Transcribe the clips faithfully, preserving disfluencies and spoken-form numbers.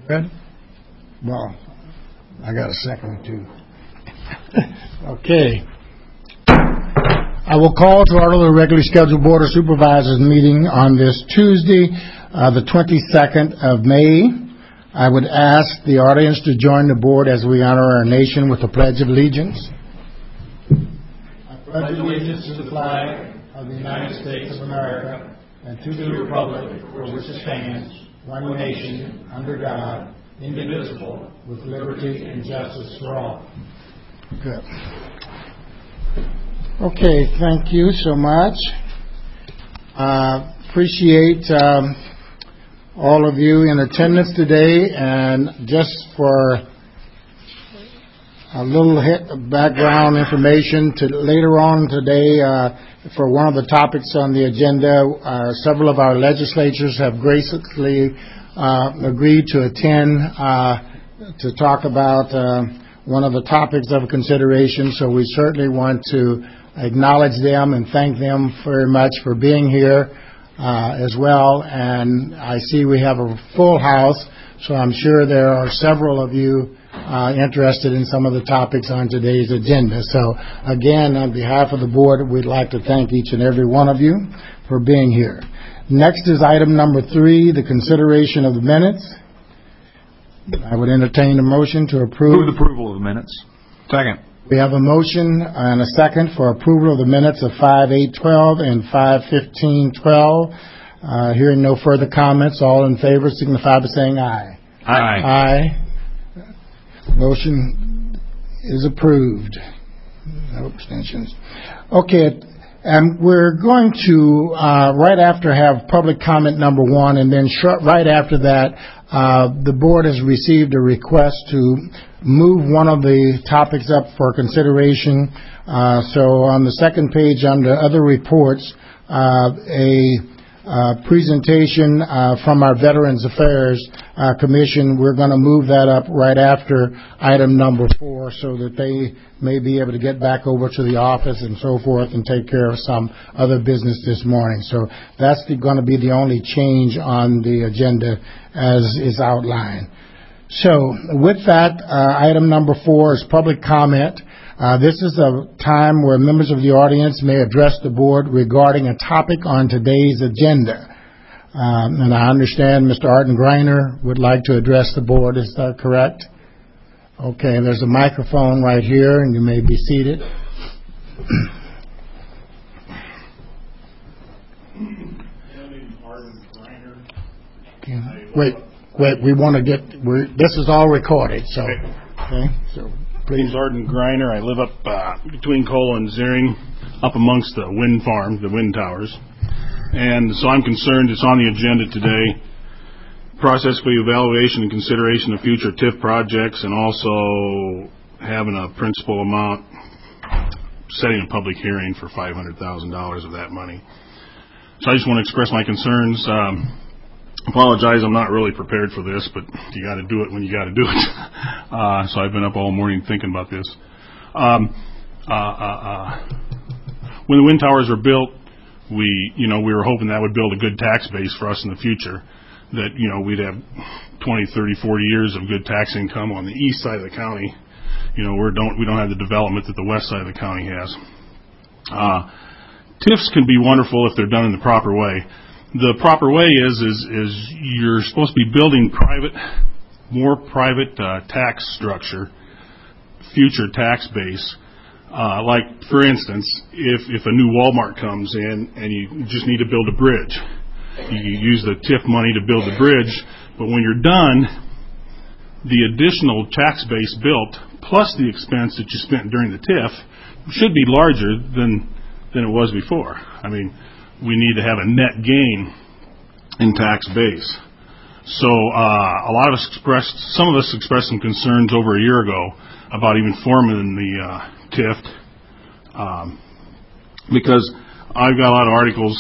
Good? Well, I got a second too. Okay. I will call to order the regularly scheduled Board of Supervisors meeting on this Tuesday, uh, the twenty-second of May. I would ask the audience to join the board as we honor our nation with the Pledge of Allegiance. I pledge allegiance to the flag of the United States of America and to the republic for which it stands, one nation, under God, indivisible, with liberty and justice for all. Good. Okay, thank you so much. Uh, appreciate um, all of you in attendance today, and just for a little hit of background information, to later on today, uh, for one of the topics on the agenda, uh, several of our legislatures have graciously uh, agreed to attend uh, to talk about uh, one of the topics of consideration. So we certainly want to acknowledge them and thank them very much for being here uh, as well. And I see we have a full house, so I'm sure there are several of you Uh, interested in some of the topics on today's agenda. So again, on behalf of the board, we'd like to thank each and every one of you for being here. Next is item number three, the consideration of the minutes. I would entertain a motion to approve. Move the approval of the minutes. Second. We have a motion and a second for approval of the minutes of five eight twelve and five fifteen twelve. Uh, hearing no further comments, all in favor signify by saying aye. Aye. Aye. Motion is approved. No abstentions. Okay, and we're going to, uh, right after, have public comment number one, and then short, right after that, uh, the board has received a request to move one of the topics up for consideration. Uh, so on the second page under other reports, uh, a Uh, presentation uh, from our Veterans Affairs uh, Commission. We're going to move that up right after item number four so that they may be able to get back over to the office and so forth and take care of some other business this morning. So that's going to be the only change on the agenda as is outlined. So with that, uh, item number four is public comment. Uh, this is a time where members of the audience may address the board regarding a topic on today's agenda. Um, and I understand Mister Arden Greiner would like to address the board. Is that correct? Okay, there's a microphone right here, and you may be seated. Wait, wait, we want to get, we're, this is all recorded, so, okay, so. My name's Arden Greiner. I live up uh, between Kola and Zering, up amongst the wind farm, the wind towers. And so I'm concerned, it's on the agenda today, process for the evaluation and consideration of future T I F projects, and also having a principal amount, setting a public hearing for five hundred thousand dollars of that money. So I just want to express my concerns. Um, Apologize, I'm not really prepared for this, but you got to do it when you got to do it. Uh, so I've been up all morning thinking about this. Um, uh, uh, uh, when the wind towers were built, we, you know, we were hoping that would build a good tax base for us in the future. That, you know, we'd have twenty, thirty, forty years of good tax income on the east side of the county. You know, we don't we don't have the development that the west side of the county has. Uh, T I Fs can be wonderful if they're done in the proper way. The proper way is, is, is you're supposed to be building private, more private uh, tax structure, future tax base. Uh, like, for instance, if, if a new Walmart comes in and you just need to build a bridge, you use the T I F money to build the bridge, but when you're done, the additional tax base built, plus the expense that you spent during the T I F, should be larger than, than it was before. I mean, we need to have a net gain in tax base. So uh, a lot of us expressed, some of us expressed some concerns over a year ago about even forming the uh, T I F, um, because I've got a lot of articles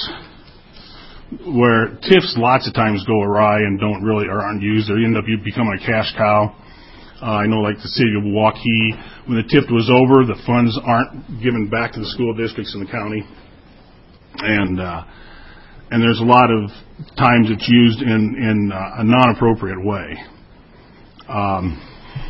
where T I Fs lots of times go awry and don't really or aren't used. They end up becoming a cash cow. Uh, I know, like the city of Waukee, when the T I F was over, the funds aren't given back to the school districts in the county. And uh, and there's a lot of times it's used in, in uh, a non-appropriate way. Um,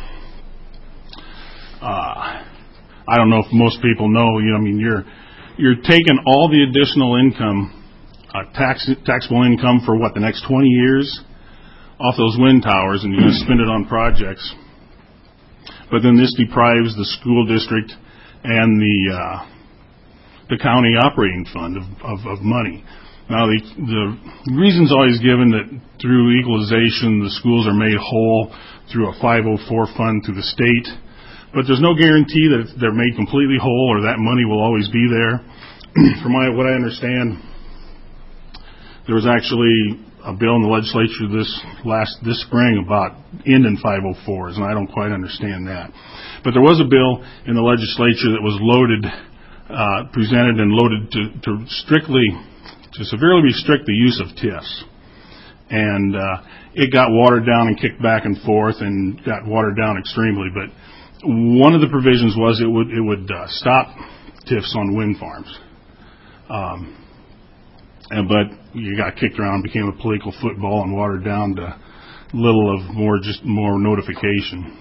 uh, I don't know if most people know, you know, I mean, you're, you're taking all the additional income, uh, tax, taxable income for what, the next twenty years off those wind towers, and you're going to spend it on projects. But then this deprives the school district and the, uh, the county operating fund of, of, of money. Now, the, the reason's always given that through equalization, the schools are made whole through a five oh four fund through the state. But there's no guarantee that they're made completely whole or that money will always be there. From my, what I understand, there was actually a bill in the legislature this last this spring about ending five oh fours, and I don't quite understand that. But there was a bill in the legislature that was loaded, uh, presented and loaded to, to strictly, to severely restrict the use of T I Fs. And uh, it got watered down and kicked back and forth and got watered down extremely. But one of the provisions was it would it would uh, stop T I Fs on wind farms. Um, and, but you got kicked around, became a political football, and watered down to little of more just more notification.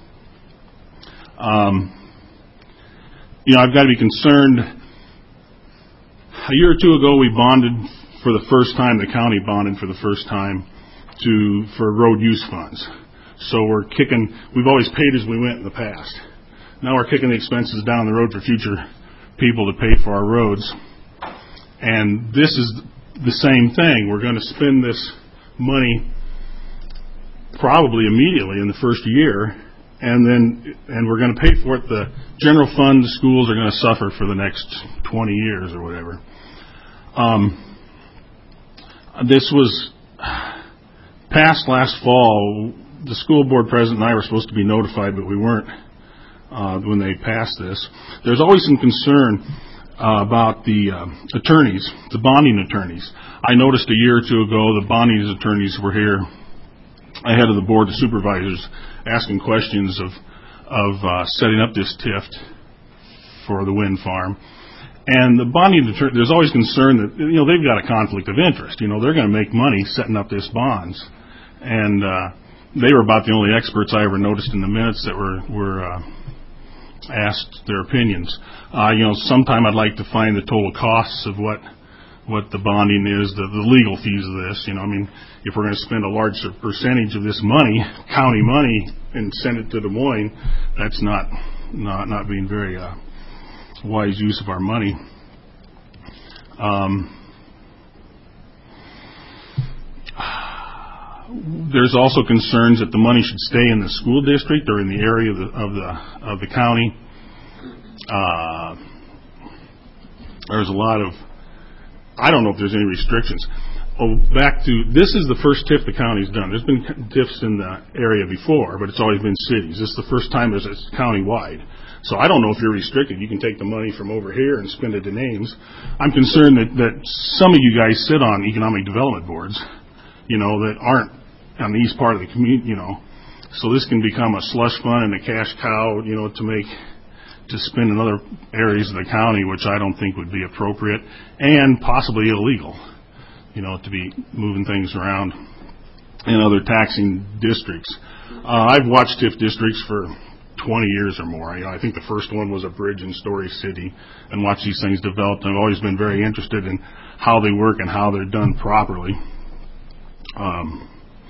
Um, you know, I've got to be concerned. A year or two ago, we bonded for the first time. The county bonded for the first time to for road use funds. So we're kicking, we've always paid as we went in the past. Now we're kicking the expenses down the road for future people to pay for our roads. And this is the same thing. We're going to spend this money probably immediately in the first year, and then and we're going to pay for it. The general fund, the schools are going to suffer for the next twenty years or whatever. Um, this was passed last fall. The school board president and I were supposed to be notified, but we weren't uh, when they passed this. There's always some concern uh, about the uh, attorneys, the bonding attorneys. I noticed a year or two ago the bonding attorneys were here ahead of the board of supervisors asking questions of of uh, setting up this T I F T for the wind farm. And the bonding attorney, there's always concern that, you know, they've got a conflict of interest. You know, they're going to make money setting up this bonds. And uh, they were about the only experts I ever noticed in the minutes that were, were uh, asked their opinions. Uh, you know, sometime I'd like to find the total costs of what what the bonding is, the, the legal fees of this. You know, I mean, if we're going to spend a large percentage of this money, county money, and send it to Des Moines, that's not not, not being very uh, wise use of our money. Um, there's also concerns that the money should stay in the school district or in the area of the of the, of the county. Uh, there's a lot of, I don't know if there's any restrictions. Oh, back to, this is the first T I F the county's done. There's been T I Fs in the area before, but it's always been cities. This is the first time there's a county-wide. So I don't know if you're restricted. You can take the money from over here and spend it to names. I'm concerned that, that some of you guys sit on economic development boards, you know, that aren't on the east part of the community, you know. So this can become a slush fund and a cash cow, you know, to make, to spend in other areas of the county, which I don't think would be appropriate and possibly illegal, you know, to be moving things around in other taxing districts. Uh, I've watched T I F districts for twenty years or more. You know, I think the first one was a bridge in Story City, and watched these things develop. And I've always been very interested in how they work and how they're done properly. Um,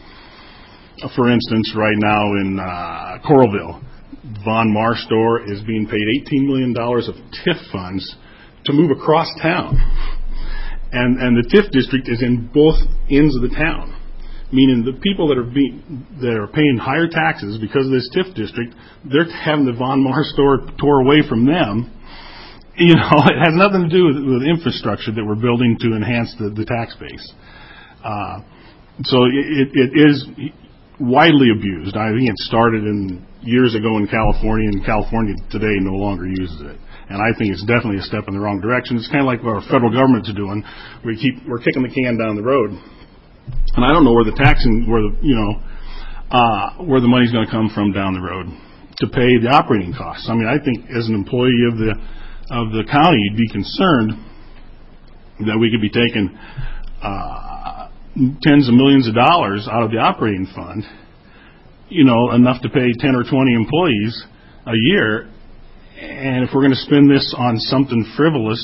for instance, right now in uh, Coralville, Von Mar store is being paid eighteen million dollars of T I F funds to move across town. And, and the T I F district is in both ends of the town, meaning the people that are being, that are paying higher taxes because of this T I F district, they're having the Von Mar store tore away from them. You know, it has nothing to do with, with infrastructure that we're building to enhance the, the tax base. Uh, so it, it is widely abused. I think it started in years ago in California, and California today no longer uses it. And I think it's definitely a step in the wrong direction. It's kind of like what our federal government's doing. We keep we're kicking the can down the road, and I don't know where the taxing, where the you know, uh, where the money's going to come from down the road to pay the operating costs. I mean, I think as an employee of the of the county, you'd be concerned that we could be taking uh, tens of millions of dollars out of the operating fund you know, enough to pay ten or twenty employees a year. And if we're going to spend this on something frivolous,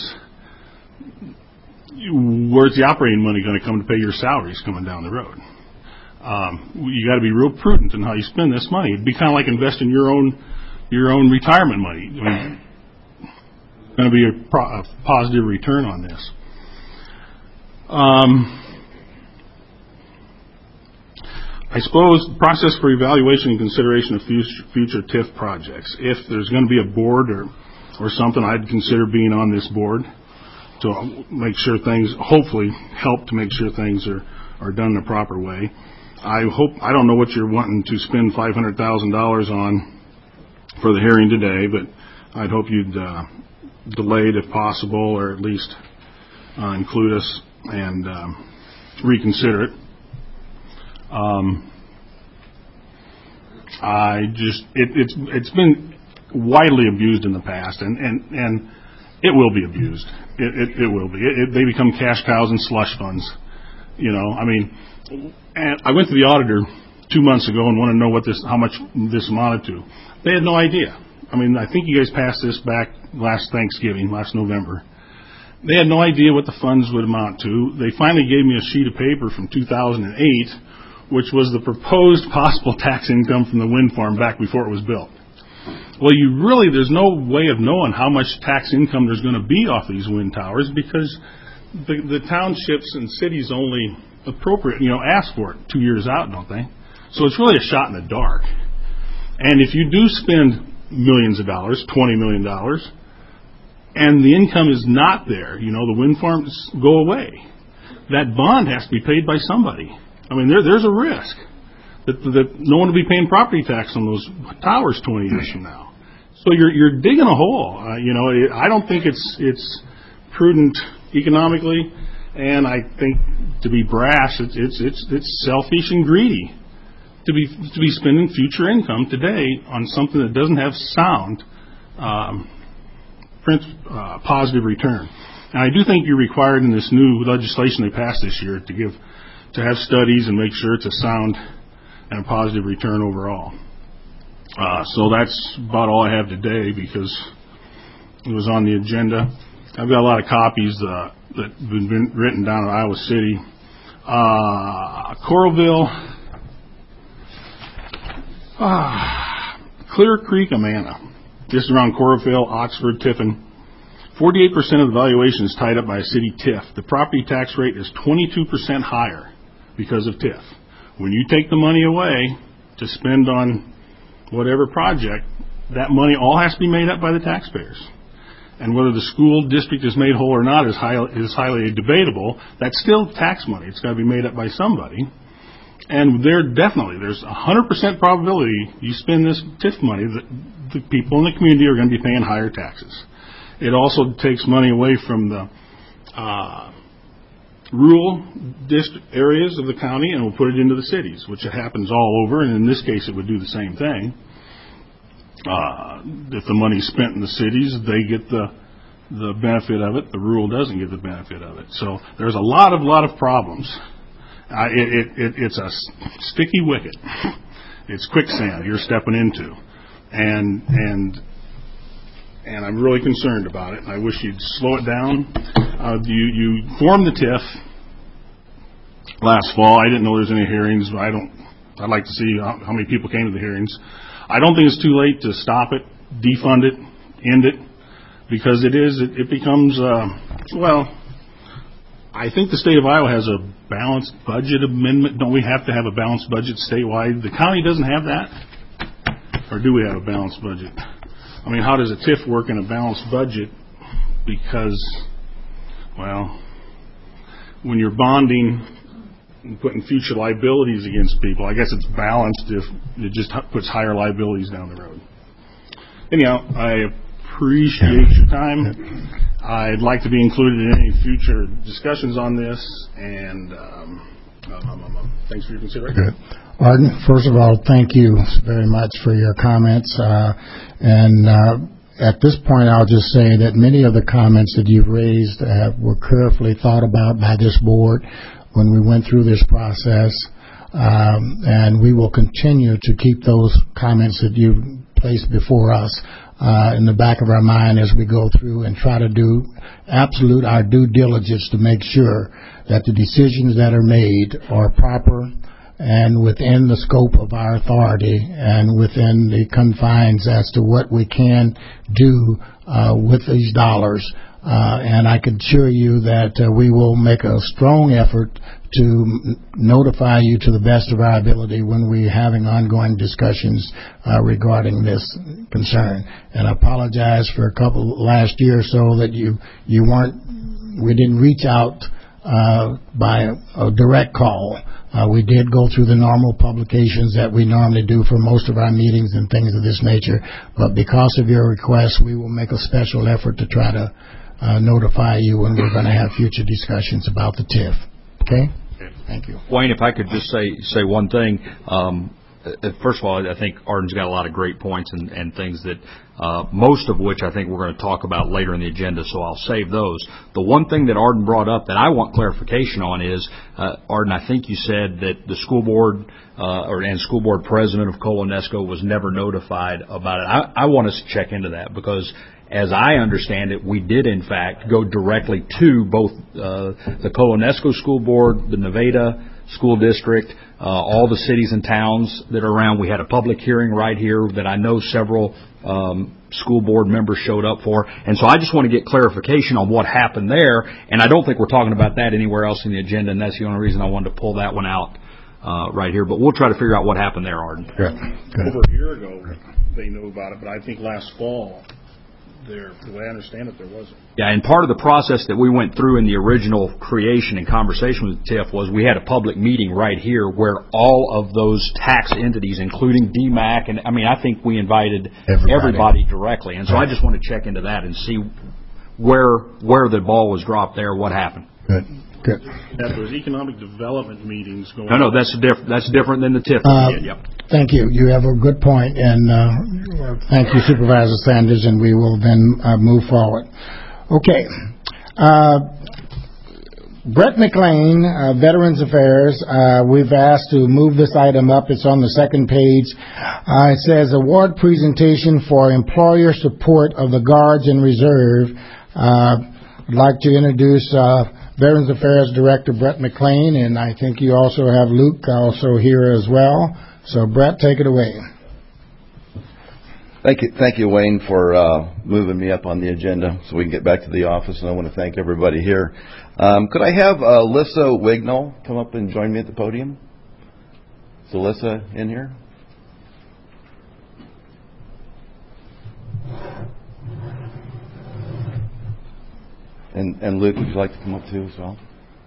where's the operating money going to come to pay your salaries coming down the road? Um, you got to be real prudent in how you spend this money. It'd be kind of like investing your own your own retirement money. I mean, it's going to be a, pro- a positive return on this. Um, I suppose process for evaluation and consideration of future, future T I F projects. If there's going to be a board or, or something, I'd consider being on this board to make sure things, hopefully help to make sure things are, are done in a proper way. I hope, I don't know what you're wanting to spend five hundred thousand dollars on for the hearing today, but I'd hope you'd uh, delay it if possible, or at least uh, include us and um, reconsider it. Um, I just it, it's it's been widely abused in the past, and and, and it will be abused. It it, it will be. It, it, they become cash cows and slush funds. You know, I mean, and I went to the auditor two months ago and wanted to know what this how much this amounted to. They had no idea. I mean, I think you guys passed this back last Thanksgiving, last November. They had no idea what the funds would amount to. They finally gave me a sheet of paper from two thousand eight, which was the proposed possible tax income from the wind farm back before it was built. Well, you really, there's no way of knowing how much tax income there's going to be off these wind towers, because the, the townships and cities only appropriate, you know, ask for it two years out, don't they? So it's really a shot in the dark. And if you do spend millions of dollars, twenty million dollars, and the income is not there, you know, the wind farms go away, that bond has to be paid by somebody. I mean, there, there's a risk that, that no one will be paying property tax on those towers twenty years from now. So you're you're digging a hole. Uh, you know, it, I don't think it's it's prudent economically, and I think, to be brash, it's it's it's, it's selfish and greedy to be to be spending future income today on something that doesn't have sound um, print, uh, positive return. And I do think you're required in this new legislation they passed this year to give. to have studies and make sure it's a sound and a positive return overall. Uh, so that's about all I have today, because it was on the agenda. I've got a lot of copies uh, that have been written down at Iowa City. Uh, Coralville, ah, Clear Creek, Amana. This is around Coralville, Oxford, Tiffin. forty-eight percent of the valuation is tied up by a city T I F. The property tax rate is twenty-two percent higher because of T I F. When you take the money away to spend on whatever project, that money all has to be made up by the taxpayers. And whether the school district is made whole or not is, high, is highly debatable. That's still tax money. It's got to be made up by somebody. And there definitely, there's a one hundred percent probability you spend this T I F money that the people in the community are going to be paying higher taxes. It also takes money away from the uh, rural district areas of the county and will put it into the cities, which it happens all over, and in this case it would do the same thing. Uh, if the money's spent in the cities, they get the the benefit of it. The rural doesn't get the benefit of it. So there's a lot of lot of problems. Uh, it, it, it, it's a sticky wicket. It's quicksand you're stepping into, and and and I'm really concerned about it. I wish you'd slow it down. Uh, you you formed the T I F last fall. I didn't know there was any hearings. But I don't. I'd like to see how, how many people came to the hearings. I don't think it's too late to stop it, defund it, end it, because it is. It, it becomes uh, well. I think the state of Iowa has a balanced budget amendment. Don't we have to have a balanced budget statewide? The county doesn't have that, or do we have a balanced budget? I mean, how does a T I F work in a balanced budget? Because, well, when you're bonding and putting future liabilities against people, I guess it's balanced if it just puts higher liabilities down the road. Anyhow, I appreciate your time. I'd like to be included in any future discussions on this, and um, um, um, um, thanks for your consideration. Good. Arden, first of all, thank you very much for your comments. Uh, and uh, at this point, I'll just say that many of the comments that you've raised uh, were carefully thought about by this board when we went through this process. Um, and we will continue to keep those comments that you placed before us uh, in the back of our mind as we go through and try to do absolute our due diligence to make sure that the decisions that are made are proper and within the scope of our authority and within the confines as to what we can do uh, with these dollars. Uh, and I can assure you that uh, we will make a strong effort to m- notify you to the best of our ability when we're having ongoing discussions uh, regarding this concern. And I apologize for a couple last year or so that you you weren't we didn't reach out uh, by a, a direct call. Uh, we did go through the normal publications that we normally do for most of our meetings and things of this nature, but because of your request, we will make a special effort to try to uh, notify you when we're going to have future discussions about the T I F. Okay? Thank you. Wayne, if I could just say say one thing. Um, first of all, I think Arden's got a lot of great points and, and things that uh, most of which I think we're going to talk about later in the agenda, so I'll save those. The one thing that Arden brought up that I want clarification on is, uh, Arden, I think you said that the school board uh, or and school board president of Colonesco was never notified about it. I, I want us to check into that because as I understand it, we did, in fact, go directly to both uh, the Colonesco School Board, the Nevada School District, uh, all the cities and towns that are around. We had a public hearing right here that I know several um, school board members showed up for. And so I just want to get clarification on what happened there. And I don't think we're talking about that anywhere else in the agenda, and that's the only reason I wanted to pull that one out uh, right here. But we'll try to figure out what happened there, Arden. Good. Good. Over a year ago, they knew about it, but I think last fall, there, the way I understand it, there wasn't. Yeah, and part of the process that we went through in the original creation and conversation with the T I F was we had a public meeting right here where all of those tax entities, including D MAC, and I mean, I think we invited everybody, everybody directly. And so right. I just want to check into that and see where where the ball was dropped there, what happened. Good. Good. Yeah, there was economic development meetings going on. No, no, on. that's diff- that's different than the T I F. Uh, yep. Thank you. You have a good point, and uh, thank you, Supervisor Sanders, and we will then uh, move forward. Okay. Uh, Brett McLean, uh, Veterans Affairs, uh, we've asked to move this item up. It's on the second page. Uh, it says, award presentation for employer support of the Guards and Reserve. Uh, I'd like to introduce uh, Veterans Affairs Director Brett McLean, and I think you also have Luke also here as well. So, Brett, take it away. Thank you, thank you, Wayne, for uh, moving me up on the agenda so we can get back to the office, and I want to thank everybody here. Um, could I have uh, Alyssa Wignall come up and join me at the podium? Is Alyssa in here? And, and Luke, would you like to come up too as well?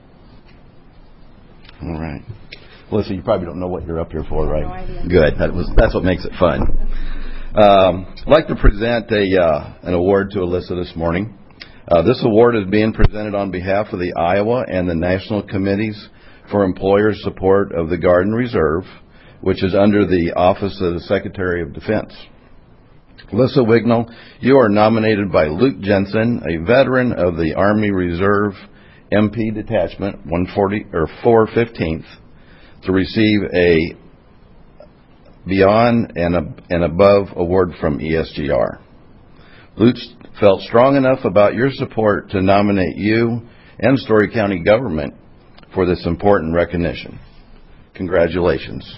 All right. Alyssa, you probably don't know what you're up here for, right? No idea. Good. That was that's what makes it fun. Um, I'd like to present a uh, an award to Alyssa this morning. Uh, this award is being presented on behalf of the Iowa and the National Committees for Employer Support of the Guard and Reserve, which is under the Office of the Secretary of Defense. Alyssa Wignall, you are nominated by Luke Jensen, a veteran of the Army Reserve M P Detachment one forty or four fifteenth, to receive a Beyond and, ab- and Above award from E S G R. Luke felt strong enough about your support to nominate you and Story County government for this important recognition. Congratulations.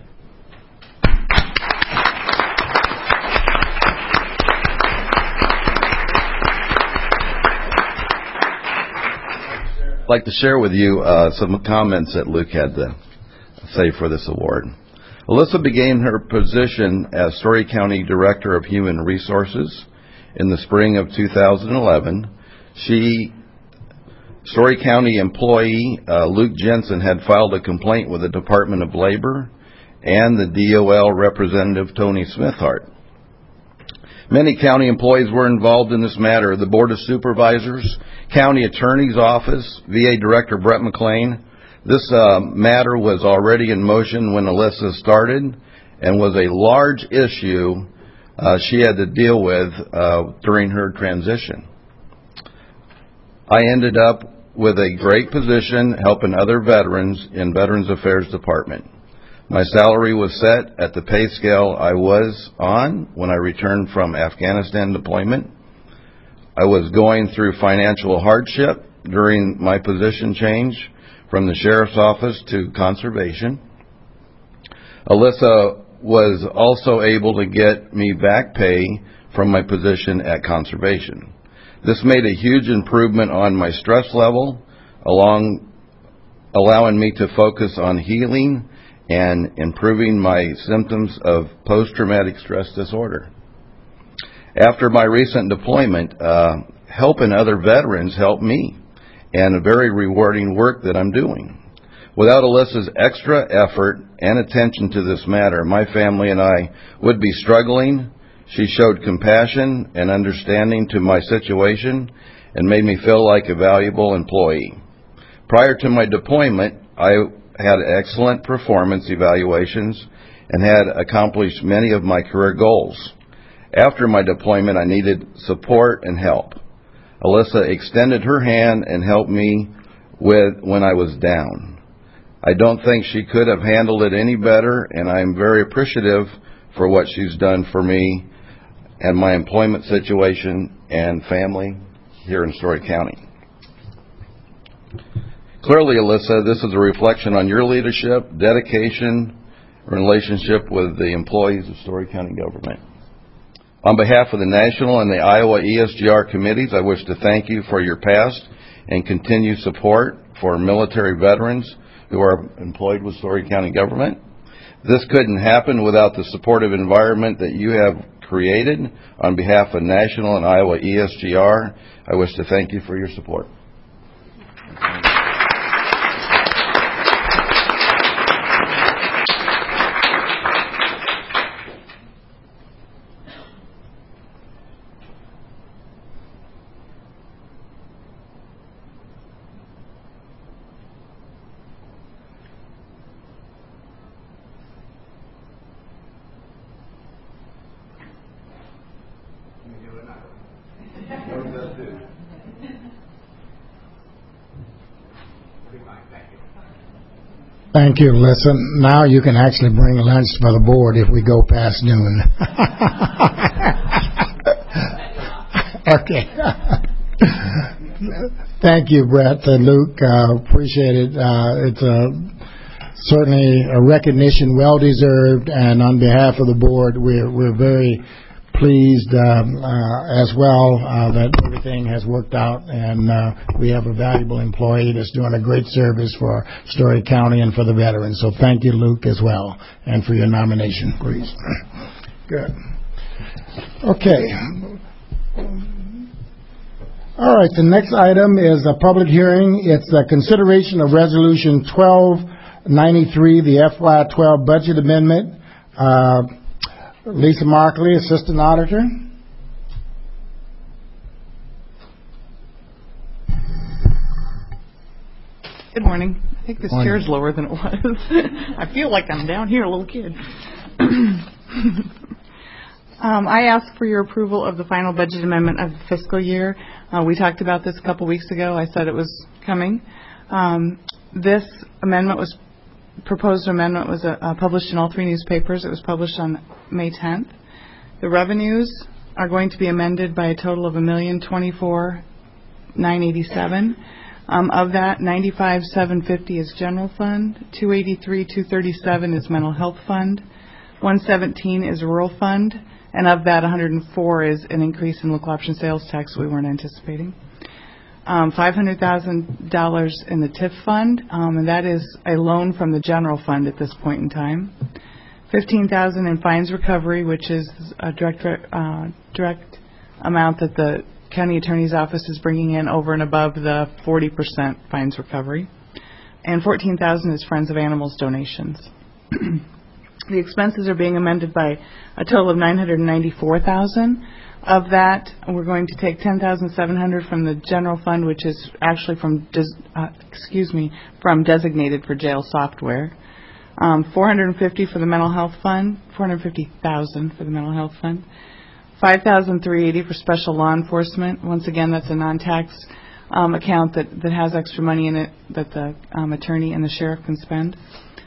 I'd like to share with you uh, some comments that Luke had to say for this award. Alyssa began her position as Story County Director of Human Resources in the spring of two thousand eleven. She, Story County employee uh, Luke Jensen, had filed a complaint with the Department of Labor and the D O L representative Tony Smithhart. Many county employees were involved in this matter. The Board of Supervisors, County Attorney's Office, V A Director Brett McLean. This uh, matter was already in motion when Alyssa started and was a large issue uh, she had to deal with uh, during her transition. I ended up with a great position helping other veterans in Veterans Affairs Department. My salary was set at the pay scale I was on when I returned from Afghanistan deployment. I was going through financial hardship during my position change from the sheriff's office to conservation. Alyssa was also able to get me back pay from my position at conservation. This made a huge improvement on my stress level, along allowing me to focus on healing and improving my symptoms of post-traumatic stress disorder. After my recent deployment, uh, helping other veterans helped me, and a very rewarding work that I'm doing. Without Alyssa's extra effort and attention to this matter, my family and I would be struggling. She showed compassion and understanding to my situation and made me feel like a valuable employee. Prior to my deployment, I had excellent performance evaluations and had accomplished many of my career goals. After my deployment, I needed support and help. Alyssa extended her hand and helped me with when I was down. I don't think she could have handled it any better, and I am very appreciative for what she's done for me and my employment situation and family here in Story County. Clearly, Alyssa, this is a reflection on your leadership, dedication, relationship with the employees of Story County government. On behalf of the National and the Iowa E S G R committees, I wish to thank you for your past and continued support for military veterans who are employed with Story County government. This couldn't happen without the supportive environment that you have created. On behalf of National and Iowa E S G R, I wish to thank you for your support. Thank you, Alyssa. Now you can actually bring lunch for the board if we go past noon. Okay. Thank you, Brett and Luke. Uh, appreciate it. Uh, it's a, certainly a recognition well deserved, and on behalf of the board, we're we're very pleased um, uh, as well uh, that everything has worked out, and uh, we have a valuable employee that's doing a great service for Story County and for the veterans. So thank you, Luke, as well, and for your nomination, please. Good. Okay. All right, the next item is a public hearing. It's a consideration of Resolution twelve ninety-three, the F Y twelve Budget Amendment. Uh, Lisa Markley, Assistant Auditor. Good morning. I think this chair's lower than it was. I feel like I'm down here, a little kid. um, I ask for your approval of the final budget amendment of the fiscal year. Uh, we talked about this a couple weeks ago. I said it was coming. Um, this amendment was proposed amendment was uh, published in all three newspapers. It was published on May tenth. The revenues are going to be amended by a total of one million twenty-four thousand nine hundred eighty-seven dollars. Um, of that, ninety-five thousand seven hundred fifty dollars is general fund, two hundred eighty-three thousand two hundred thirty-seven dollars is mental health fund, one hundred seventeen thousand is rural fund, and of that, one hundred four thousand is an increase in local option sales tax we weren't anticipating. Um, five hundred thousand dollars in the T I F fund, um, and that is a loan from the general fund at this point in time. fifteen thousand dollars in fines recovery, which is a direct uh, direct amount that the county attorney's office is bringing in over and above the forty percent fines recovery. And fourteen thousand dollars is Friends of Animals donations. The expenses are being amended by a total of nine hundred ninety-four thousand dollars. Of that, we're going to take ten thousand seven hundred dollars from the general fund, which is actually from, des- uh, excuse me, from designated for jail software. Um, four hundred fifty dollars for the mental health fund, four hundred fifty thousand dollars for the mental health fund, five thousand three hundred eighty dollars for special law enforcement. Once again, that's a non-tax um, account that, that has extra money in it that the um, attorney and the sheriff can spend.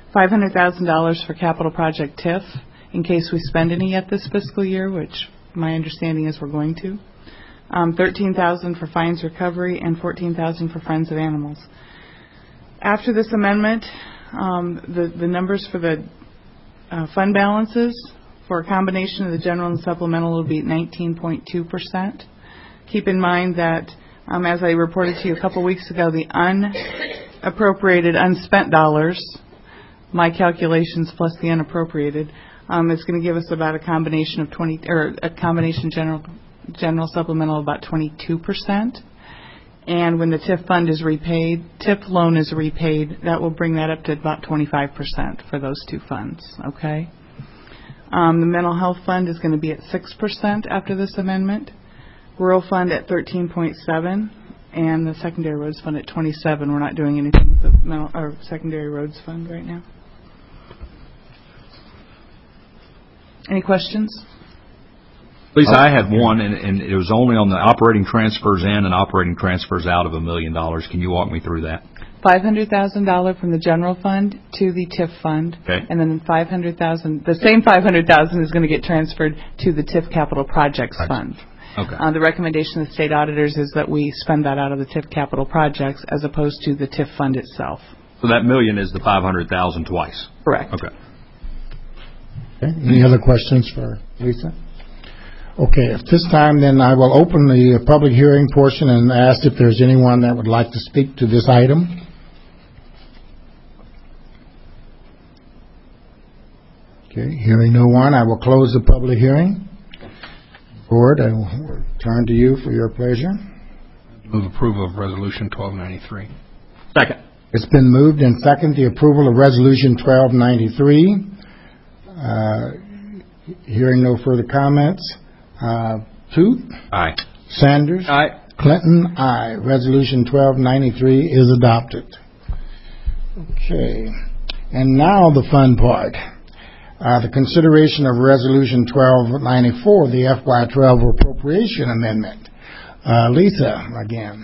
five hundred thousand dollars for capital project T I F in case we spend any yet this fiscal year, which my understanding is we're going to. Um, thirteen thousand dollars for fines recovery and fourteen thousand dollars for Friends of Animals. After this amendment, um, the, the numbers for the uh, fund balances for a combination of the general and supplemental will be nineteen point two percent. Keep in mind that, um, as I reported to you a couple weeks ago, the unappropriated, unspent dollars, my calculations plus the unappropriated, um, is going to give us about a combination of twenty, or a combination general general supplemental of about twenty-two percent. And when the T I F fund is repaid, T I F loan is repaid, that will bring that up to about twenty-five percent for those two funds, okay? Um, the mental health fund is going to be at six percent after this amendment, rural fund at thirteen point seven, and the secondary roads fund at twenty-seven. We're not doing anything with the mental, or secondary roads fund right now. Any questions? Lisa, I had one, and, and it was only on the operating transfers in and operating transfers out of a million dollars. Can you walk me through that? five hundred thousand dollars from the general fund to the T I F fund. Okay. And then five hundred thousand dollars, the same five hundred thousand dollars is going to get transferred to the T I F capital projects fund. Okay. Uh, the recommendation of the state auditors is that we spend that out of the T I F capital projects as opposed to the T I F fund itself. So that million is the five hundred thousand dollars twice? Correct. Okay. Okay. Any other questions for Lisa? Okay, at this time, then I will open the public hearing portion and ask if there's anyone that would like to speak to this item. Okay, hearing no one, I will close the public hearing. Board, I will turn to you for your pleasure. Move approval of Resolution twelve ninety-three. Second. It's been moved and second the approval of Resolution twelve ninety-three. Uh, hearing no further comments. Uh, Toot? Aye. Sanders? Aye. Clinton? Aye. Resolution twelve ninety-three is adopted. Okay. And now the fun part. Uh, the consideration of Resolution twelve ninety-four, the F Y twelve appropriation amendment. Uh, Lisa, again.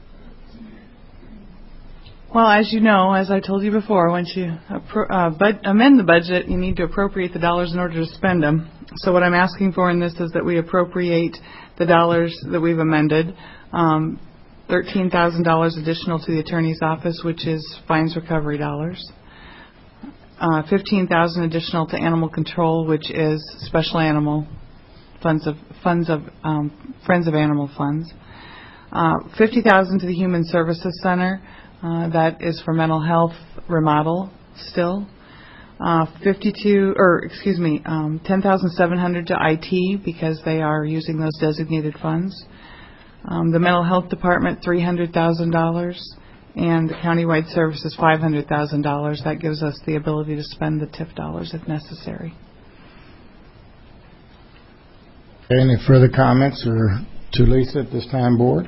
Well, as you know, as I told you before, once you appro- uh, bud- amend the budget, you need to appropriate the dollars in order to spend them. So what I'm asking for in this is that we appropriate the dollars that we've amended, um, thirteen thousand dollars additional to the attorney's office, which is fines recovery dollars, uh, fifteen thousand dollars additional to animal control, which is special animal funds of funds of um, Friends of Animal funds, uh, fifty thousand dollars to the Human Services Center. Uh, that is for mental health remodel still. Uh, fifty-two, or excuse me, um, ten thousand seven hundred to I T because they are using those designated funds. Um, the mental health department, three hundred thousand dollars, and the countywide services, five hundred thousand dollars. That gives us the ability to spend the T I F dollars if necessary. Okay, any further comments or to Lisa at this time, Board?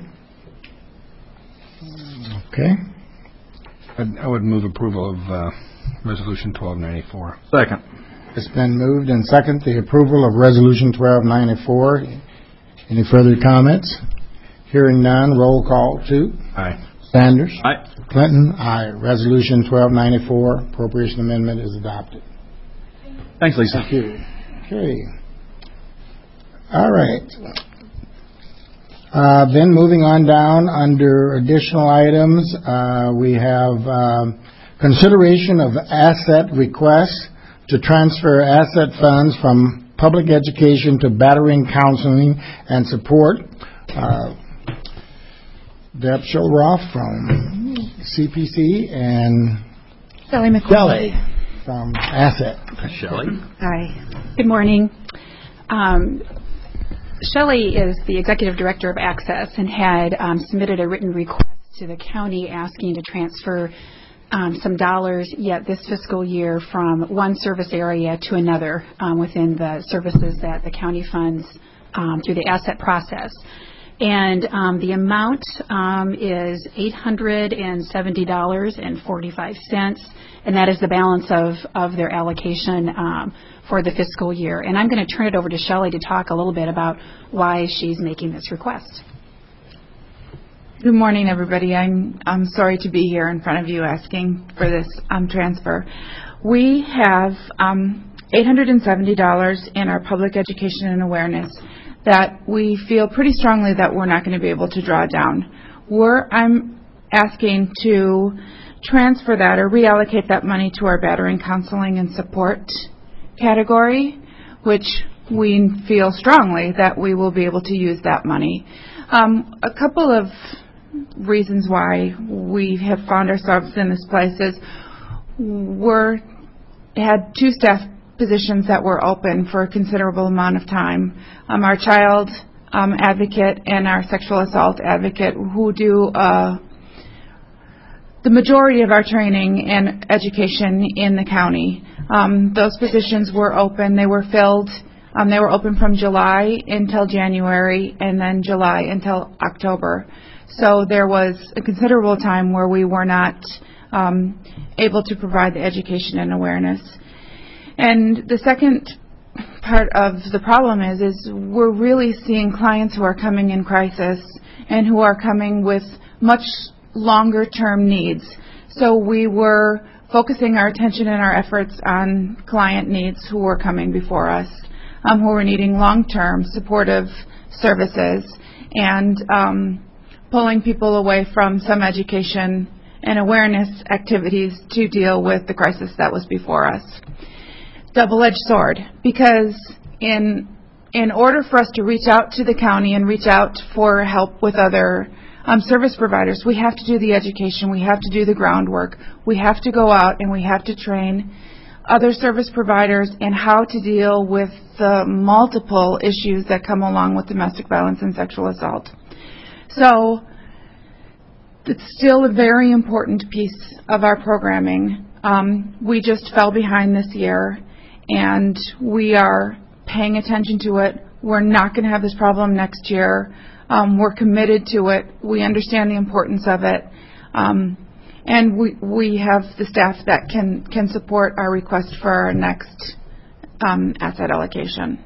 Okay. I'd, I would move approval of uh, Resolution twelve ninety-four. Second. It's been moved and second the approval of Resolution twelve ninety-four. Any further comments? Hearing none, roll call. Toot? Aye. Sanders? Aye. Clinton? Aye. Resolution twelve ninety-four, appropriation amendment is adopted. Thanks, Lisa. Thank you. Okay. All right. Uh, then moving on down under additional items, uh, we have um, consideration of asset requests to transfer asset funds from public education to battering, counseling, and support. Uh, Deb Schulroff from C P C and Shelley McCoy. Shelley from Asset. Shelley. Hi. Good morning. Um, Shelley is the executive director of Access and had um, submitted a written request to the county asking to transfer um, some dollars yet this fiscal year from one service area to another um, within the services that the county funds um, through the asset process. And um, the amount um, is eight hundred seventy dollars and forty-five cents, and that is the balance of, of their allocation um, for the fiscal year. And I'm going to turn it over to Shelley to talk a little bit about why she's making this request. Good morning, everybody. I'm I'm sorry to be here in front of you asking for this um, transfer. We have um, eight hundred seventy dollars in our public education and awareness that we feel pretty strongly that we're not going to be able to draw down. We're I'm asking to transfer that or reallocate that money to our battering, counseling, and support category, which we feel strongly that we will be able to use that money. Um, a couple of reasons why we have found ourselves in this place is we're had two staff positions that were open for a considerable amount of time. Um, our child um, advocate and our sexual assault advocate, who do uh, the majority of our training and education in the county. Um, those positions were open. They were filled. Um, they were open from July until January and then July until October. So there was a considerable time where we were not um, able to provide the education and awareness. And the second part of the problem is, is we're really seeing clients who are coming in crisis and who are coming with much longer term needs. So we were focusing our attention and our efforts on client needs who were coming before us, um, who were needing long-term supportive services, and um, pulling people away from some education and awareness activities to deal with the crisis that was before us. Double-edged sword, because in in order for us to reach out to the county and reach out for help with other um, service providers, we have to do the education, we have to do the groundwork, we have to go out and we have to train other service providers in how to deal with the multiple issues that come along with domestic violence and sexual assault. So it's still a very important piece of our programming. Um, we just fell behind this year, and we are paying attention to it. We're not going to have this problem next year. Um, we're committed to it. We understand the importance of it. Um, and we we have the staff that can, can support our request for our next um, asset allocation.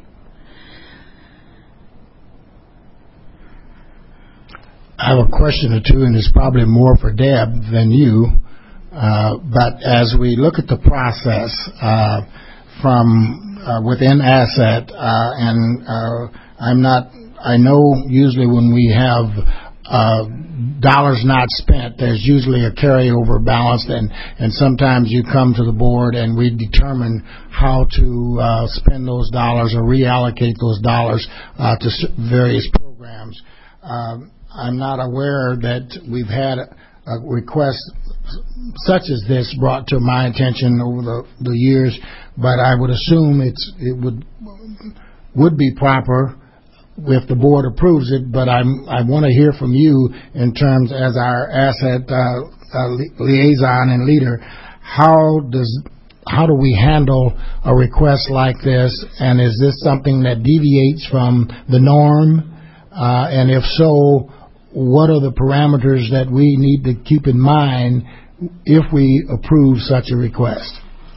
I have a question or two, and it's probably more for Deb than you. Uh, but as we look at the process uh, from uh, within asset, uh, and uh, I'm not, I know usually when we have uh, dollars not spent, there's usually a carryover balance, and, and sometimes you come to the board and we determine how to uh, spend those dollars or reallocate those dollars uh, to various programs. Um, I'm not aware that we've had a request such as this brought to my attention over the, the years, but I would assume it's it would would be proper if the board approves it. But I'm I want to hear from you in terms as our asset uh, uh, liaison and leader. How does how do we handle a request like this, and is this something that deviates from the norm? Uh, and if so, what are the parameters that we need to keep in mind if we approve such a request?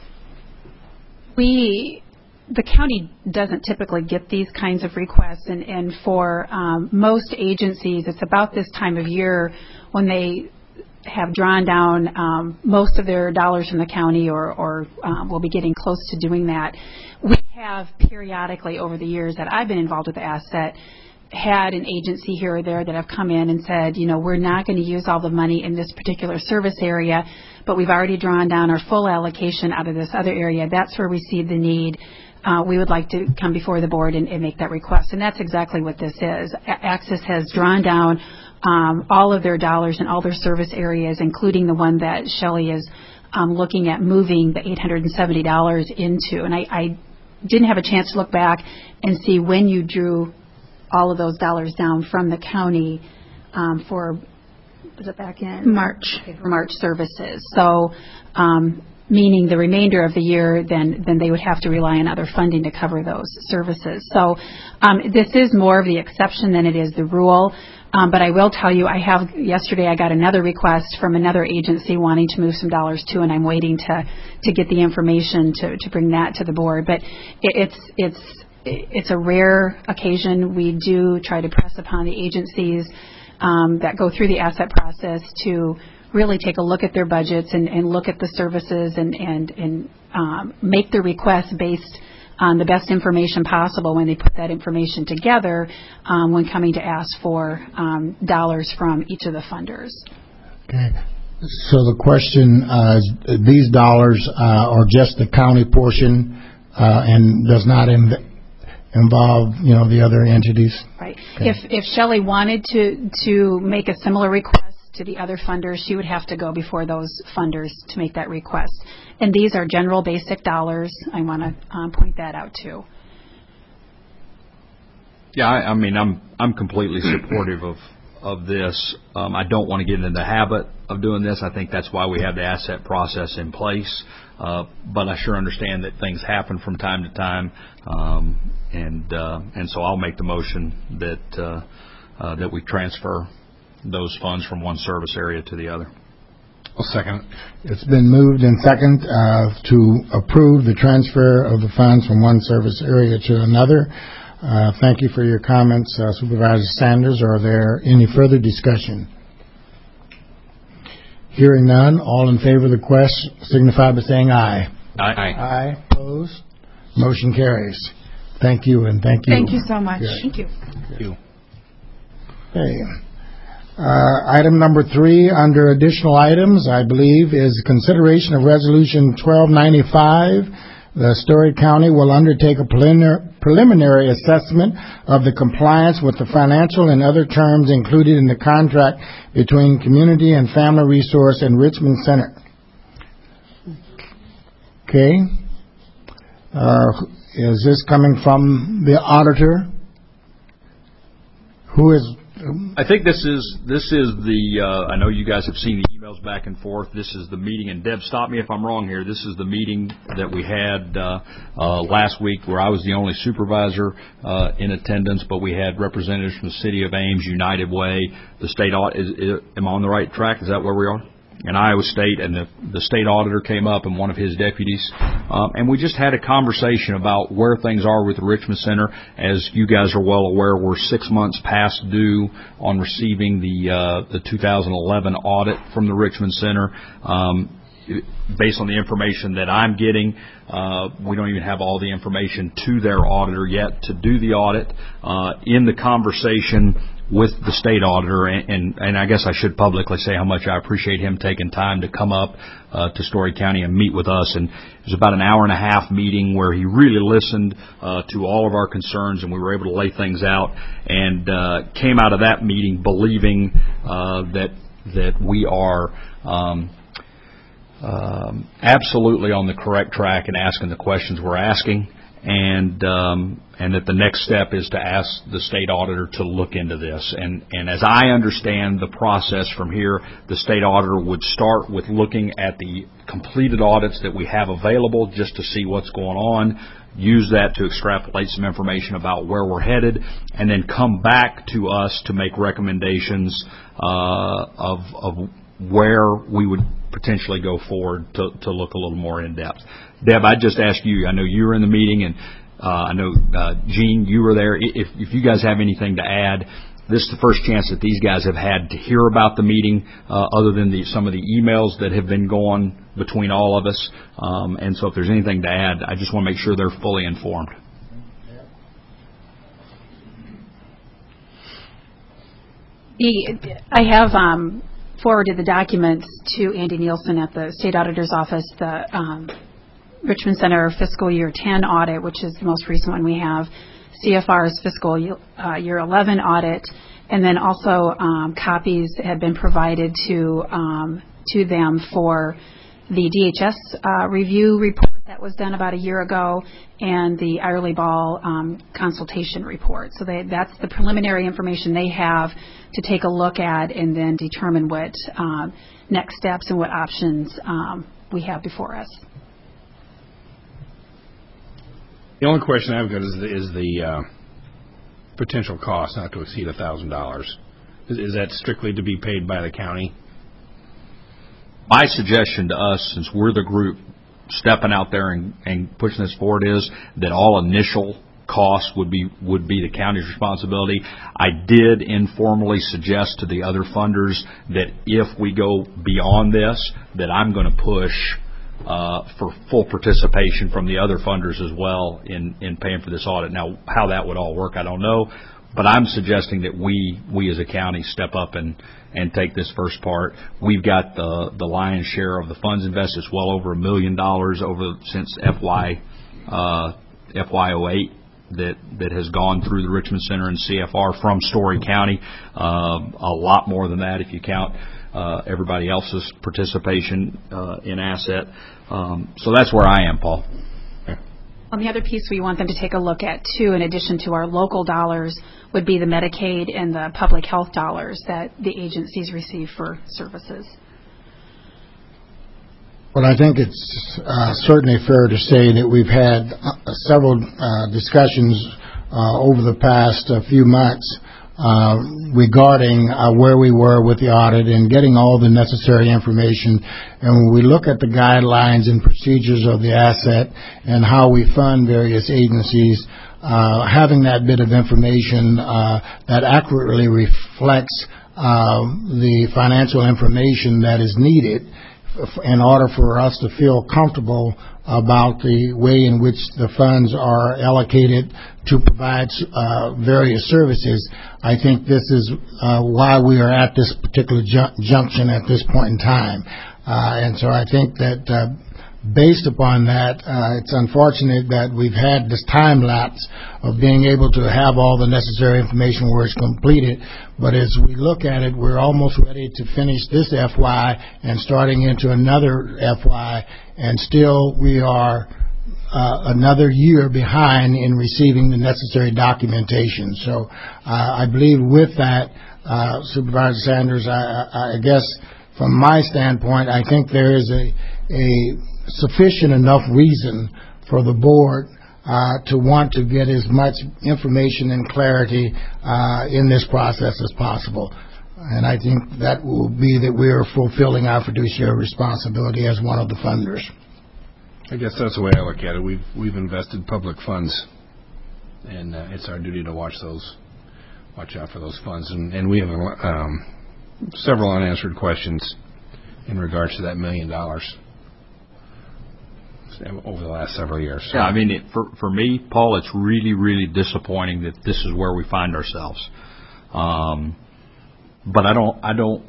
We, the county doesn't typically get these kinds of requests, and, and for um, most agencies, it's about this time of year when they have drawn down um, most of their dollars from the county, or, or um, will be getting close to doing that. We have periodically over the years that I've been involved with the asset had an agency here or there that have come in and said, you know, we're not going to use all the money in this particular service area, but we've already drawn down our full allocation out of this other area. That's where we see the need. Uh, we would like to come before the board and, and make that request. And that's exactly what this is. A- Access has drawn down um, all of their dollars in all their service areas, including the one that Shelley is um, looking at moving the eight hundred seventy dollars into. And I, I didn't have a chance to look back and see when you drew all of those dollars down from the county um, for, was it back in? March. Okay, for March services. So, um, meaning the remainder of the year, then then they would have to rely on other funding to cover those services. So um, this is more of the exception than it is the rule. Um, but I will tell you, I have, yesterday I got another request from another agency wanting to move some dollars too, and I'm waiting to, to get the information to, to bring that to the board. But it, it's, it's, It's a rare occasion. We do try to press upon the agencies um, that go through the asset process to really take a look at their budgets and, and look at the services and, and, and um, make the request based on the best information possible when they put that information together um, when coming to ask for um, dollars from each of the funders. Okay. So the question uh, is, these dollars uh, are just the county portion uh, and does not inv- involve, you know, the other entities? Right. Okay. If if Shelley wanted to to make a similar request to the other funders, she would have to go before those funders to make that request. And these are general basic dollars. I want to um, point that out too. Yeah, I, I mean, I'm I'm completely supportive of of this. Um, I don't want to get into the habit of doing this. I think that's why we have the asset process in place. Uh, but I sure understand that things happen from time to time, um, and uh, and so I'll make the motion that uh, uh, that we transfer those funds from one service area to the other. I'll second it. It's been moved and second uh, to approve the transfer of the funds from one service area to another. Uh, thank you for your comments, uh, Supervisor Sanders. Are there any further discussion? Hearing none, all in favor of the request signify by saying aye. Aye. Aye. Opposed? Motion carries. Thank you, and thank you. Thank you so much. Good. Thank you. Thank you. Okay. Uh, item number three under additional items, I believe, is consideration of Resolution twelve ninety-five. The Story County will undertake a preliminary, preliminary assessment of the compliance with the financial and other terms included in the contract between Community and Family Resource and Richmond Center. Okay. Uh, is this coming from the auditor? Who is... I think this is this is the. Uh, I know you guys have seen the emails back and forth. This is the meeting, and Deb, stop me if I'm wrong here. This is the meeting that we had uh, uh, last week, where I was the only supervisor uh, in attendance, but we had representatives from the City of Ames, United Way, the state. Is, is, am I on the right track? Is that where we are? And Iowa State, and the, the state auditor came up and one of his deputies. Um, and we just had a conversation about where things are with the Richmond Center. As you guys are well aware, we're six months past due on receiving the uh, the two thousand eleven audit from the Richmond Center. Um, based on the information that I'm getting, uh, we don't even have all the information to their auditor yet to do the audit. Uh, in the conversation with the state auditor, and, and, and I guess I should publicly say how much I appreciate him taking time to come up uh, to Story County and meet with us. And it was about an hour and a half meeting where he really listened uh, to all of our concerns, and we were able to lay things out, and uh, came out of that meeting believing uh, that that we are um, um, absolutely on the correct track in asking the questions we're asking. And um, and that the next step is to ask the state auditor to look into this. And, and as I understand the process from here, the state auditor would start with looking at the completed audits that we have available just to see what's going on, use that to extrapolate some information about where we're headed, and then come back to us to make recommendations uh, of, of where we would potentially go forward to, to look a little more in depth. Deb, I just asked you, I know you were in the meeting, and uh, I know, uh, Gene, you were there. If, if you guys have anything to add, this is the first chance that these guys have had to hear about the meeting, uh, other than the, some of the emails that have been going between all of us. Um, and so if there's anything to add, I just want to make sure they're fully informed. The, I have um, forwarded the documents to Andy Nielsen at the State Auditor's Office, the um, Richmond Center Fiscal Year ten audit, which is the most recent one we have, C F R's Fiscal uh, Year eleven audit, and then also um, copies have been provided to um, to them for the D H S uh, review report that was done about a year ago, and the Irely Ball um, consultation report. So they, that's the preliminary information they have to take a look at and then determine what um, next steps and what options um, we have before us. The only question I've got is the, is the uh, potential cost not to exceed one thousand dollars. Is, is that strictly to be paid by the county? My suggestion to us, since we're the group stepping out there and, and pushing this forward, is that all initial cost would be would be the county's responsibility. I did informally suggest to the other funders that if we go beyond this, that I'm going to push uh, for full participation from the other funders as well in, in paying for this audit. Now, how that would all work, I don't know, but I'm suggesting that we we as a county step up and, and take this first part. We've got the the lion's share of the funds invested. It's well over a million dollars over since F Y uh, F Y oh eight. that that has gone through the Richmond Center and C F R from Story County. Uh, a lot more than that if you count uh, everybody else's participation uh, in asset. Um, so that's where I am, Paul. On the other piece we want them to take a look at, too, in addition to our local dollars, would be the Medicaid and the public health dollars that the agencies receive for services. Well, I think it's uh, certainly fair to say that we've had uh, several uh, discussions uh, over the past uh, few months uh, regarding uh, where we were with the audit and getting all the necessary information. And when we look at the guidelines and procedures of the asset and how we fund various agencies, uh, having that bit of information uh, that accurately reflects uh, the financial information that is needed in order for us to feel comfortable about the way in which the funds are allocated to provide uh, various services. I think this is uh, why we are at this particular ju- junction at this point in time. Uh, and so I think that uh, based upon that, uh, it's unfortunate that we've had this time lapse of being able to have all the necessary information where it's completed. But as we look at it, we're almost ready to finish this F Y and starting into another F Y, and still we are uh, another year behind in receiving the necessary documentation. So uh, I believe with that, uh, Supervisor Sanders, I, I guess from my standpoint, I think there is a, a sufficient enough reason for the board uh, to want to get as much information and clarity uh, in this process as possible. And I think that will be that we are fulfilling our fiduciary responsibility as one of the funders. I guess that's the way I look at it. We've we've invested public funds, and uh, it's our duty to watch those, watch out for those funds. And, and we have um, several unanswered questions in regards to that million dollars over the last several years. Yeah, I mean, it, for for me, Paul, it's really, really disappointing that this is where we find ourselves. Um, but I don't, I don't,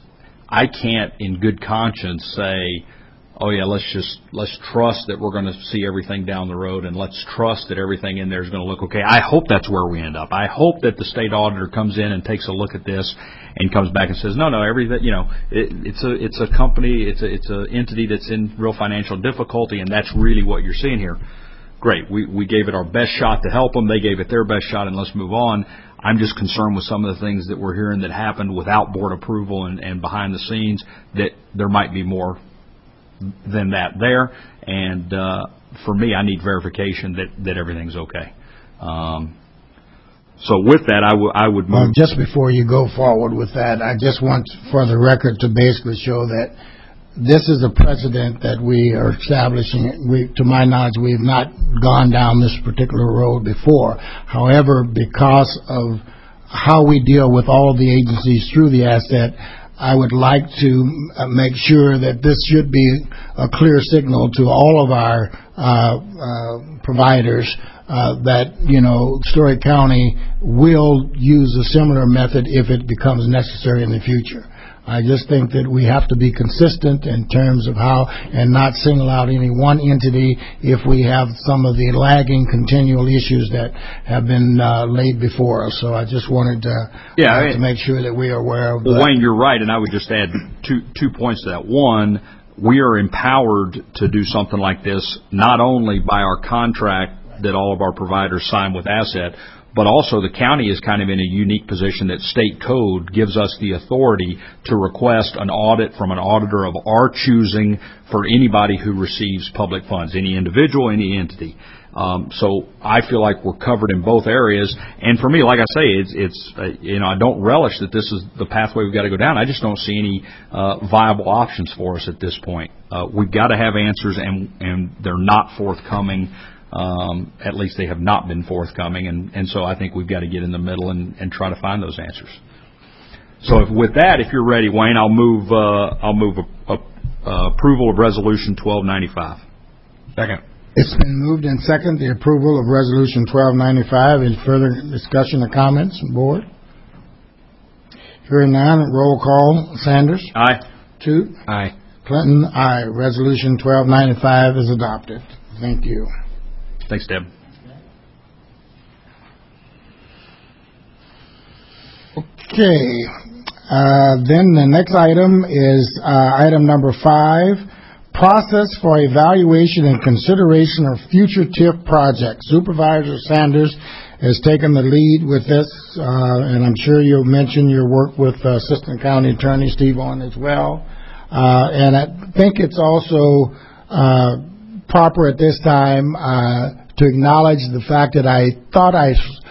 I can't, in good conscience, say, oh yeah, let's just let's trust that we're going to see everything down the road, and let's trust that everything in there is going to look okay. I hope that's where we end up. I hope that the state auditor comes in and takes a look at this and comes back and says, no, no, everything, you know, it, it's a it's a company, it's a it's an entity that's in real financial difficulty, and that's really what you're seeing here. Great, we we gave it our best shot to help them. They gave it their best shot, and let's move on. I'm just concerned with some of the things that we're hearing that happened without board approval and, and behind the scenes, that there might be more than that there. And uh, for me, I need verification that, that everything's okay. Um, so with that, I, w- I would move. Well, just before you go forward with that, I just want for the record to basically show that this is a precedent that we are establishing. We, to my knowledge, we have not gone down this particular road before. However, because of how we deal with all of the agencies through the asset, I would like to make sure that this should be a clear signal to all of our uh, uh, providers uh, that, you know, Story County will use a similar method if it becomes necessary in the future. I just think that we have to be consistent in terms of how, and not single out any one entity if we have some of the lagging continual issues that have been uh, laid before us. So I just wanted to, yeah, uh, I mean, to make sure that we are aware of well, that. Wayne, you're right, and I would just add two two points to that. One, we are empowered to do something like this not only by our contract that all of our providers sign with Asset, but also the county is kind of in a unique position that state code gives us the authority to request an audit from an auditor of our choosing for anybody who receives public funds, any individual, any entity. Um, so I feel like we're covered in both areas. And for me, like I say, it's, it's uh, you know, I don't relish that this is the pathway we've got to go down. I just don't see any uh, viable options for us at this point. Uh, we've got to have answers, and, and they're not forthcoming Um, at least they have not been forthcoming, and, and so I think we've got to get in the middle and, and try to find those answers. So if, with that, if you're ready, Wayne, I'll move uh, I'll move a, a, uh, approval of Resolution twelve ninety-five. Second. It's been moved and second, the approval of Resolution twelve ninety-five. Any further discussion or comments from the board? Hearing none, roll call. Sanders? Aye. Toot? Aye. Clinton? Aye. Resolution twelve ninety-five is adopted. Thank you. Thanks, Deb. Okay. Uh, then the next item is uh, item number five, process for evaluation and consideration of future T I F projects. Supervisor Sanders has taken the lead with this, uh, and I'm sure you'll mention your work with uh, Assistant County Attorney Steve Owen as well. Uh, and I think it's also uh, proper at this time uh, to acknowledge the fact that I thought I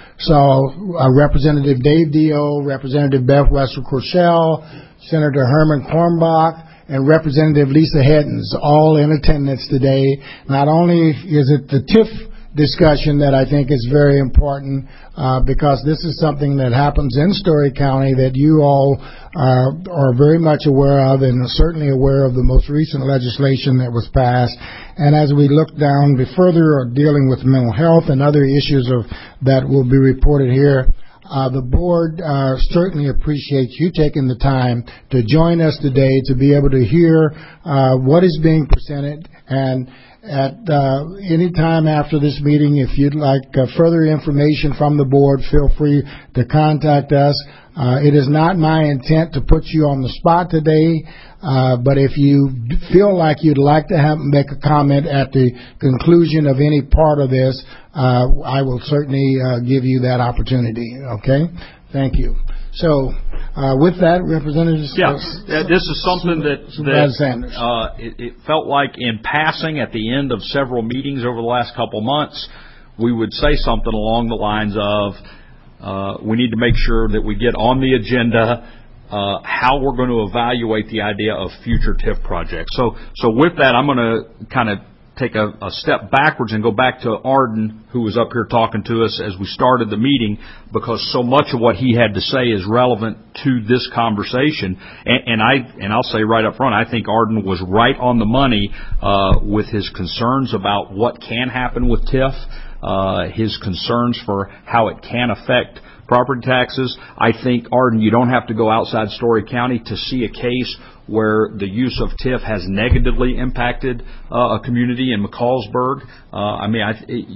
saw uh, Representative Dave Dio, Representative Beth Wester-Corshell, Senator Herman Kornbach, and Representative Lisa Heddens, all in attendance today. Not only is it the T I F discussion that I think is very important, uh, because this is something that happens in Story County that you all uh, are very much aware of, and are certainly aware of the most recent legislation that was passed. And as we look down further, or dealing with mental health and other issues of that will be reported here, Uh, the board uh, certainly appreciates you taking the time to join us today to be able to hear uh, what is being presented. And at uh, any time after this meeting, if you'd like uh, further information from the board, feel free to contact us. Uh, it is not my intent to put you on the spot today, uh, but if you feel like you'd like to have, make a comment at the conclusion of any part of this, uh, I will certainly uh, give you that opportunity. Okay? Thank you. So, uh, with that, Representative... Yeah, uh, this is something that, Supervisor that Sanders. uh, it, it felt like in passing at the end of several meetings over the last couple of months, we would say something along the lines of, Uh, we need to make sure that we get on the agenda uh, how we're going to evaluate the idea of future T I F projects. So, so with that, I'm going to kind of take a, a step backwards and go back to Arden, who was up here talking to us as we started the meeting, because so much of what he had to say is relevant to this conversation. And, and I and I'll say right up front, I think Arden was right on the money uh, with his concerns about what can happen with T I F. Uh, his concerns for how it can affect property taxes. I think, Arden, you don't have to go outside Story County to see a case where the use of T I F has negatively impacted uh, a community in McCallsburg. Uh, I mean, I, it,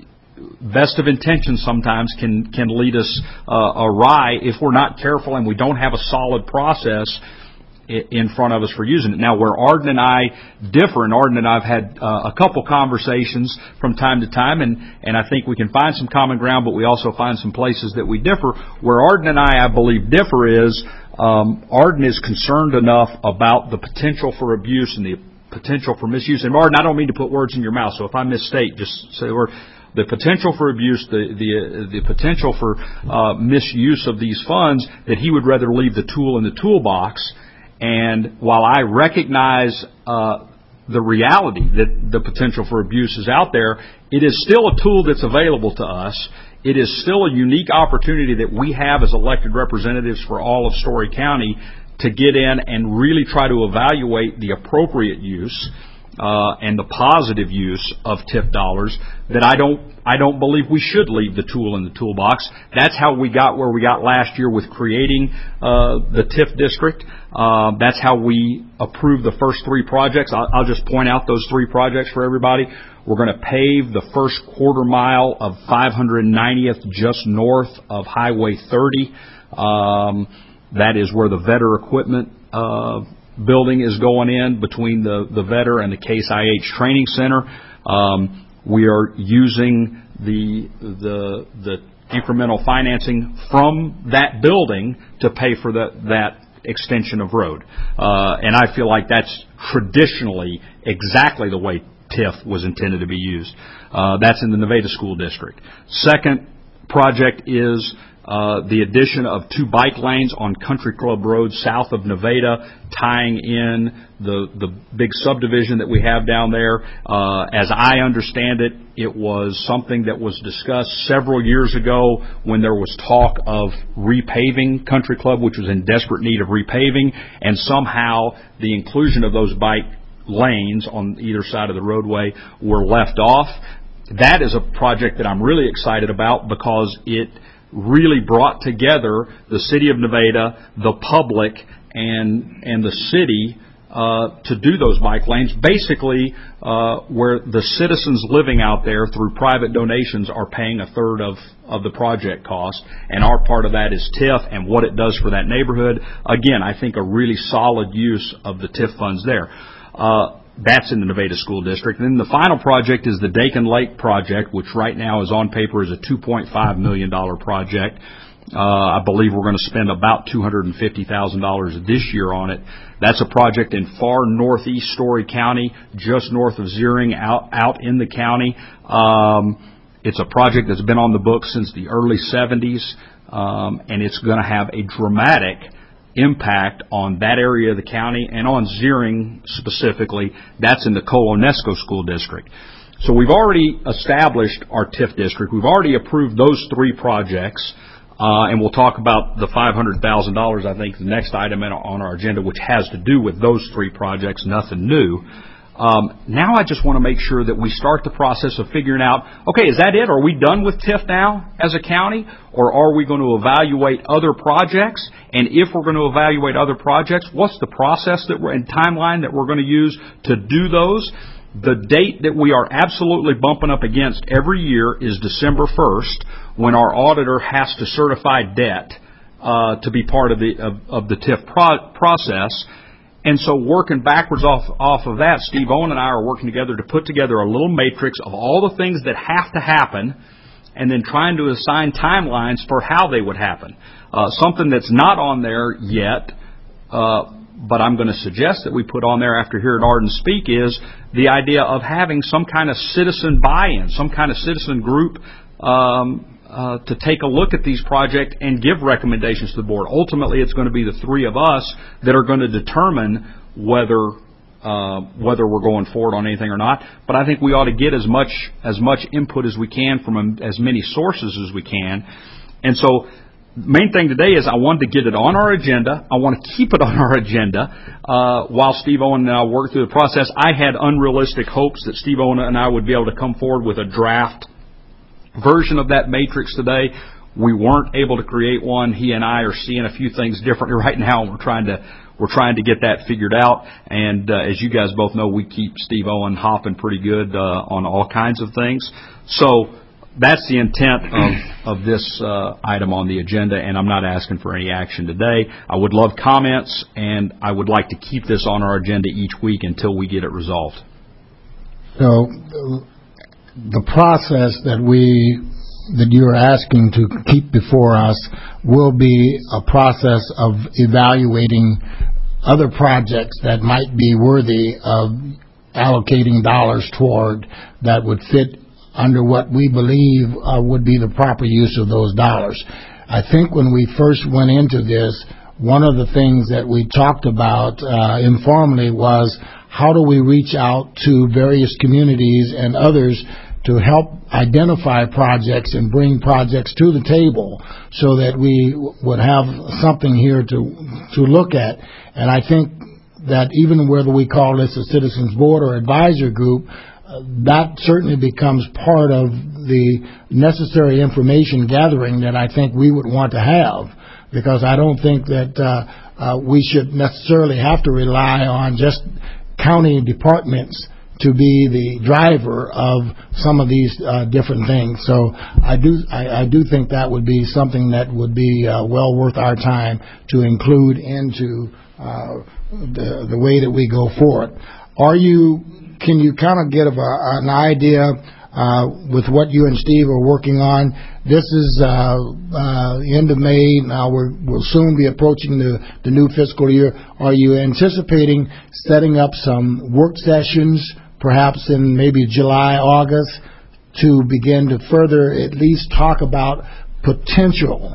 best of intentions sometimes can, can lead us uh, awry if we're not careful and we don't have a solid process in front of us for using it. Now, where Arden and I differ, and Arden and I have had uh, a couple conversations from time to time, and, and I think we can find some common ground, but we also find some places that we differ. Where Arden and I, I believe, differ is um, Arden is concerned enough about the potential for abuse and the potential for misuse. And Arden, I don't mean to put words in your mouth, so if I misstate, just say the word. The potential for abuse, the the, the potential for uh, misuse of these funds, that he would rather leave the tool in the toolbox. And while I recognize uh, the reality that the potential for abuse is out there, it is still a tool that's available to us. It is still a unique opportunity that we have as elected representatives for all of Story County to get in and really try to evaluate the appropriate use uh, and the positive use of T I F dollars. That I don't I don't believe we should leave the tool in the toolbox. That's how we got where we got last year with creating uh, the T I F district. Uh, that's how we approved the first three projects. I'll, I'll just point out those three projects for everybody. We're going to pave the first quarter mile of five hundred ninetieth just north of Highway thirty. Um, that is where the Vetter Equipment uh, building is going in, between the, the Vetter and the Case I H Training Center. Um, we are using the the the incremental financing from that building to pay for the, that extension of road. Uh, and I feel like that's traditionally exactly the way T I F was intended to be used. Uh, that's in the Nevada School District. Second project is uh, the addition of two bike lanes on Country Club Road south of Nevada, tying in the the big subdivision that we have down there. Uh, as I understand it, it was something that was discussed several years ago when there was talk of repaving Country Club, which was in desperate need of repaving, and somehow the inclusion of those bike lanes on either side of the roadway were left off. That is a project that I'm really excited about because it really brought together the city of Nevada, the public, and and the city uh, to do those bike lanes, basically uh, where the citizens living out there through private donations are paying a third of, of the project cost, and our part of that is T I F and what it does for that neighborhood. Again, I think a really solid use of the T I F funds there. Uh, That's in the Nevada School District. And then the final project is the Dakin Lake project, which right now is on paper as a two point five million dollars project. Uh, I believe we're going to spend about two hundred fifty thousand dollars this year on it. That's a project in far northeast Story County, just north of Zering, out, out in the county. Um, it's a project that's been on the books since the early seventies, um, and it's going to have a dramatic impact on that area of the county and on Zering specifically. That's in the Colonesco School District. So we've already established our T I F district. We've already approved those three projects, uh, and we'll talk about the five hundred thousand dollars, I think, the next item on our agenda, which has to do with those three projects, nothing new. Um, now I just want to make sure that we start the process of figuring out, okay, is that it? Are we done with T I F now as a county? Or are we going to evaluate other projects? And if we're going to evaluate other projects, what's the process that we're, and timeline that we're going to use to do those? The date that we are absolutely bumping up against every year is December first, when our auditor has to certify debt uh, to be part of the of, of the T I F pro- process. And so working backwards off, off of that, Steve Owen and I are working together to put together a little matrix of all the things that have to happen and then trying to assign timelines for how they would happen. Uh, something that's not on there yet, uh, but I'm going to suggest that we put on there after hearing Arden speak, is the idea of having some kind of citizen buy-in, some kind of citizen group um, Uh, to take a look at these projects and give recommendations to the board. Ultimately, it's going to be the three of us that are going to determine whether uh, whether we're going forward on anything or not. But I think we ought to get as much as much input as we can from as many sources as we can. And so, the main thing today is I wanted to get it on our agenda. I want to keep it on our agenda uh, while Steve Owen and I work through the process. I had unrealistic hopes that Steve Owen and I would be able to come forward with a draft version of that matrix today. We weren't able to create one. He and I are seeing a few things differently right now, and we're trying to we're trying to get that figured out. And uh, as you guys both know, we keep Steve Owen hopping pretty good uh, on all kinds of things. So that's the intent of of this uh, item on the agenda, and I'm not asking for any action today. I would love comments, and I would like to keep this on our agenda each week until we get it resolved. So the process that we that you're asking to keep before us will be a process of evaluating other projects that might be worthy of allocating dollars toward, that would fit under what we believe uh, would be the proper use of those dollars. I think when we first went into this, one of the things that we talked about uh, informally was, how do we reach out to various communities and others to help identify projects and bring projects to the table so that we would have something here to to look at. And I think that even whether we call this a citizens board or advisor group, uh, that certainly becomes part of the necessary information gathering that I think we would want to have, because I don't think that uh, uh, we should necessarily have to rely on just county departments to be the driver of some of these uh, different things. So I do I, I do think that would be something that would be uh, well worth our time to include into uh, the the way that we go forward. Are you? Can you kind of get a, an idea uh, with what you and Steve are working on? This is uh, uh, end of May. Now we're, we'll soon be approaching the, the new fiscal year. Are you anticipating setting up some work sessions, perhaps in maybe July, August, to begin to further at least talk about potential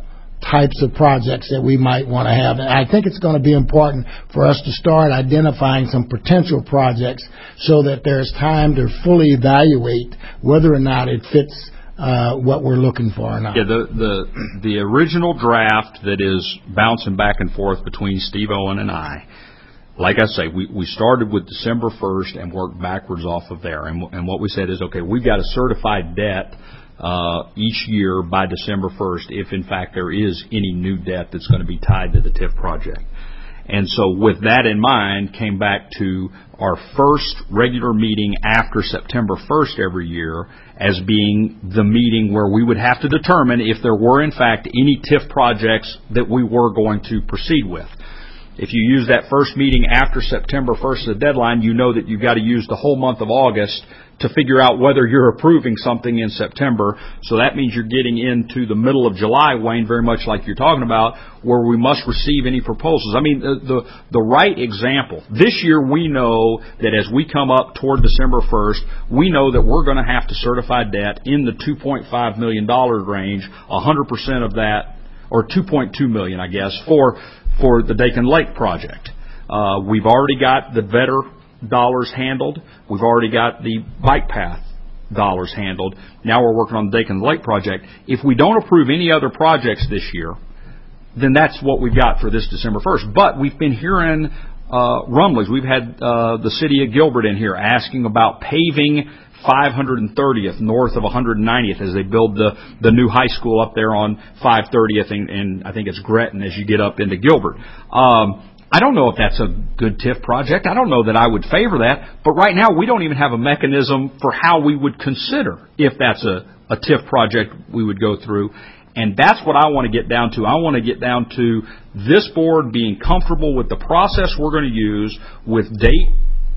types of projects that we might want to have. And I think it's going to be important for us to start identifying some potential projects so that there's time to fully evaluate whether or not it fits uh, what we're looking for or not. Yeah, the, the, the original draft that is bouncing back and forth between Steve Owen and I, like I say, we, we started with December first and worked backwards off of there. And, and what we said is, okay, we've got a certified debt uh, each year by December first if, in fact, there is any new debt that's going to be tied to the T I F project. And so with that in mind, came back to our first regular meeting after September first every year as being the meeting where we would have to determine if there were, in fact, any T I F projects that we were going to proceed with. If you use that first meeting after September first as a deadline, you know that you've got to use the whole month of August to figure out whether you're approving something in September. So that means you're getting into the middle of July, Wayne, very much like you're talking about, where we must receive any proposals. I mean, the, the, the right example. This year we know that as we come up toward December first, we know that we're going to have to certify debt in the two point five million dollars range, one hundred percent of that, or two point two million dollars, I guess, for for the Dakin Lake project. Uh, we've already got the Vetter dollars handled. We've already got the bike path dollars handled. Now we're working on the Dakin Lake project. If we don't approve any other projects this year, then that's what we've got for this December first. But we've been hearing uh, rumblings. We've had uh, the city of Gilbert in here asking about paving five hundred thirtieth north of one hundred ninetieth as they build the, the new high school up there on five thirtieth and, and I think it's Gretton as you get up into Gilbert. Um, I don't know if that's a good T I F project. I don't know that I would favor that. But right now we don't even have a mechanism for how we would consider if that's a, a T I F project we would go through. And that's what I want to get down to. I want to get down to this board being comfortable with the process we're going to use with date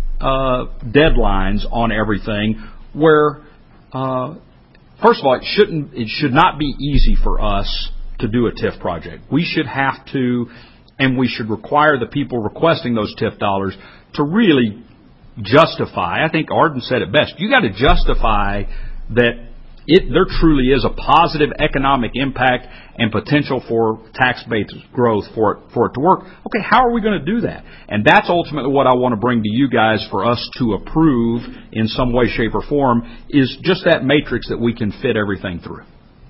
uh, deadlines on everything. Where, uh, first of all, it shouldn't, it should not be easy for us to do a T I F project. We should have to, and we should require the people requesting those T I F dollars to really justify. I think Arden said it best. You got to justify that it there truly is a positive economic impact and potential for tax-based growth for it, for it to work. Okay, how are we going to do that? And that's ultimately what I want to bring to you guys for us to approve in some way, shape, or form is just that matrix that we can fit everything through.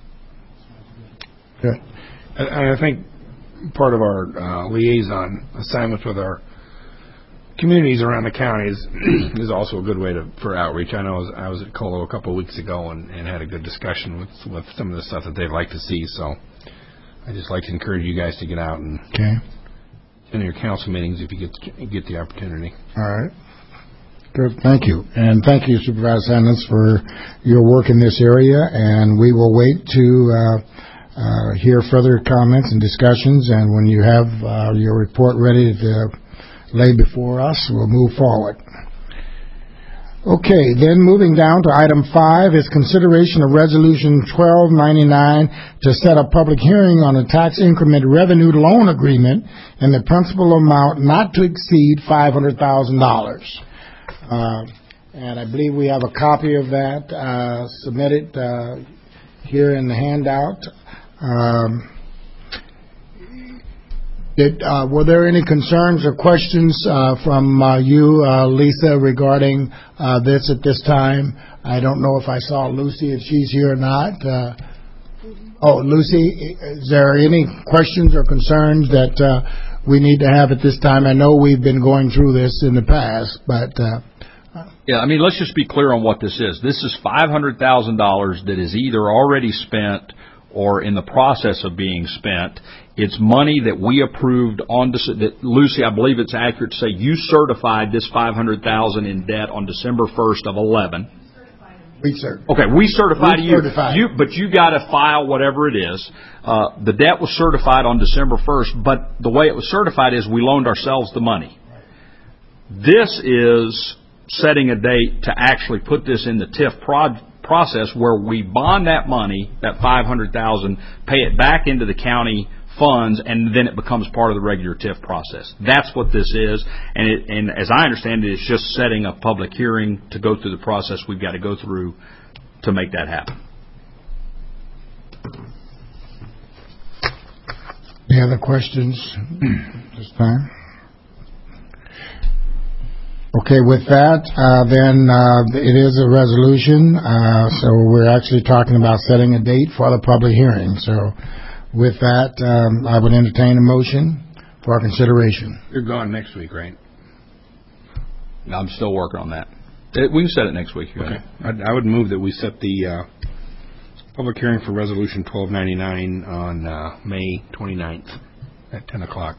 Good. And I think part of our uh, liaison assignments with our communities around the county is, is also a good way to for outreach. I know I was, I was at Colo a couple of weeks ago and, and had a good discussion with, with some of the stuff that they'd like to see. So I just like to encourage you guys to get out and okay. in your council meetings if you get get the opportunity. All right. Good. Thank you. And thank you, Supervisor Sanders, for your work in this area. And we will wait to uh, uh, hear further comments and discussions. And when you have uh, your report ready to lay before us, we'll move forward. Okay, then moving down to item five is consideration of resolution twelve ninety-nine to set a public hearing on a tax increment revenue loan agreement in the principal amount not to exceed five hundred thousand dollars. Uh, and I believe we have a copy of that uh, submitted uh, here in the handout. Um, Did, uh, were there any concerns or questions uh, from uh, you, uh, Lisa, regarding uh, this at this time? I don't know if I saw Lucy, if she's here or not. Uh, oh, Lucy, is there any questions or concerns that uh, we need to have at this time? I know we've been going through this in the past, but... Uh, yeah, I mean, let's just be clear on what this is. This is five hundred thousand dollars that is either already spent or in the process of being spent. It's money that we approved on, that Lucy, I believe it's accurate to say you certified this five hundred thousand dollars in debt on December first of eleven. We certified. Okay, we certified we you. Certified. you. But you got to file whatever it is. Uh, the debt was certified on December first, but the way it was certified is we loaned ourselves the money. This is setting a date to actually put this in the T I F project process where we bond that money, that five hundred thousand dollars, pay it back into the county funds, and then it becomes part of the regular T I F process. That's what this is, and, it, and as I understand it, it's just setting a public hearing to go through the process we've got to go through to make that happen. Any other questions this time? Okay, with that, uh, then uh, it is a resolution, uh, so we're actually talking about setting a date for the public hearing. So with that, um, I would entertain a motion for our consideration. You're gone next week, right? I'm still working on that. It, we can set it next week. Okay. I'd, I would move that we set the uh, public hearing for Resolution twelve ninety-nine on uh, May twenty-ninth at ten o'clock.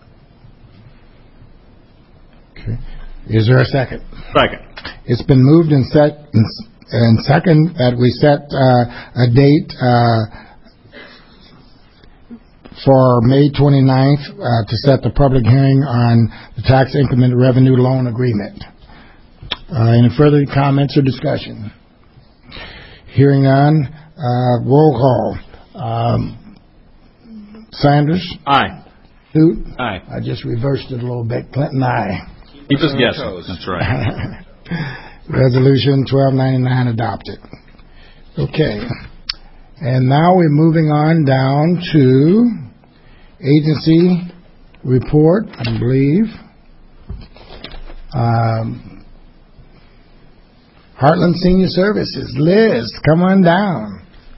Okay. Is there a second? Second. It's been moved and set and second that we set uh, a date uh, for May twenty-ninth uh, to set the public hearing on the tax increment revenue loan agreement. Uh, any further comments or discussion? Hearing none, uh, roll call. Um, Sanders? Aye. Hoot? Aye. I just reversed it a little bit. Clinton, aye. Keep us guessing. That's right. Resolution twelve ninety-nine adopted. Okay. And now we're moving on down to agency report, I believe. Um, Heartland Senior Services. Liz, come on down.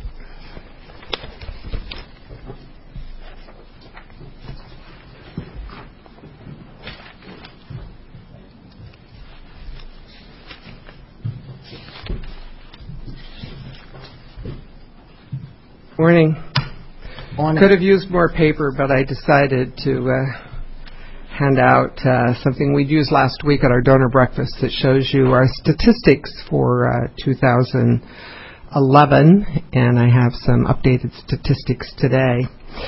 Morning. Morning. Could have used more paper, but I decided to uh, hand out uh, something we'd used last week at our donor breakfast that shows you our statistics for uh, two thousand eleven, and I have some updated statistics today.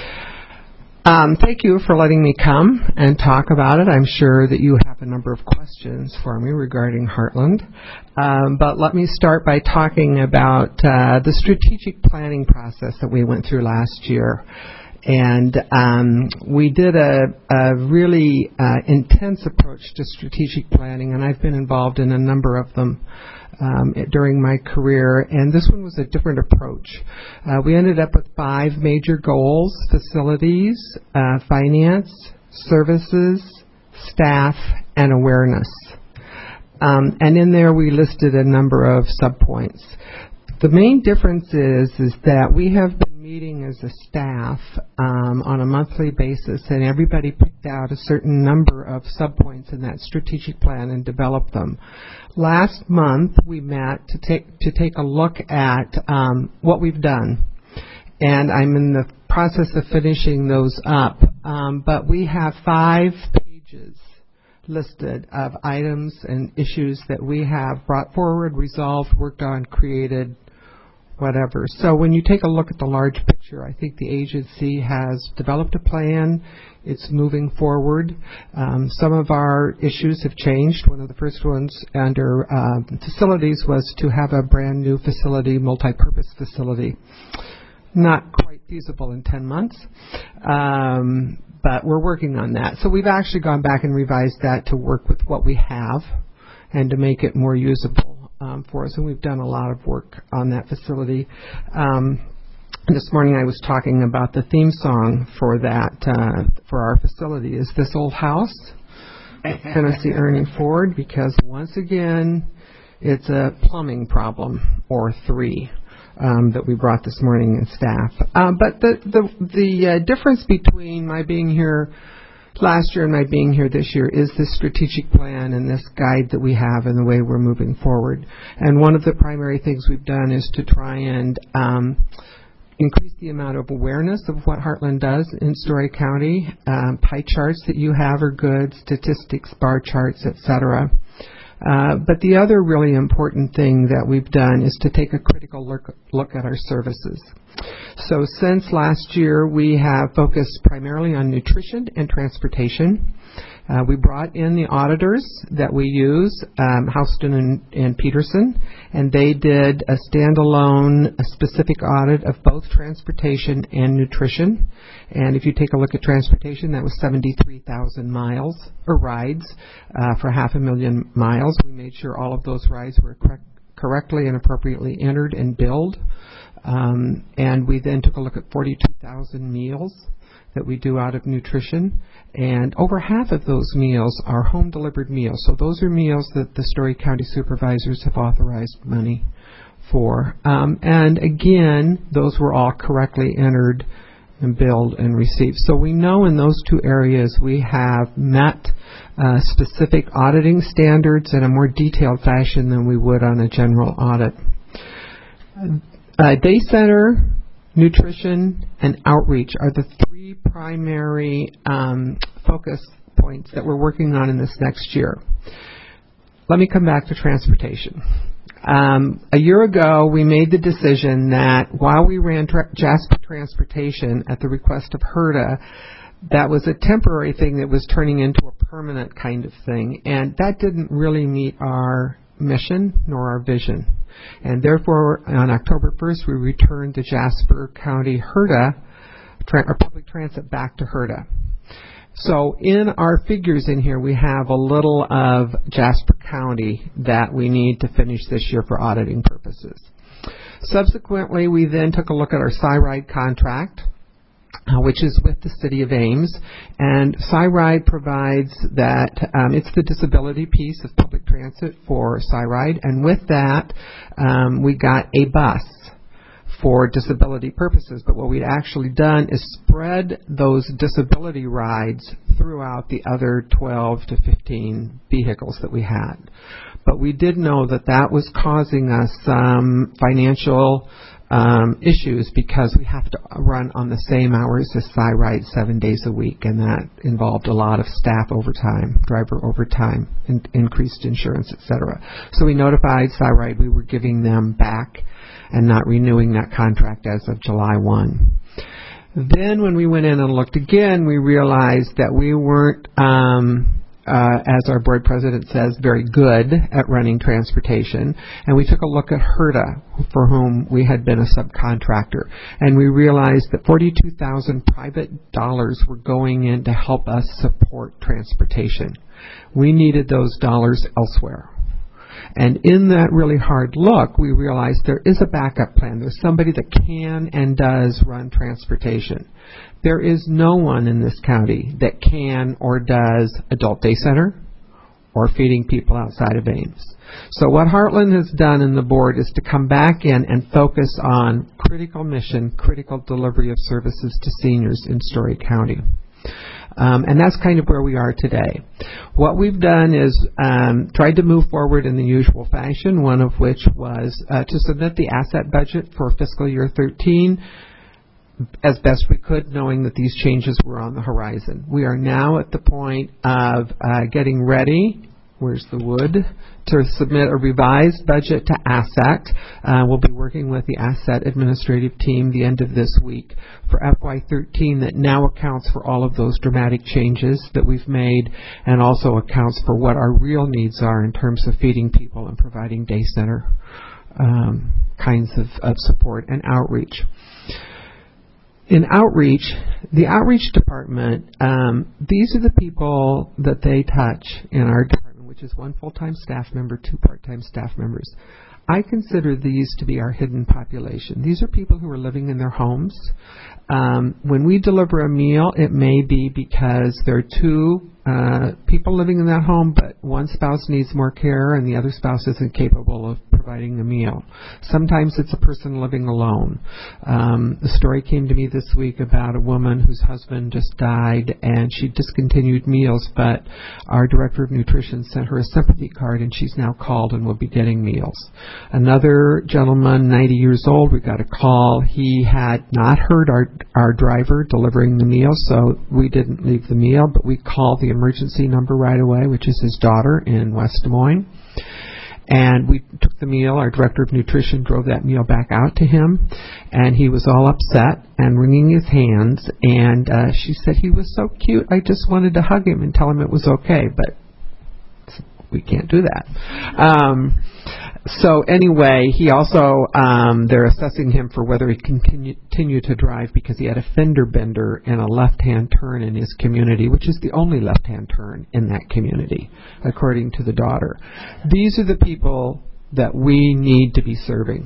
Um, thank you for letting me come and talk about it. I'm sure that you have a number of questions for me regarding Heartland. Um, but let me start by talking about uh, the strategic planning process that we went through last year. And um, we did a, a really uh, intense approach to strategic planning, and I've been involved in a number of them um, during my career, and this one was a different approach. Uh, we ended up with five major goals: facilities, uh, finance, services, staff, and awareness. Um, and in there we listed a number of subpoints. The main difference is, is that we have been meeting as a staff um, on a monthly basis, and everybody picked out a certain number of subpoints in that strategic plan and developed them. Last month we met to take to take a look at um, what we've done, and I'm in the process of finishing those up. Um, but we have five pages listed of items and issues that we have brought forward, resolved, worked on, created, whatever. So when you take a look at the large picture, I think the agency has developed a plan. It's moving forward. Um, some of our issues have changed. One of the first ones under uh, facilities was to have a brand new facility, multi-purpose facility. Not quite feasible in ten months, um, but we're working on that. So we've actually gone back and revised that to work with what we have and to make it more usable um, for us. And we've done a lot of work on that facility. Um, this morning I was talking about the theme song for that, uh, for our facility is This Old House, Tennessee Ernie Ford, because once again, it's a plumbing problem or three. Um, that we brought this morning in staff. Uh, but the the, the uh, difference between my being here last year and my being here this year is this strategic plan and this guide that we have and the way we're moving forward. And one of the primary things we've done is to try and um, increase the amount of awareness of what Heartland does in Story County. Um, pie charts that you have are good, statistics, bar charts, et cetera. Uh, but the other really important thing that we've done is to take a critical look, look at our services. So since last year, we have focused primarily on nutrition and transportation. Uh, we brought in the auditors that we use, um, Houston and, and Peterson, and they did a standalone, a specific audit of both transportation and nutrition. And if you take a look at transportation, that was seventy-three thousand miles, or rides, uh, for half a million miles. We made sure all of those rides were correct, correctly and appropriately entered and billed. Um, and we then took a look at forty-two thousand meals that we do out of nutrition, and over half of those meals are home-delivered meals. So those are meals that the Story County supervisors have authorized money for. Um, and again, those were all correctly entered and billed and received. So we know in those two areas we have met uh, specific auditing standards in a more detailed fashion than we would on a general audit. Uh, day center, nutrition, and outreach are the three primary um, focus points that we're working on in this next year. Let me come back to transportation. Um, a year ago, we made the decision that while we ran tra- Jasper Transportation at the request of HERDA, that was a temporary thing that was turning into a permanent kind of thing, and that didn't really meet our mission nor our vision. And therefore, on October first, we returned the Jasper County HERDA, tra- or public transit, back to HERDA. So in our figures in here, we have a little of Jasper County that we need to finish this year for auditing purposes. Subsequently, we then took a look at our SciRide contract, uh, which is with the City of Ames. And SciRide provides that, um, it's the disability piece of public transit for SciRide. And with that, um, we got a bus for disability purposes, but what we'd actually done is spread those disability rides throughout the other twelve to fifteen vehicles that we had. But we did know that that was causing us some financial um, issues because we have to run on the same hours as SciRide seven days a week, and that involved a lot of staff overtime, driver overtime, and increased insurance, et cetera. So we notified SciRide we were giving them back and not renewing that contract as of July first. Then when we went in and looked again, we realized that we weren't, um, uh, as our board president says, very good at running transportation. And we took a look at HERDA, for whom we had been a subcontractor. And we realized that forty-two thousand private dollars were going in to help us support transportation. We needed those dollars elsewhere. And in that really hard look, we realized there is a backup plan. There's somebody that can and does run transportation. There is no one in this county that can or does adult day center or feeding people outside of Ames. So what Heartland has done in the board is to come back in and focus on critical mission, critical delivery of services to seniors in Story County. Um, and that's kind of where we are today. What we've done is um, tried to move forward in the usual fashion, one of which was uh, to submit the asset budget for fiscal year thirteen as best we could, knowing that these changes were on the horizon. We are now at the point of uh, getting ready. Where's the wood? To submit a revised budget to Asset. Uh, we'll be working with the Asset administrative team the end of this week for F Y thirteen that now accounts for all of those dramatic changes that we've made and also accounts for what our real needs are in terms of feeding people and providing day center um, kinds of, of support and outreach. In outreach, the outreach department, um, these are the people that they touch in our department, which is one full-time staff member, two part-time staff members. I consider these to be our hidden population. These are people who are living in their homes. Um, when we deliver a meal, it may be because there are two uh, people living in that home, but one spouse needs more care and the other spouse isn't capable of providing a meal. Sometimes it's a person living alone. Um, the story came to me this week about a woman whose husband just died and she discontinued meals, but our director of nutrition sent her a sympathy card and she's now called and will be getting meals. Another gentleman, ninety years old, we got a call. He had not heard our our driver delivering the meal, so we didn't leave the meal, but we called the emergency number right away, which is his daughter in West Des Moines. And we took the meal. Our director of nutrition drove that meal back out to him, and he was all upset and wringing his hands. And uh, she said, he was so cute, I just wanted to hug him and tell him it was okay, but we can't do that. Um, so anyway, he also, um, they're assessing him for whether he can continue to drive because he had a fender bender and a left-hand turn in his community, which is the only left-hand turn in that community, according to the daughter. These are the people that we need to be serving.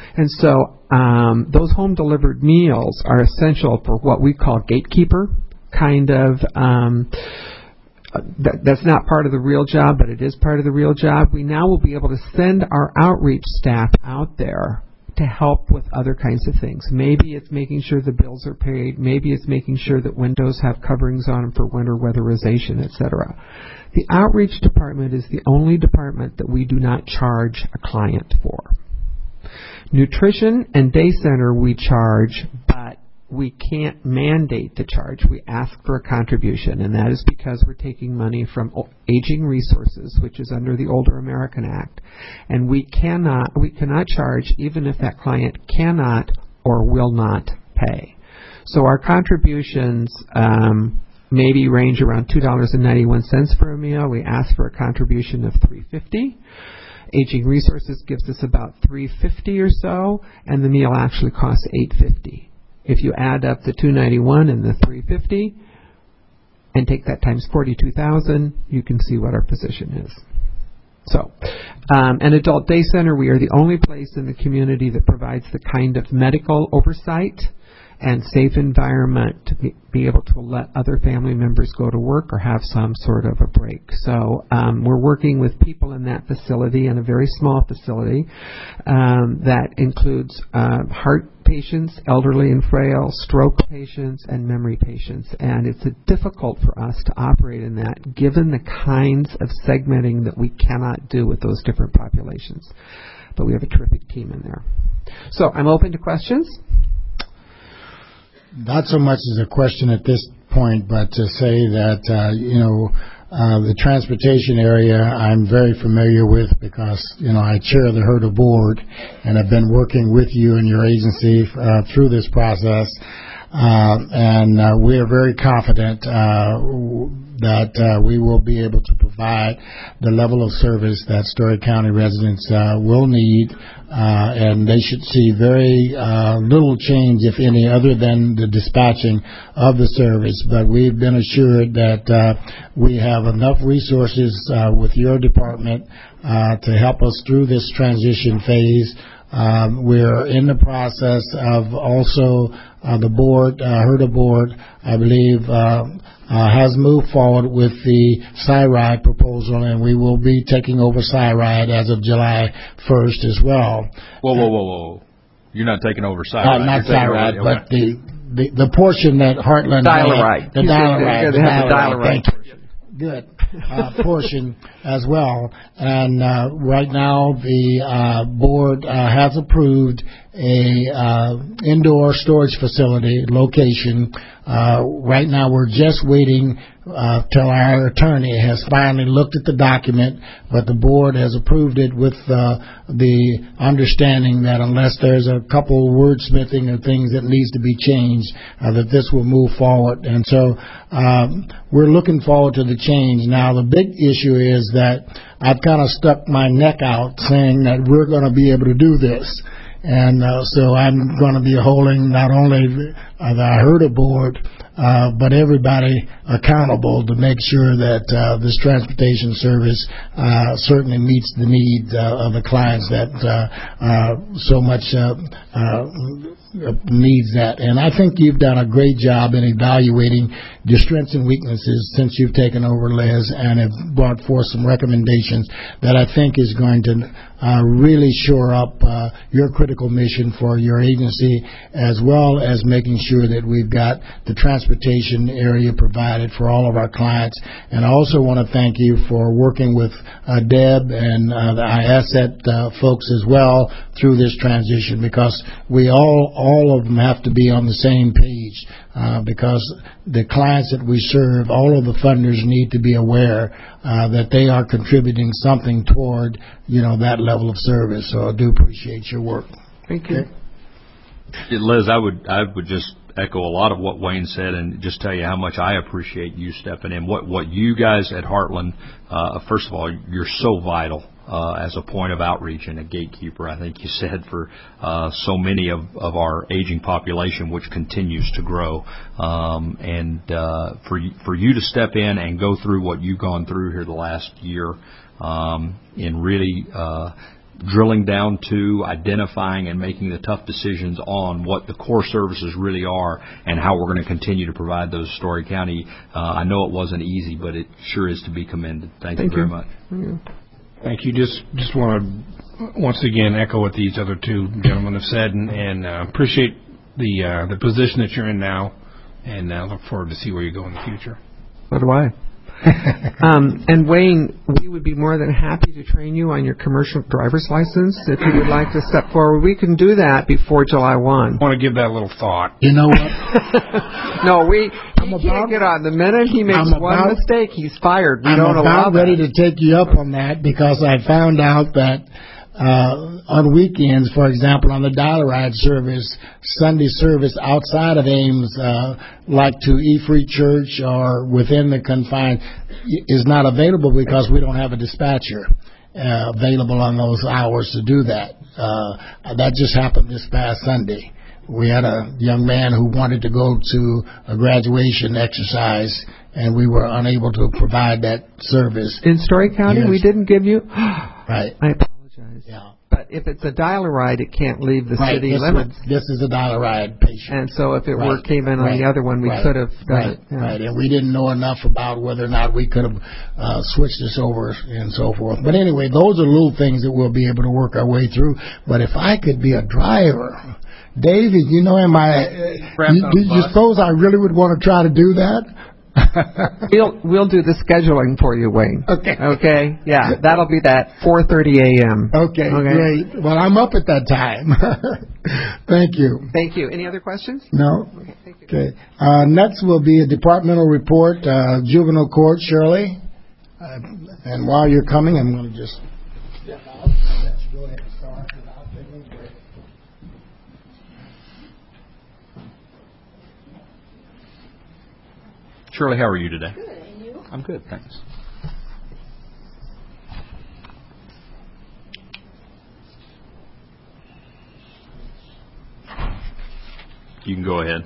And so um, those home-delivered meals are essential for what we call gatekeeper kind of. Um, that, that's not part of the real job, but it is part of the real job. We now will be able to send our outreach staff out there to help with other kinds of things. Maybe it's making sure the bills are paid. Maybe it's making sure that windows have coverings on them for winter weatherization, et cetera. The outreach department is the only department that we do not charge a client for. Nutrition and day center we charge, but we can't mandate the charge. We ask for a contribution, and that is because we're taking money from Aging Resources, which is under the Older American Act, and we cannot we cannot charge even if that client cannot or will not pay. So our contributions um, maybe range around two dollars and ninety-one cents for a meal. We ask for a contribution of three dollars and fifty cents. Aging Resources gives us about three dollars and fifty cents or so, and the meal actually costs eight dollars and fifty cents. If you add up the two dollars and ninety-one cents and the three dollars and fifty cents and take that times forty-two thousand, you can see what our position is. So, um, an adult day center, we are the only place in the community that provides the kind of medical oversight and safe environment to be, be able to let other family members go to work or have some sort of a break. So um, we're working with people in that facility, in a very small facility um, that includes uh, heart patients, elderly and frail, stroke patients, and memory patients. And it's a difficult for us to operate in that, given the kinds of segmenting that we cannot do with those different populations. But we have a terrific team in there. So I'm open to questions. Not so much as a question at this point, but to say that, uh, you know, uh, the transportation area I'm very familiar with because, you know, I chair the HERDA board and have been working with you and your agency uh, through this process. Uh, and uh, we are very confident uh, that uh, we will be able to provide the level of service that Story County residents uh, will need, uh, and they should see very uh, little change, if any, other than the dispatching of the service. But we've been assured that uh, we have enough resources uh, with your department uh, to help us through this transition phase. Um, we're in the process of also uh, the board, uh, HERDA board, I believe, uh, uh, has moved forward with the SIRIDE proposal, and we will be taking over SIRIDE as of July first as well. Whoa, whoa, whoa, whoa. You're not taking over SIRIDE. Uh, not SIRIDE, over, but the, the, the portion that Heartland... Dial-A-Ride. The Dial-A-Ride. The Dial-A-Ride. Good uh, portion as well. And uh, right now the uh, board uh, has approved a uh, indoor storage facility location. Uh, right now we're just waiting uh, till our attorney has finally looked at the document, but the board has approved it with uh, the understanding that unless there's a couple wordsmithing or things that needs to be changed, uh, that this will move forward. And so um, we're looking forward to the change. Now the big issue is that I've kind of stuck my neck out saying that we're going to be able to do this. And uh, so I'm going to be holding not only uh, the HERDA board, uh, but everybody accountable to make sure that uh, this transportation service uh, certainly meets the need uh, of the clients that uh, uh, so much uh, uh, needs that. And I think you've done a great job in evaluating your strengths and weaknesses since you've taken over, Liz, and have brought forth some recommendations that I think is going to uh, really shore up uh, your critical mission for your agency, as well as making sure that we've got the transportation area provided for all of our clients. And I also want to thank you for working with uh, Deb and uh, the I S E T uh, folks as well through this transition, because we all, all of them have to be on the same page. Uh, because the clients that we serve, all of the funders need to be aware uh, that they are contributing something toward, you know, that level of service. So I do appreciate your work. Thank you. Okay. Liz, I would I would just echo a lot of what Wayne said and just tell you how much I appreciate you stepping in. What what you guys at Heartland, uh, first of all, you're so vital. Uh, as a point of outreach and a gatekeeper, I think you said, for uh, so many of, of our aging population, which continues to grow. Um, and uh, for, for you to step in and go through what you've gone through here the last year um, in really uh, drilling down to identifying and making the tough decisions on what the core services really are and how we're going to continue to provide those to Story County. Uh, I know it wasn't easy, but it sure is to be commended. Thank, Thank you very you. much. Yeah. Thank you. Just just want to once again echo what these other two gentlemen have said, and, and uh, appreciate the uh, the position that you're in now, and uh, look forward to see where you go in the future. So do I. um, and Wayne, we would be more than happy to train you on your commercial driver's license if you would like to step forward. We can do that before July first. I want to give that a little thought. You know what? No, we I'm he about- can't get on. The minute he makes I'm one about- mistake, he's fired. We I'm don't allow about ready that. to take you up on that because I found out that uh, on weekends, for example, on the Dollar Ride service, Sunday service outside of Ames, uh, like to E Free Church or within the confines, is not available because we don't have a dispatcher uh, available on those hours to do that. Uh, that just happened this past Sunday. We had a young man who wanted to go to a graduation exercise, and we were unable to provide that service. In Story County, Yes. we didn't give you. Right. I apologize. Yeah. But if it's a dial ride, it can't leave the Right. city This, limits. was, this is a Dollar Ride patient. And so if it Right. were came in on Right. the other one, we Right. could have done Right. it. Yeah. Right. And we didn't know enough about whether or not we could have uh, switched this over and so forth. But anyway, those are little things that we'll be able to work our way through. But if I could be a driver, David, you know, am I? Uh, you, do you suppose I really would want to try to do that? We'll we'll do the scheduling for you, Wayne. Okay. Okay. Yeah, that'll be that four thirty a.m. Okay, great. Well, I'm up at that time. Thank you. Thank you. Any other questions? No? Okay. Thank you. Okay. Uh, next will be a departmental report, uh, juvenile court, Shirley. Uh, and while you're coming, I'm going to just step out. Let you go ahead and start without taking a break. Shirley, how are you today? Good, and you? I'm good, thanks. You can go ahead.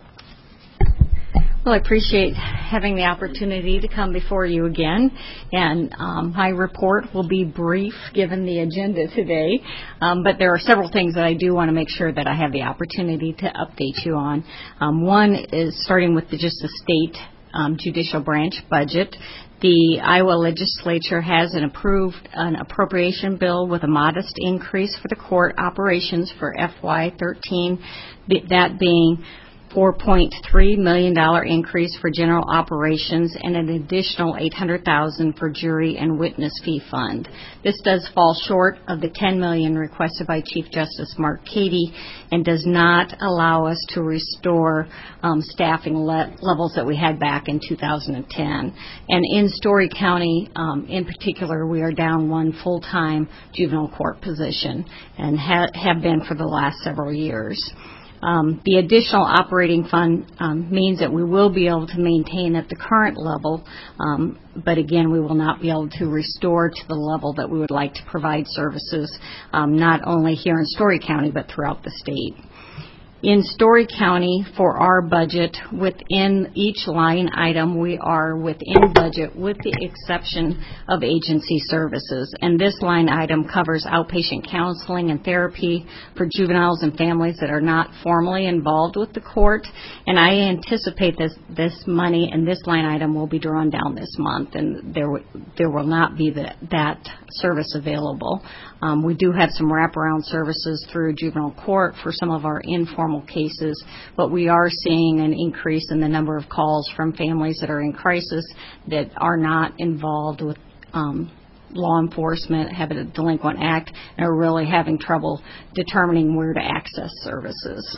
Well, I appreciate having the opportunity to come before you again, and um, my report will be brief given the agenda today, um, but there are several things that I do want to make sure that I have the opportunity to update you on. Um, one is starting with the, just the state um, judicial branch budget. The Iowa legislature has an approved an appropriation bill with a modest increase for the court operations for F Y thirteen, that being four point three million dollars increase for general operations and an additional eight hundred thousand dollars for jury and witness fee fund. This does fall short of the ten million dollars requested by Chief Justice Mark Cady and does not allow us to restore um, staffing le- levels that we had back in two thousand ten. And in Story County, um, in particular, we are down one full-time juvenile court position and ha- have been for the last several years. Um, the additional operating fund um, means that we will be able to maintain at the current level, um, but again, we will not be able to restore to the level that we would like to provide services, um, not only here in Story County, but throughout the state. In Story County, for our budget, within each line item, we are within budget with the exception of agency services. And this line item covers outpatient counseling and therapy for juveniles and families that are not formally involved with the court. And I anticipate this, this money and this line item will be drawn down this month, and there, w- there will not be the, that service available. Um, we do have some wraparound services through juvenile court for some of our informal cases, but we are seeing an increase in the number of calls from families that are in crisis that are not involved with um, law enforcement, have a delinquent act, and are really having trouble determining where to access services.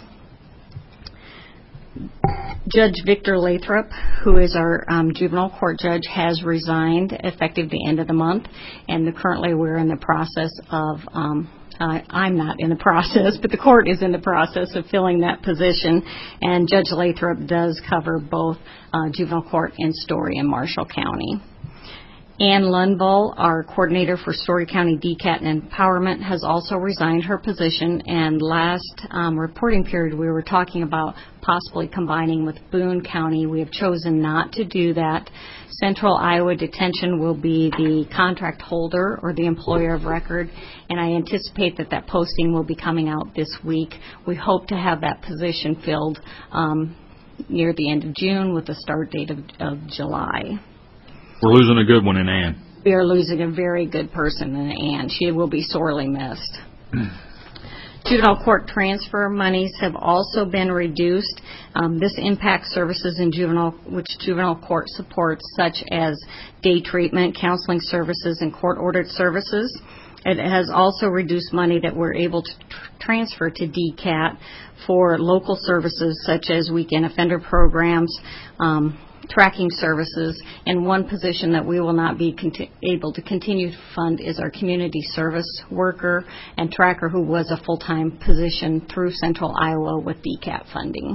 Judge Victor Lathrop, who is our um, juvenile court judge, has resigned effective the end of the month, and the, currently we're in the process of, um, uh, I'm not in the process, but the court is in the process of filling that position, and Judge Lathrop does cover both uh, juvenile court and Story in Marshall County. Ann Lundvall, our coordinator for Story County D C A T and Empowerment, has also resigned her position, and last um, reporting period we were talking about possibly combining with Boone County. We have chosen not to do that. Central Iowa Detention will be the contract holder or the employer of record, and I anticipate that that posting will be coming out this week. We hope to have that position filled um, near the end of June with the start date of, of July. We're losing a good one in Ann. We are losing a very good person in Ann. She will be sorely missed. Juvenile court transfer monies have also been reduced. Um, this impacts services in juvenile, which juvenile court supports, such as day treatment, counseling services, and court-ordered services. It has also reduced money that we're able to tr- transfer to D C A T for local services, such as weekend offender programs, um, tracking services, and one position that we will not be conti- able to continue to fund is our community service worker and tracker, who was a full-time position through Central Iowa with D C A T funding.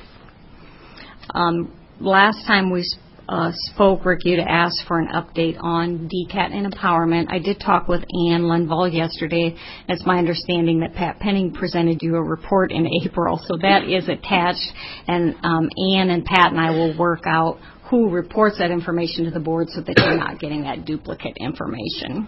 Um, last time we uh, spoke, Rick, you'd asked for an update on D C A T and empowerment. I did talk with Ann Lundvall yesterday. It's my understanding that Pat Penning presented you a report in April, so that is attached, and um, Ann and Pat and I will work out who reports that information to the board so that you're not getting that duplicate information.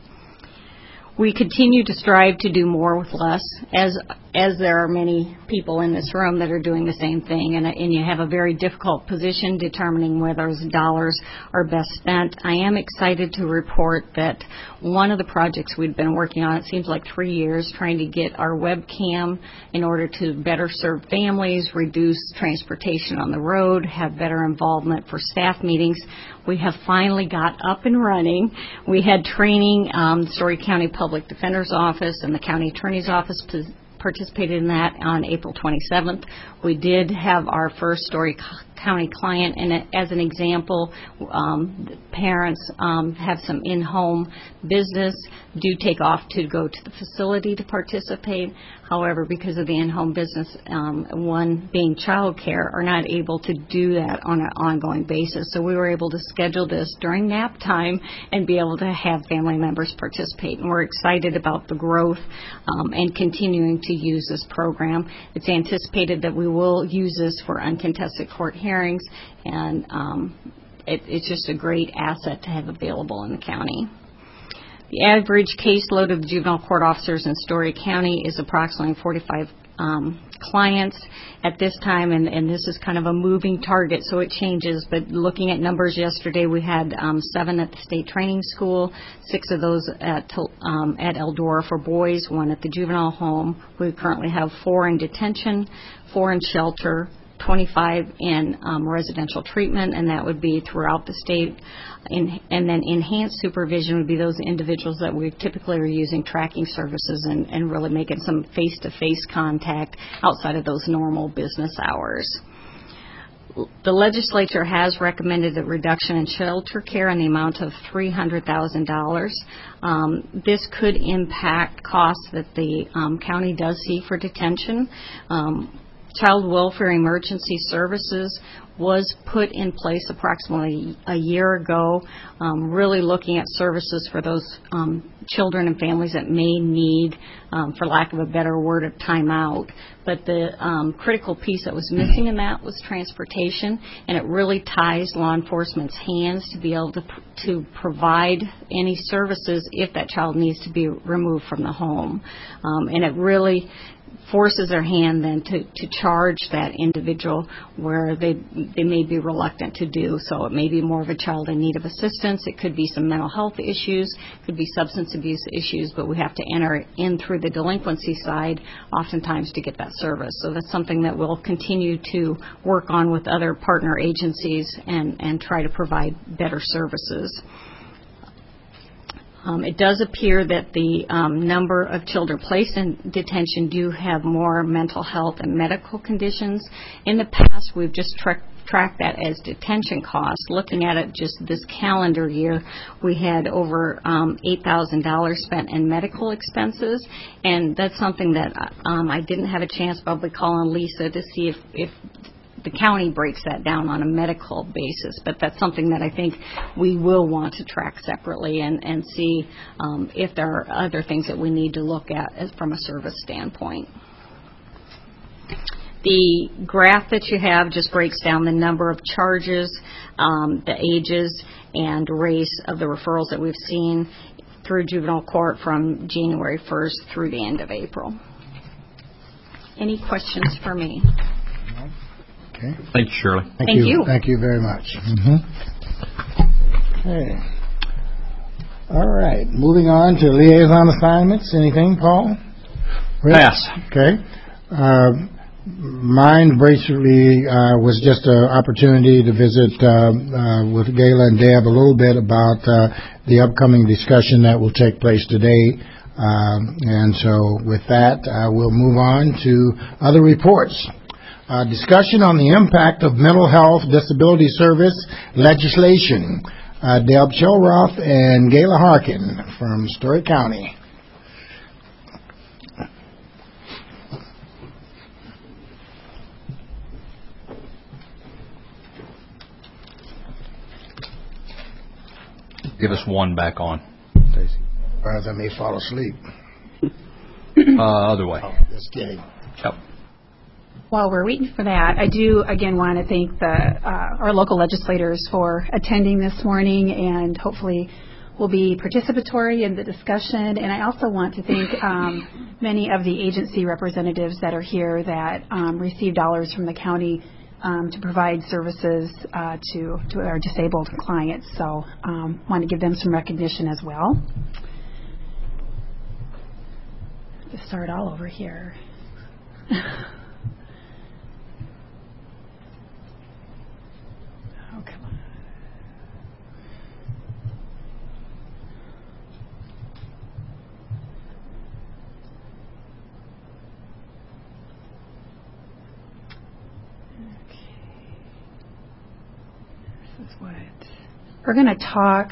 We continue to strive to do more with less, as as there are many people in this room that are doing the same thing, and, and you have a very difficult position determining whether those dollars are best spent. I am excited to report that one of the projects we've been working on, it seems like three years, trying to get our webcam in order to better serve families, reduce transportation on the road, have better involvement for staff meetings. We have finally got up and running. We had training, um, Story County Public Defender's Office and the County Attorney's Office participated in that on April twenty-seventh. We did have our first Story County client, and as an example, um, parents um, have some in-home business, do take off to go to the facility to participate. However, because of the in-home business, um, one being child care, are not able to do that on an ongoing basis. So we were able to schedule this during nap time and be able to have family members participate. And we're excited about the growth um, and continuing to use this program. It's anticipated that we will use this for uncontested court hearings, and um, it, it's just a great asset to have available in the county. The average caseload of the juvenile court officers in Story County is approximately forty-five um, clients at this time, and, and this is kind of a moving target, so it changes. But looking at numbers yesterday, we had um, seven at the state training school, six of those at um, at Eldora for boys, one at the juvenile home. We currently have four in detention, four in shelter, twenty-five in um, residential treatment, and that would be throughout the state. In, and then enhanced supervision would be those individuals that we typically are using tracking services and, and really making some face-to-face contact outside of those normal business hours. The legislature has recommended a reduction in shelter care in the amount of three hundred thousand dollars. Um, this could impact costs that the um, county does see for detention. Um, Child Welfare Emergency Services was put in place approximately a year ago, um, really looking at services for those um, children and families that may need, um, for lack of a better word, a timeout. But the um, critical piece that was missing in that was transportation, and it really ties law enforcement's hands to be able to, to provide any services if that child needs to be removed from the home. Um, and it really forces their hand then to, to charge that individual where they they may be reluctant to do. So it may be more of a child in need of assistance. It could be some mental health issues, could be substance abuse issues, but we have to enter in through the delinquency side oftentimes to get that service. So that's something that we'll continue to work on with other partner agencies and, and try to provide better services. Um, it does appear that the um, number of children placed in detention do have more mental health and medical conditions. In the past, we've just tra- tracked that as detention costs. Looking at it just this calendar year, we had over um, eight thousand dollars spent in medical expenses, and that's something that um, I didn't have a chance to probably call on Lisa to see if, if the county breaks that down on a medical basis, but that's something that I think we will want to track separately and, and see um, if there are other things that we need to look at as from a service standpoint. The graph that you have just breaks down the number of charges, um, the ages, and race of the referrals that we've seen through juvenile court from January first through the end of April. Any questions for me? Okay. Thank you, Shirley. Thank, Thank you. you. Thank you very much. Mm-hmm. Okay. All right. Moving on to liaison assignments. Anything, Paul? Rick? Pass. Okay. Uh, mine basically uh, was just an opportunity to visit uh, uh, with Gayla and Deb a little bit about uh, the upcoming discussion that will take place today. Um, and so with that, uh, we'll move on to other reports. Uh, discussion on the impact of mental health disability service legislation. Uh, Deb Shellroth and Gayla Harkin from Story County. Give us one back on. Or else I may fall asleep. Uh, other way. Oh, just kidding. Yep. While we're waiting for that, I do again want to thank the uh, our local legislators for attending this morning, and hopefully will be participatory in the discussion. And I also want to thank um, many of the agency representatives that are here that um, receive dollars from the county um, to provide services uh, to to our disabled clients. So um, want to give them some recognition as well. To start all over here. Oh, come on. Okay. This is what we're going to talk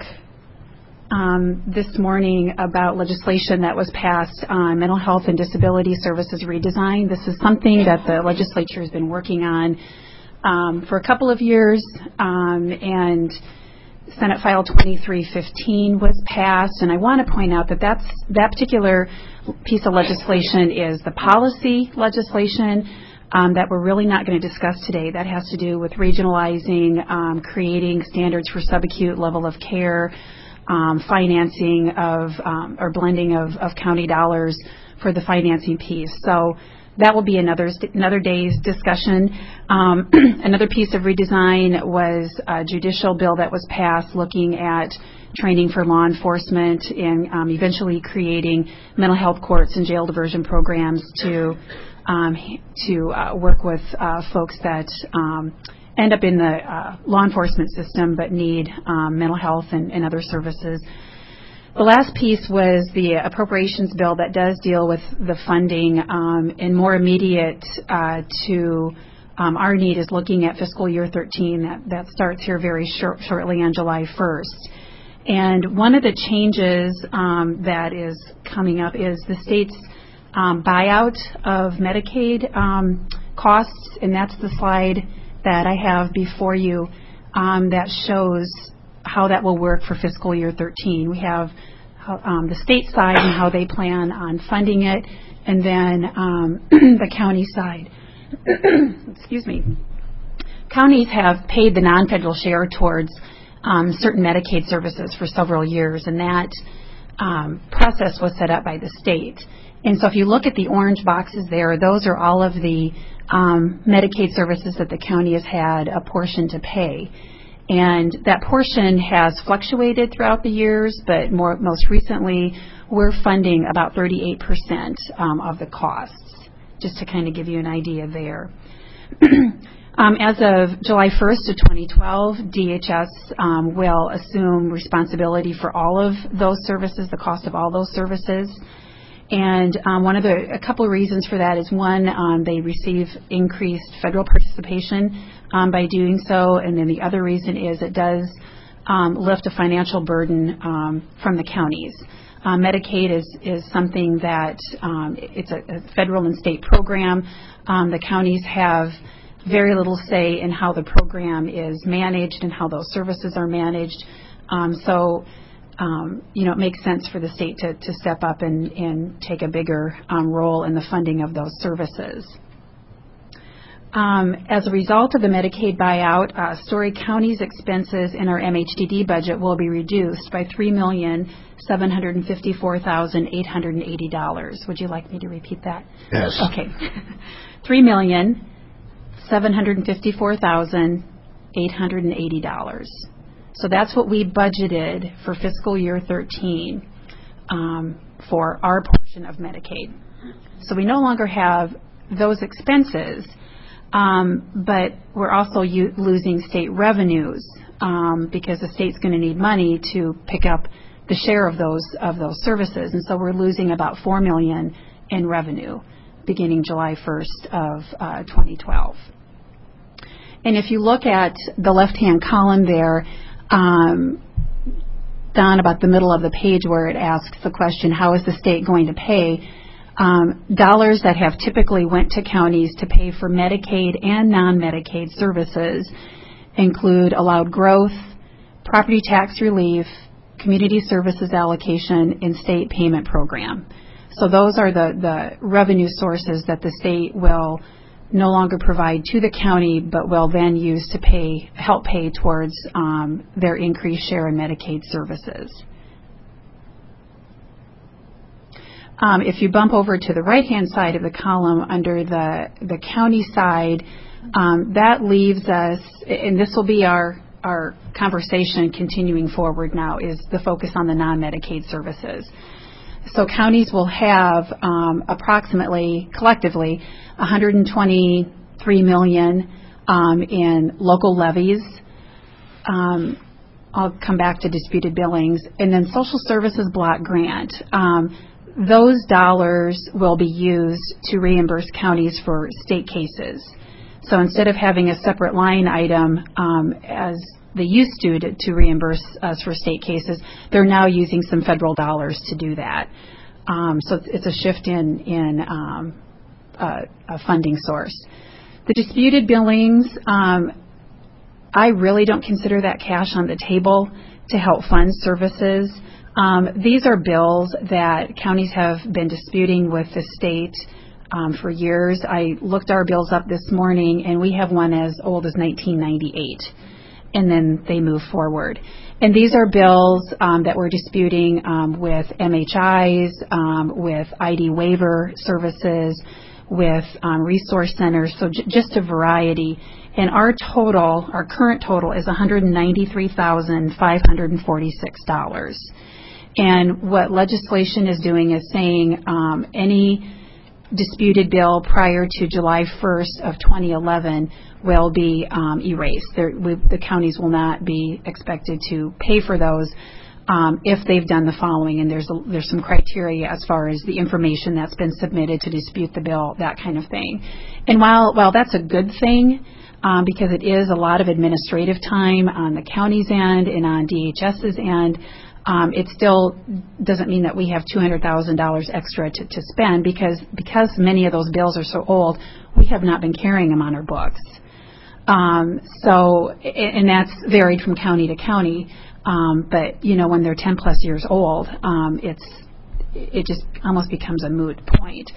Um, this morning about legislation that was passed on mental health and disability services redesign. This is something that the legislature has been working on um, for a couple of years, um, and Senate File twenty-three fifteen was passed. And I want to point out that that's, that particular piece of legislation is the policy legislation um, that we're really not going to discuss today. That has to do with regionalizing, um, creating standards for subacute level of care, Um, financing of um, or blending of, of county dollars for the financing piece. So that will be another another day's discussion. Um, another piece of redesign was a judicial bill that was passed looking at training for law enforcement and um, eventually creating mental health courts and jail diversion programs to um, to uh, work with uh, folks that um, end up in the uh, law enforcement system but need um, mental health and, and other services. The last piece was the appropriations bill that does deal with the funding um, and more immediate uh, to um, our need is looking at fiscal year thirteen. That, that starts here very short, shortly on July first. And one of the changes um, that is coming up is the state's um, buyout of Medicaid um, costs, and that's the slide that I have before you um, that shows how that will work for fiscal year thirteen. We have um, the state side and how they plan on funding it, and then um, the county side. Excuse me. Counties have paid the non-federal share towards um, certain Medicaid services for several years, and that um, process was set up by the state. And so if you look at the orange boxes there, those are all of the um, Medicaid services that the county has had a portion to pay. And that portion has fluctuated throughout the years, but more, most recently, we're funding about thirty-eight percent um, of the costs, just to kind of give you an idea there. um, as of July first of twenty twelve, D H S um, will assume responsibility for all of those services, the cost of all those services. And um, one of the, a couple of reasons for that is, one, um, they receive increased federal participation um, by doing so, and then the other reason is it does um, lift a financial burden um, from the counties. Uh, Medicaid is, is something that um, it's a, a federal and state program. Um, the counties have very little say in how the program is managed and how those services are managed. Um, so, um, you know, it makes sense for the state to, to step up and, and take a bigger um, role in the funding of those services. Um, as a result of the Medicaid buyout, uh, Story County's expenses in our M H D D budget will be reduced by three million seven hundred fifty-four thousand eight hundred eighty dollars. Would you like me to repeat that? Yes. Okay. three million seven hundred fifty-four thousand eight hundred eighty dollars. So that's what we budgeted for fiscal year thirteen um, for our portion of Medicaid. So we no longer have those expenses. Um, but we're also u- losing state revenues um, because the state's going to need money to pick up the share of those of those services, and so we're losing about four million dollars in revenue beginning July first of uh, twenty twelve. And if you look at the left-hand column there, um, down about the middle of the page where it asks the question, how is the state going to pay? Um, dollars that have typically went to counties to pay for Medicaid and non-Medicaid services include allowed growth, property tax relief, community services allocation, and state payment program. So those are the, the revenue sources that the state will no longer provide to the county, but will then use to pay, help pay towards um, their increased share in Medicaid services. Um, if you bump over to the right-hand side of the column under the, the county side, um, that leaves us, and this will be our, our conversation continuing forward now, is the focus on the non-Medicaid services. So counties will have um, approximately, collectively, one hundred twenty-three million dollars um, in local levies. Um, I'll come back to disputed billings. And then social services block grant. Um, Those dollars will be used to reimburse counties for state cases. So instead of having a separate line item um, as they used to, to to reimburse us for state cases, they're now using some federal dollars to do that. Um, so it's, it's a shift in, in um, uh, a funding source. The disputed billings, um, I really don't consider that cash on the table to help fund services. Um, these are bills that counties have been disputing with the state um, for years. I looked our bills up this morning, and we have one as old as nineteen ninety-eight, and then they move forward. And these are bills um, that we're disputing um, with M H Is, um, with I D waiver services, with um, resource centers, so j- just a variety. And our total, our current total, is one hundred ninety-three thousand five hundred forty-six dollars. And what legislation is doing is saying um, any disputed bill prior to July first of twenty eleven will be um, erased. There, we, the counties will not be expected to pay for those um, if they've done the following. And there's a, there's some criteria as far as the information that's been submitted to dispute the bill, that kind of thing. And while while that's a good thing, um, because it is a lot of administrative time on the county's end and on D H S's end, Um, it still doesn't mean that we have two hundred thousand dollars extra to, to spend because because many of those bills are so old, we have not been carrying them on our books. Um, so, and that's varied from county to county. Um, but, you know, when they're ten plus years old, um, it's it just almost becomes a moot point.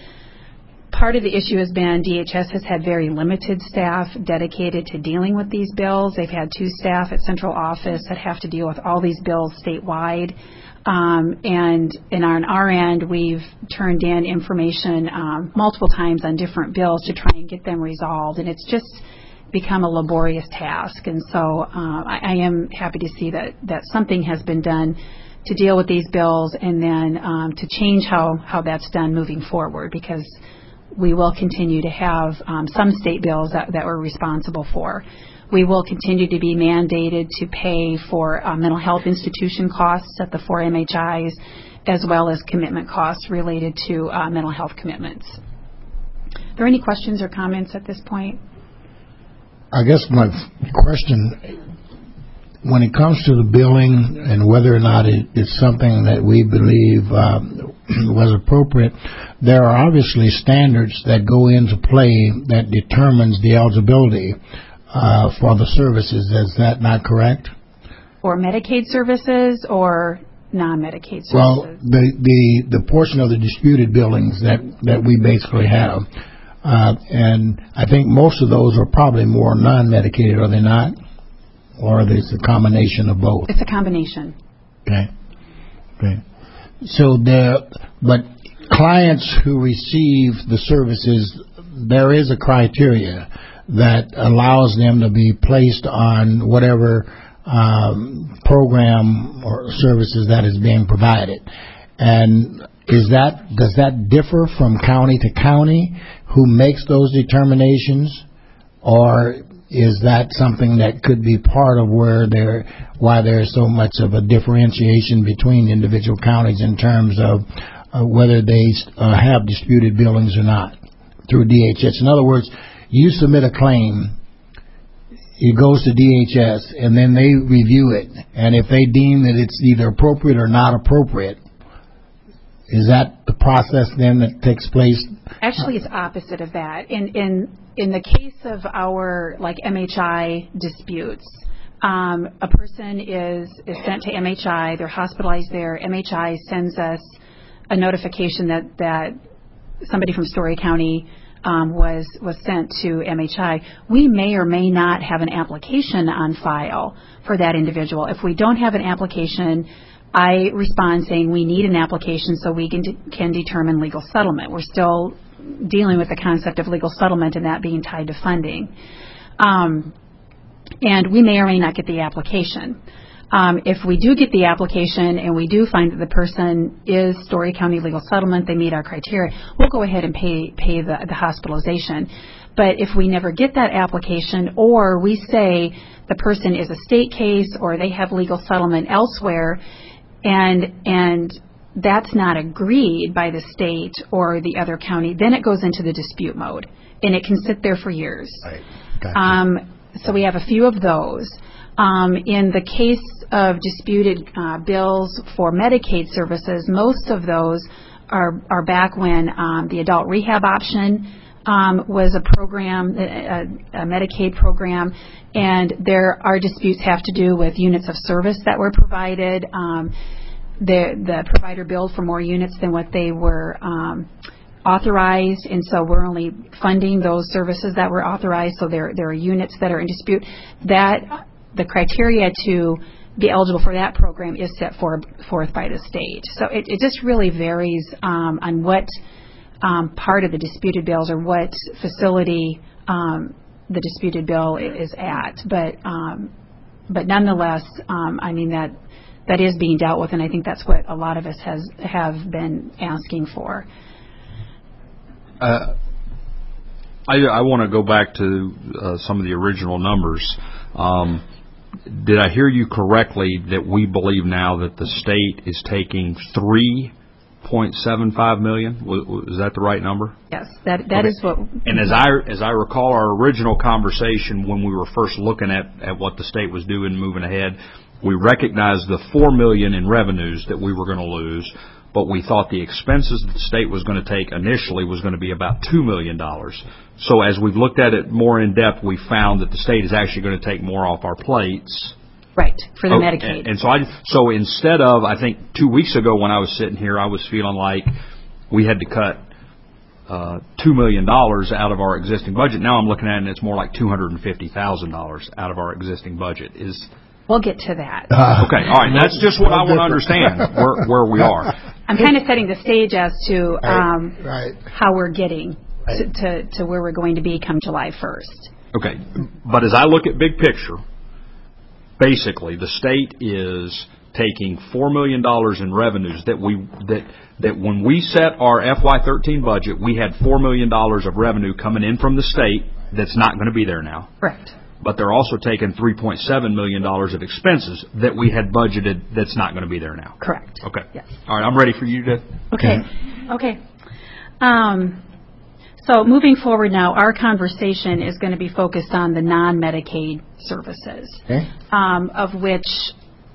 Part of the issue has been D H S has had very limited staff dedicated to dealing with these bills. They've had two staff at central office that have to deal with all these bills statewide. Um, and, and on our end, we've turned in information um, multiple times on different bills to try and get them resolved. And it's just become a laborious task. And so uh, I, I am happy to see that, that something has been done to deal with these bills and then um, to change how, how that's done moving forward, because we will continue to have um, some state bills that, that we're responsible for. We will continue to be mandated to pay for uh, mental health institution costs at the four M H Is, as well as commitment costs related to uh, mental health commitments. Are there any questions or comments at this point? I guess my question, when it comes to the billing and whether or not it, it's something that we believe um, was appropriate, there are obviously standards that go into play that determines the eligibility uh, for the services. Is that not correct? Or Medicaid services or non-Medicaid services? Well, the, the, the portion of the disputed billings that, that we basically have, uh, and I think most of those are probably more non-Medicaid, are they not? Or is it a combination of both? It's a combination. Okay. Okay. So the, but clients who receive the services, there is a criteria that allows them to be placed on whatever um, program or services that is being provided. And is that, does that differ from county to county who makes those determinations, or is that something that could be part of where there, why there's so much of a differentiation between individual counties in terms of uh, whether they uh, have disputed billings or not through D H S? In other words, you submit a claim, it goes to D H S, and then they review it, and if they deem that it's either appropriate or not appropriate, is that the process then that takes place? Actually, it's opposite of that. In in in the case of our like M H I disputes, um, a person is is sent to M H I. They're hospitalized there. M H I sends us a notification that that somebody from Story County um, was was sent to M H I. We may or may not have an application on file for that individual. If we don't have an application, I respond saying we need an application so we can, de- can determine legal settlement. We're still dealing with the concept of legal settlement and that being tied to funding. Um, and we may or may not get the application. Um, if we do get the application and we do find that the person is Story County legal settlement, they meet our criteria, we'll go ahead and pay pay the, the hospitalization. But if we never get that application, or we say the person is a state case or they have legal settlement elsewhere, and and that's not agreed by the state or the other county, then it goes into the dispute mode, and it can sit there for years. Right. Gotcha. Um, so we have a few of those. Um, in the case of disputed uh, bills for Medicaid services, most of those are, are back when um, the adult rehab option um, was a program, a, a Medicaid program, and there are disputes have to do with units of service that were provided. Um, the, the provider billed for more units than what they were um, authorized, and so we're only funding those services that were authorized, so there, there are units that are in dispute. That the criteria to be eligible for that program is set for, forth by the state. So it, it just really varies um, on what um, part of the disputed bills or what facility um, the disputed bill is at. But um, but nonetheless, um, I mean, that that is being dealt with, and I think that's what a lot of us has have been asking for. Uh, I, I want to go back to uh, some of the original numbers. Um, did I hear you correctly that we believe now that the state is taking three point seven five million? Is that the right number? Yes, that that okay. is what. And as I as I recall our original conversation when we were first looking at, at what the state was doing, moving ahead, we recognized the four million in revenues that we were going to lose, but we thought the expenses that the state was going to take initially was going to be about two million dollars. So as we've looked at it more in depth, we found that the state is actually going to take more off our plates. Right, for the oh, Medicaid. And, and so I, so instead of, I think two weeks ago when I was sitting here, I was feeling like we had to cut uh, two million dollars out of our existing budget. Now I'm looking at it and it's more like two hundred fifty thousand dollars out of our existing budget. Is We'll get to that. Uh, okay, all right. That's just what I want to understand, where, where we are. I'm kind of setting the stage as to um, right, right. how we're getting right. to, to, to where we're going to be come July first. Okay, but as I look at big picture, basically the state is taking four million dollars in revenues that we that that when we set our F Y thirteen budget, we had four million dollars of revenue coming in from the state that's not going to be there now. Correct. But they're also taking three point seven million dollars of expenses that we had budgeted that's not going to be there now. Correct. Okay. Yes. All right, I'm ready for you to... Okay. Okay. Um, so moving forward now, our conversation is going to be focused on the non-Medicaid services, okay. um, of which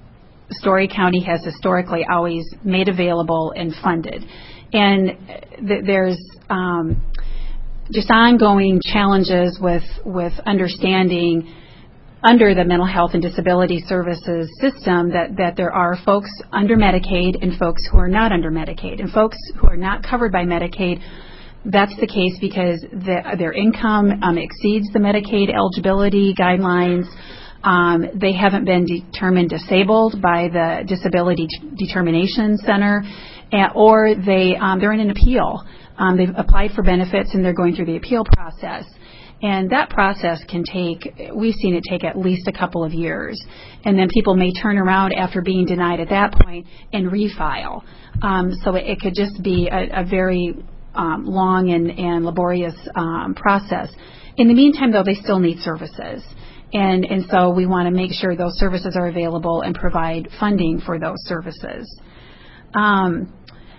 Story County has historically always made available and funded. And th- there's um, just ongoing challenges with, with understanding under the mental health and disability services system that, that there are folks under Medicaid and folks who are not under Medicaid. And folks who are not covered by Medicaid, that's the case because the, their income um, exceeds the Medicaid eligibility guidelines. Um, they haven't been determined disabled by the Disability Determination Center, and, or they, um, they're in an appeal. Um, they've applied for benefits and they're going through the appeal process. And that process can take, we've seen it take at least a couple of years. And then people may turn around after being denied at that point and refile. Um, so it, it could just be a, a very um, long and, and laborious um, process. In the meantime, though, they still need services. And, and so we want to make sure those services are available and provide funding for those services. Um,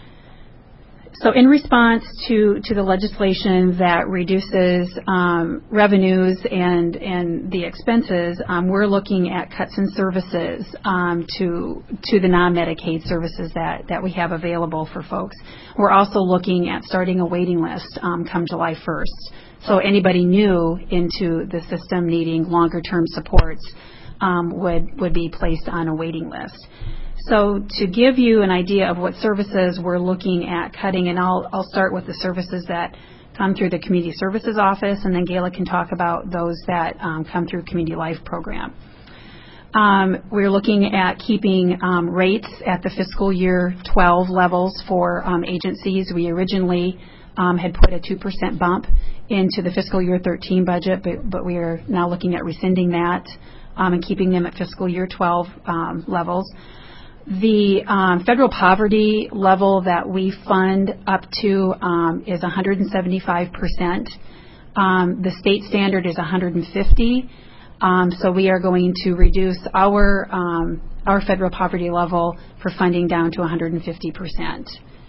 So in response to, to the legislation that reduces um, revenues and, and the expenses, um, we're looking at cuts in services um, to, to the non-Medicaid services that, that we have available for folks. We're also looking at starting a waiting list um, come July first. So anybody new into the system needing longer-term supports um, would, would be placed on a waiting list. So to give you an idea of what services we're looking at cutting, and I'll, I'll start with the services that come through the Community Services Office, and then Gayla can talk about those that um, come through Community Life Program. Um, we're looking at keeping um, rates at the fiscal year twelve levels for um, agencies. We originally um, had put a two percent bump into the fiscal year thirteen budget, but, but we are now looking at rescinding that um, and keeping them at fiscal year twelve um, levels. The um, federal poverty level that we fund up to um, is one hundred seventy-five percent. Um, the state standard is one hundred fifty. Um, so we are going to reduce our um, our federal poverty level for funding down to one hundred fifty percent.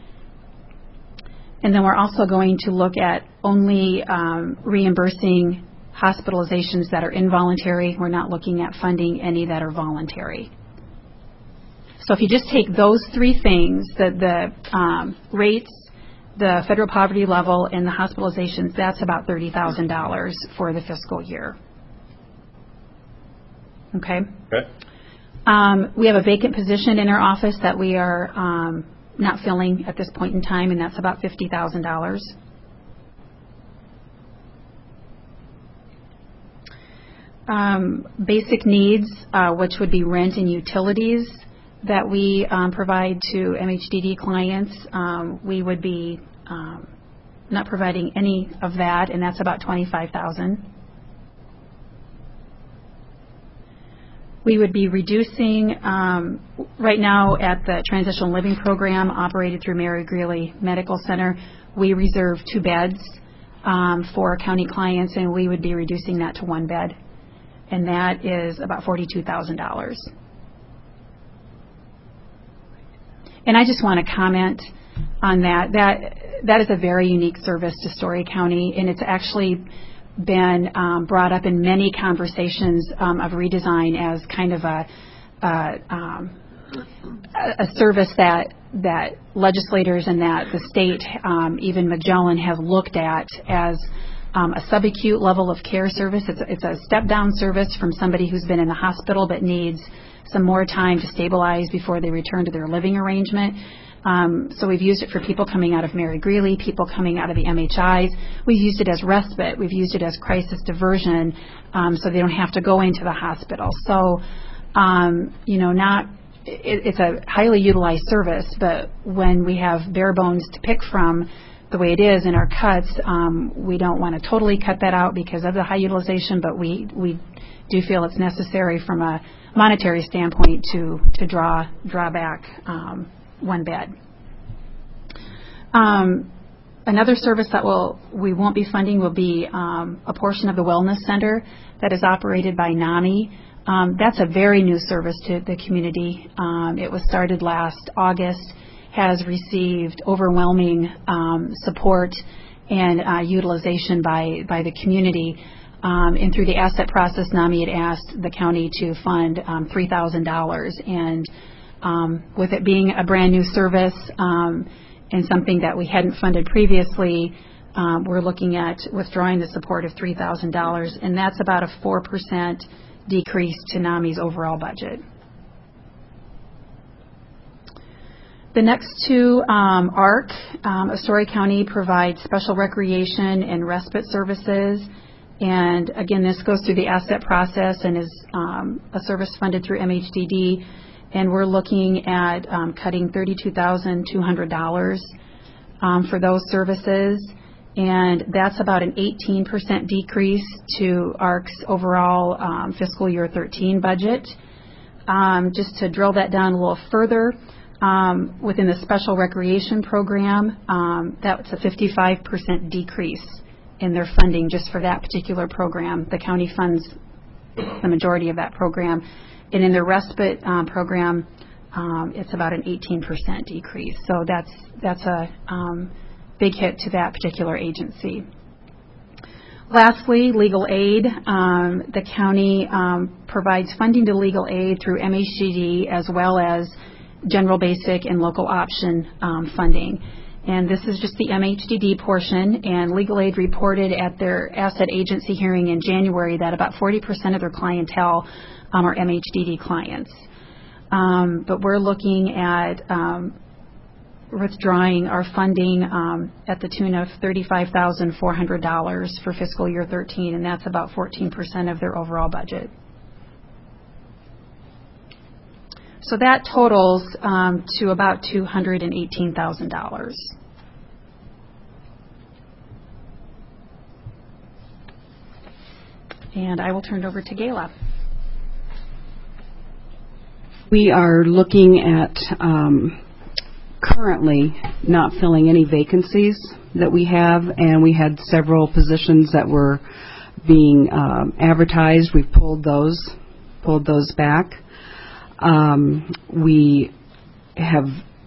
And then we're also going to look at only um, reimbursing hospitalizations that are involuntary. We're not looking at funding any that are voluntary. So if you just take those three things, the, the um, rates, the federal poverty level, and the hospitalizations, that's about thirty thousand dollars for the fiscal year. Okay? Okay. Um, we have a vacant position in our office that we are um, not filling at this point in time, and that's about fifty thousand dollars. Um, basic needs, uh, which would be rent and utilities, that we um, provide to M H D D clients, um, we would be um, not providing any of that, and that's about twenty-five thousand dollars. We would be reducing, um, right now at the Transitional Living Program operated through Mary Greeley Medical Center, we reserve two beds um, for county clients, and we would be reducing that to one bed, and that is about forty-two thousand dollars. And I just want to comment on that. That that is a very unique service to Story County, and it's actually been um, brought up in many conversations um, of redesign as kind of a a, um, a service that that legislators and that the state, um, even Magellan, have looked at as um, a subacute level of care service. It's a, it's a step-down service from somebody who's been in the hospital but needs some more time to stabilize before they return to their living arrangement. Um, so we've used it for people coming out of Mary Greeley, people coming out of the M H Is. We've used it as respite. We've used it as crisis diversion, um, so they don't have to go into the hospital. So, um, you know, not it, it's a highly utilized service, but when we have bare bones to pick from the way it is in our cuts, um, we don't want to totally cut that out because of the high utilization, but we, we do feel it's necessary from a monetary standpoint to, to draw, draw back um, one bed. Um, another service that will we won't be funding will be um, a portion of the wellness center that is operated by NAMI. Um, that's a very new service to the community. Um, it was started last August, has received overwhelming um, support and uh, utilization by, by the community. Um, and through the asset process, NAMI had asked the county to fund um, three thousand dollars, and Um, with it being a brand new service um, and something that we hadn't funded previously, um, we're looking at withdrawing the support of three thousand dollars, and that's about a four percent decrease to NAMI's overall budget. The next two, um, A R C, um, Astoria County provides special recreation and respite services. And again, this goes through the asset process and is um, a service funded through M H D D. And we're looking at um, cutting thirty-two thousand two hundred dollars um, for those services. And that's about an eighteen percent decrease to A R C's overall um, fiscal year thirteen budget. Um, just to drill that down a little further, um, within the special recreation program, um, that's a fifty-five percent decrease in their funding just for that particular program. The county funds the majority of that program. And in the respite um, program, um, it's about an eighteen percent decrease. So that's that's a um, big hit to that particular agency. Lastly, legal aid. Um, the county um, provides funding to legal aid through M H G D as well as general basic and local option um, funding. And this is just the M H D D portion, and legal aid reported at their asset agency hearing in January that about forty percent of their clientele um, are M H D D clients. Um, but we're looking at um, withdrawing our funding um, at the tune of thirty-five thousand four hundred dollars for fiscal year thirteen, and that's about fourteen percent of their overall budget. So that totals um, to about two hundred eighteen thousand dollars. And I will turn it over to Gayla. We are looking at um, currently not filling any vacancies that we have, and we had several positions that were being um, advertised. We've pulled those, pulled those back. Um, we have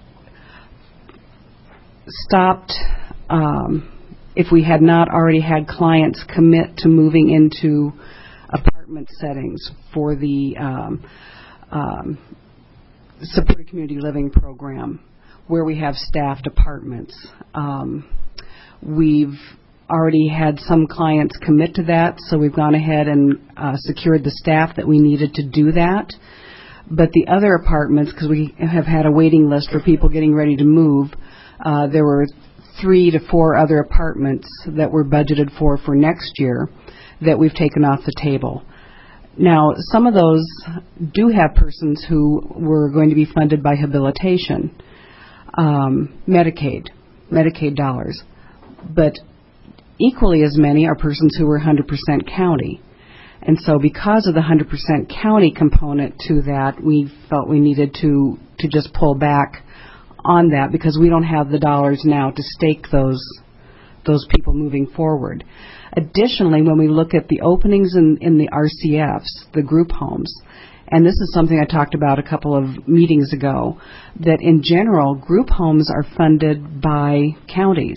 stopped, um, if we had not already had clients commit to moving into apartment settings for the um, um, supported community living program where we have staffed apartments. Um, we've already had some clients commit to that, so we've gone ahead and uh, secured the staff that we needed to do that. But the other apartments, because we have had a waiting list for people getting ready to move, uh, there were three to four other apartments that were budgeted for for next year that we've taken off the table. Now, some of those do have persons who were going to be funded by habilitation, um, Medicaid, Medicaid dollars. But equally as many are persons who were one hundred percent county. And so because of the one hundred percent county component to that, we felt we needed to, to just pull back on that because we don't have the dollars now to stake those, those people moving forward. Additionally, when we look at the openings in, in the R C Fs, the group homes, and this is something I talked about a couple of meetings ago, that in general, group homes are funded by counties.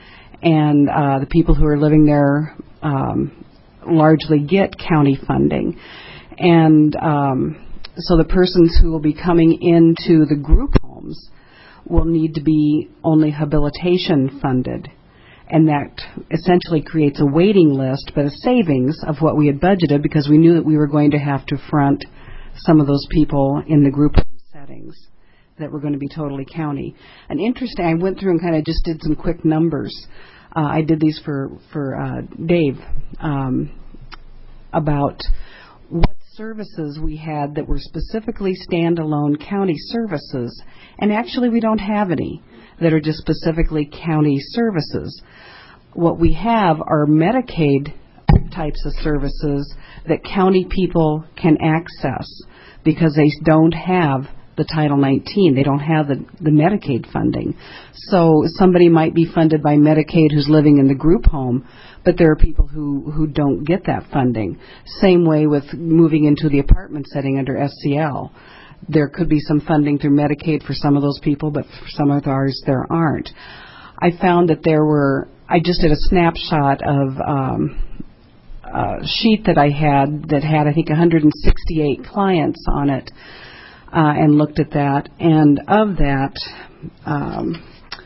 And uh, the people who are living there um, largely get county funding. And um, so the persons who will be coming into the group homes will need to be only habilitation funded. And that essentially creates a waiting list, but a savings of what we had budgeted because we knew that we were going to have to front some of those people in the group home settings that were going to be totally county. And interesting, I went through and kind of just did some quick numbers. Uh, I did these for, for uh, Dave um, about what services we had that were specifically standalone county services. And actually we don't have any that are just specifically county services. What we have are Medicaid types of services that county people can access because they don't have the Title nineteen. They don't have the, the Medicaid funding. So somebody might be funded by Medicaid who's living in the group home, but there are people who, who don't get that funding. Same way with moving into the apartment setting under S C L. There could be some funding through Medicaid for some of those people, but for some of ours there aren't. I found that there were, I just did a snapshot of um, a sheet that I had that had, I think, one hundred sixty-eight clients on it. uh, and looked at that. And of that, um,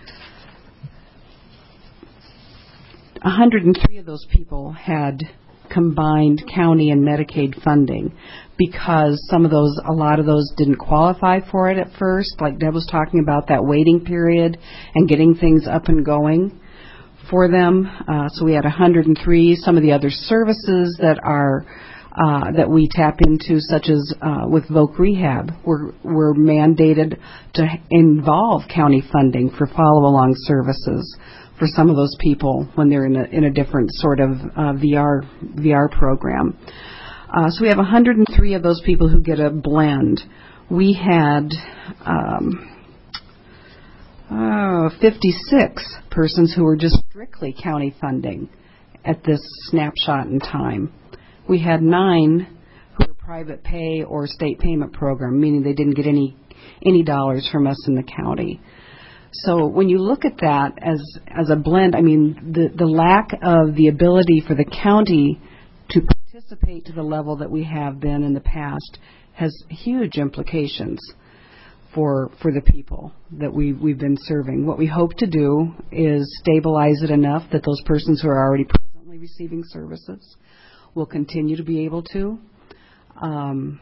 one hundred three of those people had combined county and Medicaid funding, because some of those, a lot of those didn't qualify for it at first, like Deb was talking about, that waiting period and getting things up and going for them. Uh, so we had one hundred three. Some of the other services that are uh, that we tap into, such as uh, with Voc Rehab, were, were mandated to involve county funding for follow-along services for some of those people when they're in a, in a different sort of uh, V R V R program. Uh, so we have one hundred three of those people who get a blend. We had um, uh, fifty-six persons who were just strictly county funding at this snapshot in time. We had nine who were private pay or state payment program, meaning they didn't get any any dollars from us in the county. So when you look at that as as a blend, I mean, the, the lack of the ability for the county to participate to the level that we have been in the past has huge implications for for the people that we, we've been serving. What we hope to do is stabilize it enough that those persons who are already presently receiving services will continue to be able to. Um,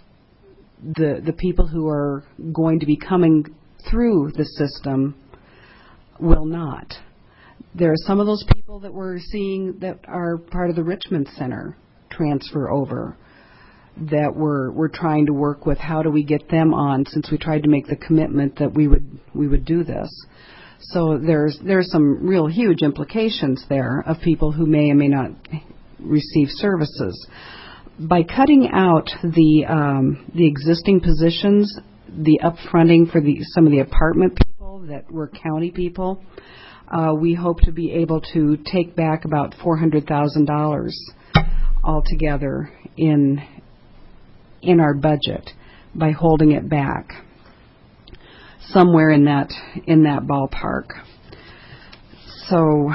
the the people who are going to be coming through the system will not. There are some of those people that we're seeing that are part of the Richmond Center transfer over that we're we're trying to work with. How do we get them on, since we tried to make the commitment that we would we would do this. So there's there's some real huge implications there of people who may or may not receive services. By cutting out the um, the existing positions, the upfronting for the some of the apartment people that were county people, uh, we hope to be able to take back about four hundred thousand dollars altogether in in our budget by holding it back somewhere in that in that ballpark. So,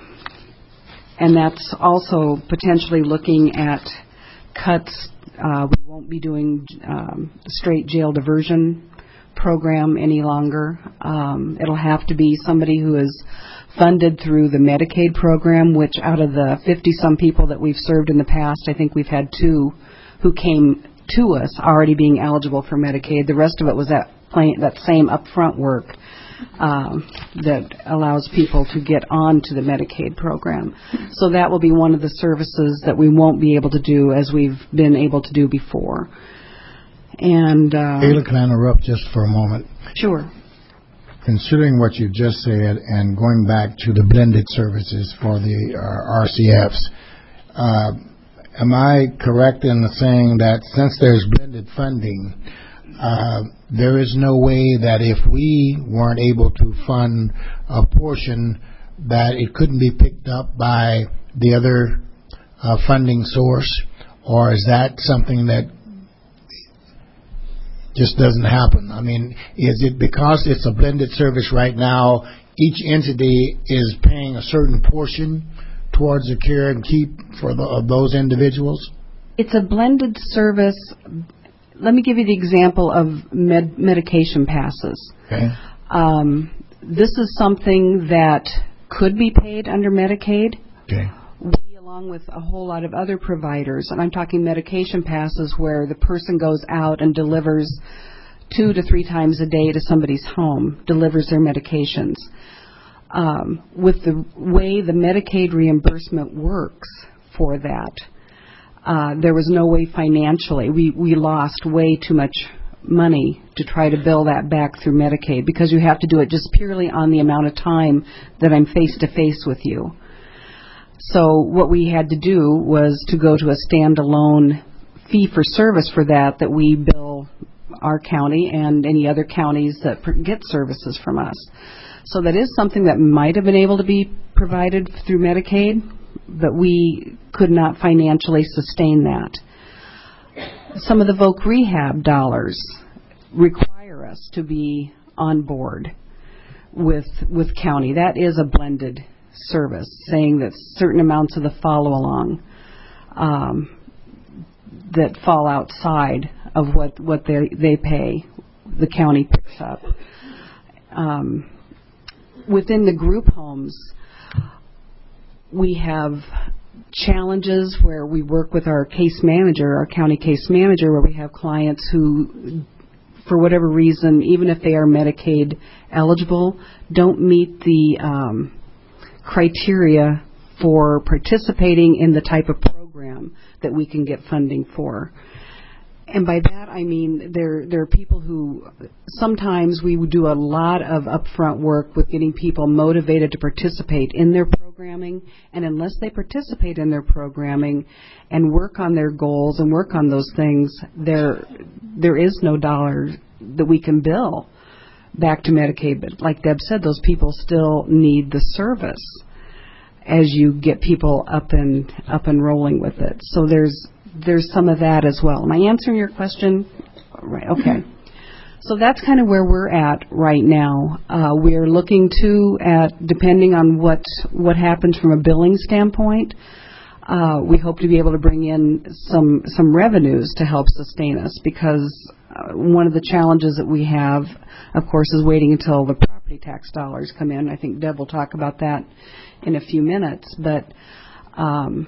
and that's also potentially looking at cuts. Uh, we won't be doing um, straight jail diversion program any longer. Um, it'll have to be somebody who is funded through the Medicaid program, which out of the fifty-some people that we've served in the past, I think we've had two who came to us already being eligible for Medicaid. The rest of it was that plain, that same upfront work um, that allows people to get on to the Medicaid program. So that will be one of the services that we won't be able to do as we've been able to do before. And uh, Ayla, can I interrupt just for a moment? Sure. Considering what you just said and going back to the blended services for the uh, R C Fs, uh, am I correct in saying that since there's blended funding, uh, there is no way that if we weren't able to fund a portion, that it couldn't be picked up by the other uh, funding source? Or is that something that just doesn't happen? I mean, is it because it's a blended service right now, each entity is paying a certain portion towards the care and keep for the, of those individuals? It's a blended service. Let me give you the example of med- medication passes. Okay. Um, this is something that could be paid under Medicaid. Okay. We, along with a whole lot of other providers, and I'm talking medication passes where the person goes out and delivers two to three times a day to somebody's home, delivers their medications. Um, with the way the Medicaid reimbursement works for that, uh, there was no way financially. We, we lost way too much money to try to bill that back through Medicaid, because you have to do it just purely on the amount of time that I'm face-to-face with you. So what we had to do was to go to a standalone fee-for-service for that, that we bill our county and any other counties that get services from us. So that is something that might have been able to be provided through Medicaid, but we could not financially sustain that. Some of the Voc Rehab dollars require us to be on board with with county. That is a blended service, saying that certain amounts of the follow-along um, that fall outside of what, what they, they pay, the county picks up. Um, within the group homes, we have challenges where we work with our case manager, our county case manager, where we have clients who, for whatever reason, even if they are Medicaid eligible, don't meet the um, criteria for participating in the type of program that we can get funding for. And by that I mean there there are people who sometimes we would do a lot of upfront work with getting people motivated to participate in their programming, and unless they participate in their programming and work on their goals and work on those things, there there is no dollar that we can bill back to Medicaid. But like Deb said, those people still need the service as you get people up and up and rolling with it. So there's there's some of that as well. Am I answering your question? Right. Okay. So that's kind of where we're at right now. Uh, we're looking to at depending on what what happens from a billing standpoint. Uh, we hope to be able to bring in some some revenues to help sustain us, because uh, one of the challenges that we have, of course, is waiting until the property tax dollars come in. I think Deb will talk about that in a few minutes. But um,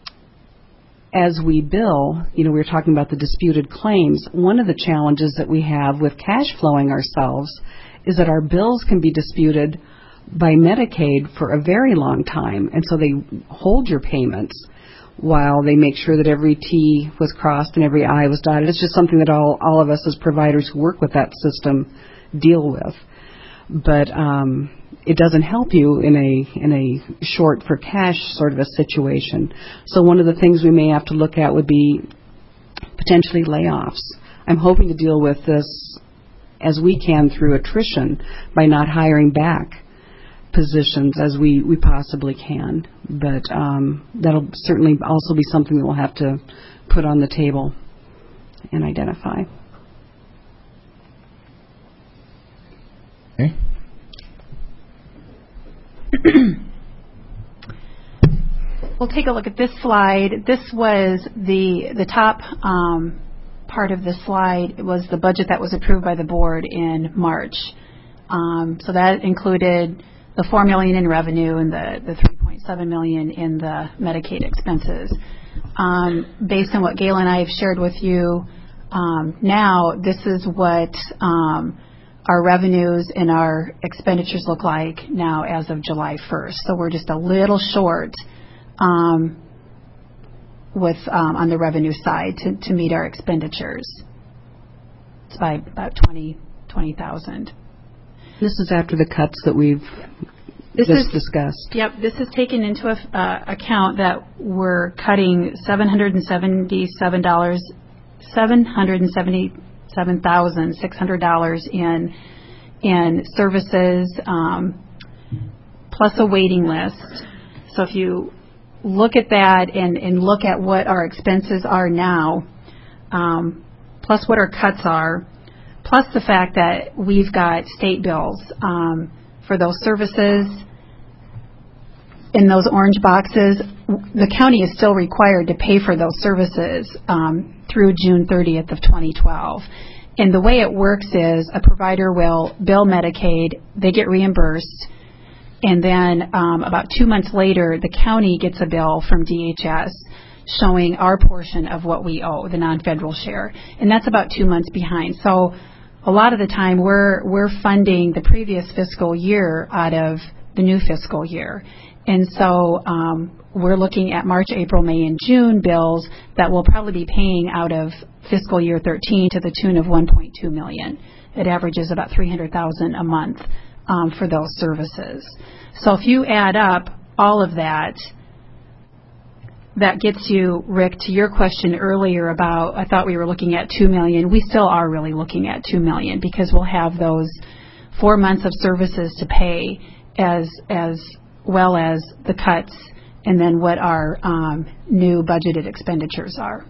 as we bill, you know, we were talking about the disputed claims. One of the challenges that we have with cash flowing ourselves is that our bills can be disputed by Medicaid for a very long time, and so they hold your payments while they make sure that every T was crossed and every I was dotted. It's just something that all, all of us as providers who work with that system deal with. But um, it doesn't help you in a in a short for cash sort of a situation. So one of the things we may have to look at would be potentially layoffs. I'm hoping to deal with this as we can through attrition by not hiring back positions as we, we possibly can. But um, that'll certainly also be something that we'll have to put on the table and identify. Okay. We'll take a look at this slide. This was the the top um, part of the slide. It was the budget that was approved by the board in March. Um, so that included the four million dollars in revenue and the, the three point seven million dollars in the Medicaid expenses. Um, based on what Gail and I have shared with you um, now, this is what um, our revenues and our expenditures look like now as of July first. So we're just a little short um, with um, on the revenue side to, to meet our expenditures. It's by about twenty thousand. This is after the cuts that we've this just is, discussed. Yep, this is taken into uh, account that we're cutting seven hundred seventy-seven dollars, seven hundred seventy-seven thousand six hundred dollars in in services, um, plus a waiting list. So if you look at that and, and look at what our expenses are now, um, plus what our cuts are, plus the fact that we've got state bills um, for those services in those orange boxes, the county is still required to pay for those services um, through June thirtieth of twenty twelve. And the way it works is a provider will bill Medicaid, they get reimbursed, and then um, about two months later, the county gets a bill from D H S showing our portion of what we owe, the non-federal share. And that's about two months behind. So a lot of the time we're we're funding the previous fiscal year out of the new fiscal year. And so um, we're looking at March, April, May, and June bills that we'll probably be paying out of fiscal year thirteen to the tune of one point two million dollars. It averages about three hundred thousand dollars a month um, for those services. So if you add up all of that, that gets you, Rick, to your question earlier about, I thought we were looking at two million dollars. We still are really looking at two million dollars because we'll have those four months of services to pay as as well as the cuts and then what our um, new budgeted expenditures are.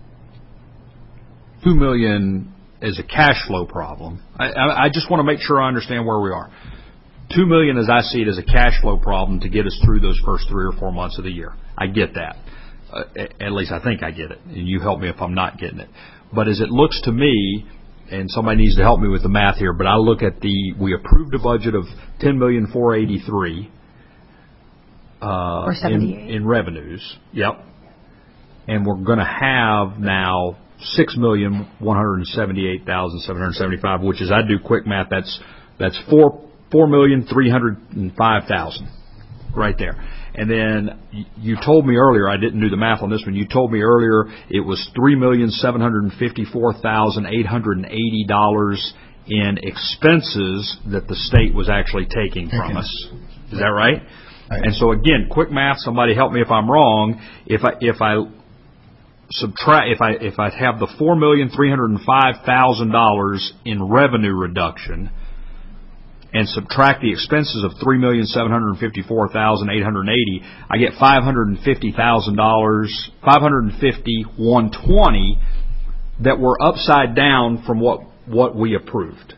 Two million dollars is a cash flow problem. I, I, I just want to make sure I understand where we are. Two million dollars, as I see it, is a cash flow problem to get us through those first three or four months of the year. I get that. Uh, at least I think I get it, and you help me if I'm not getting it. But as it looks to me, and somebody needs to help me with the math here, but I look at the, we approved a budget of ten million four hundred eighty-three uh, or in, in revenues. Yep. And we're going to have now six million one hundred seventy-eight thousand seven hundred seventy-five, which is, I do quick math, that's that's four four million three hundred five thousand right there. And then you told me earlier, I didn't do the math on this one, you told me earlier it was three million seven hundred fifty-four thousand eight hundred eighty dollars in expenses that the state was actually taking from us. Is that right? Right. And so again, quick math, somebody help me if I'm wrong. If I if I subtract if I if I have the four million three hundred five thousand dollars in revenue reduction and subtract the expenses of three million seven hundred fifty-four thousand eight hundred eighty, I get five hundred fifty thousand dollars, five hundred fifty thousand one hundred twenty that were upside down from what what we approved.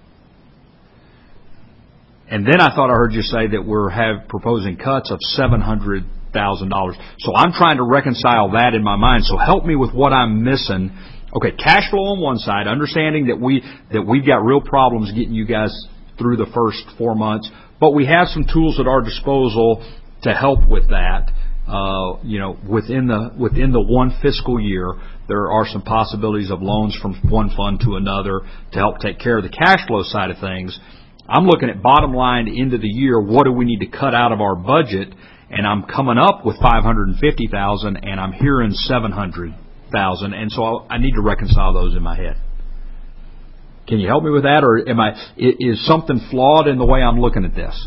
And then I thought I heard you say that we're have proposing cuts of seven hundred thousand dollars. So I'm trying to reconcile that in my mind. So help me with what I'm missing. Okay, cash flow on one side, understanding that we that we've got real problems getting you guys through the first four months, but we have some tools at our disposal to help with that. Uh, you know, within the within the one fiscal year, there are some possibilities of loans from one fund to another to help take care of the cash flow side of things. I'm looking at bottom line end of the year. What do we need to cut out of our budget? And I'm coming up with five hundred fifty thousand, and I'm hearing seven hundred thousand, and so I need to reconcile those in my head. Can you help me with that, or am I is something flawed in the way I'm looking at this?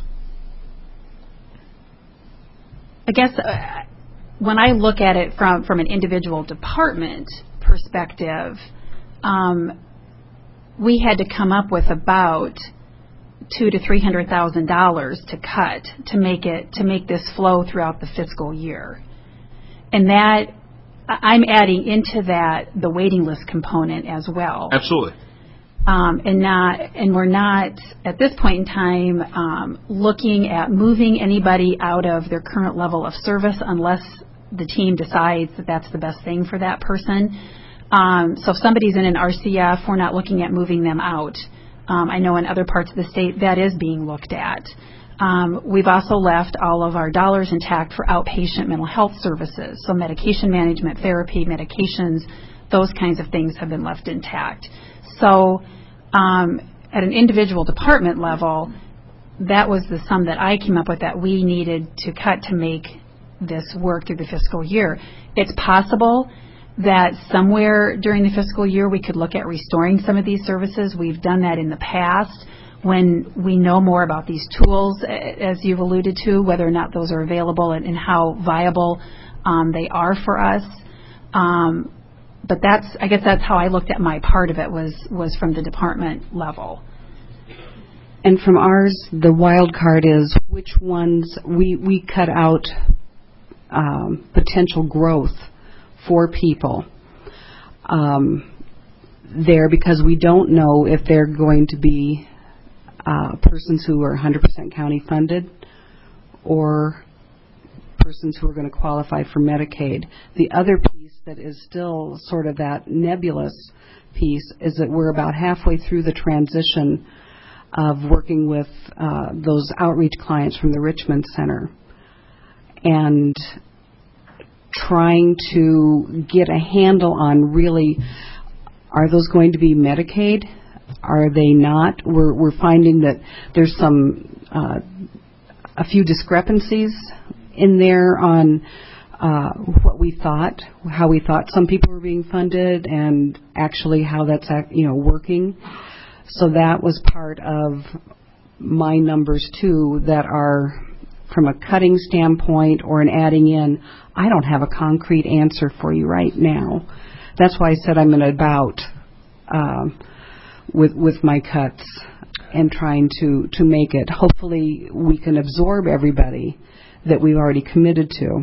I guess uh, when I look at it from, from an individual department perspective, um, we had to come up with about two to three hundred thousand dollars to cut to make it to make this flow throughout the fiscal year, and that I'm adding into that the waiting list component as well. Absolutely. Um, and not, and we're not at this point in time um, looking at moving anybody out of their current level of service unless the team decides that that's the best thing for that person. Um, so if somebody's in an R C F, we're not looking at moving them out. Um, I know in other parts of the state that is being looked at. Um, we've also left all of our dollars intact for outpatient mental health services. So medication management, therapy, medications, those kinds of things have been left intact. So um, at an individual department level, that was the sum that I came up with that we needed to cut to make this work through the fiscal year. It's possible that somewhere during the fiscal year we could look at restoring some of these services. We've done that in the past when we know more about these tools, as you've alluded to, whether or not those are available and, and how viable um, they are for us. Um, but that's, I guess that's how I looked at my part of it was, was from the department level. And from ours, the wild card is which ones we, we cut out um, potential growth for people um, there because we don't know if they're going to be uh, persons who are one hundred percent county funded or persons who are going to qualify for Medicaid. The other piece that is still sort of that nebulous piece is that we're about halfway through the transition of working with uh, those outreach clients from the Richmond Center and trying to get a handle on really, are those going to be Medicaid? Are they not? We're, we're finding that there's some, uh, a few discrepancies in there on uh, what we thought, how we thought some people were being funded and actually how that's, you know, working. So that was part of my numbers, too, that are from a cutting standpoint or an adding in. I don't have a concrete answer for you right now. That's why I said I'm in about um, with with my cuts and trying to, to make it. Hopefully we can absorb everybody that we've already committed to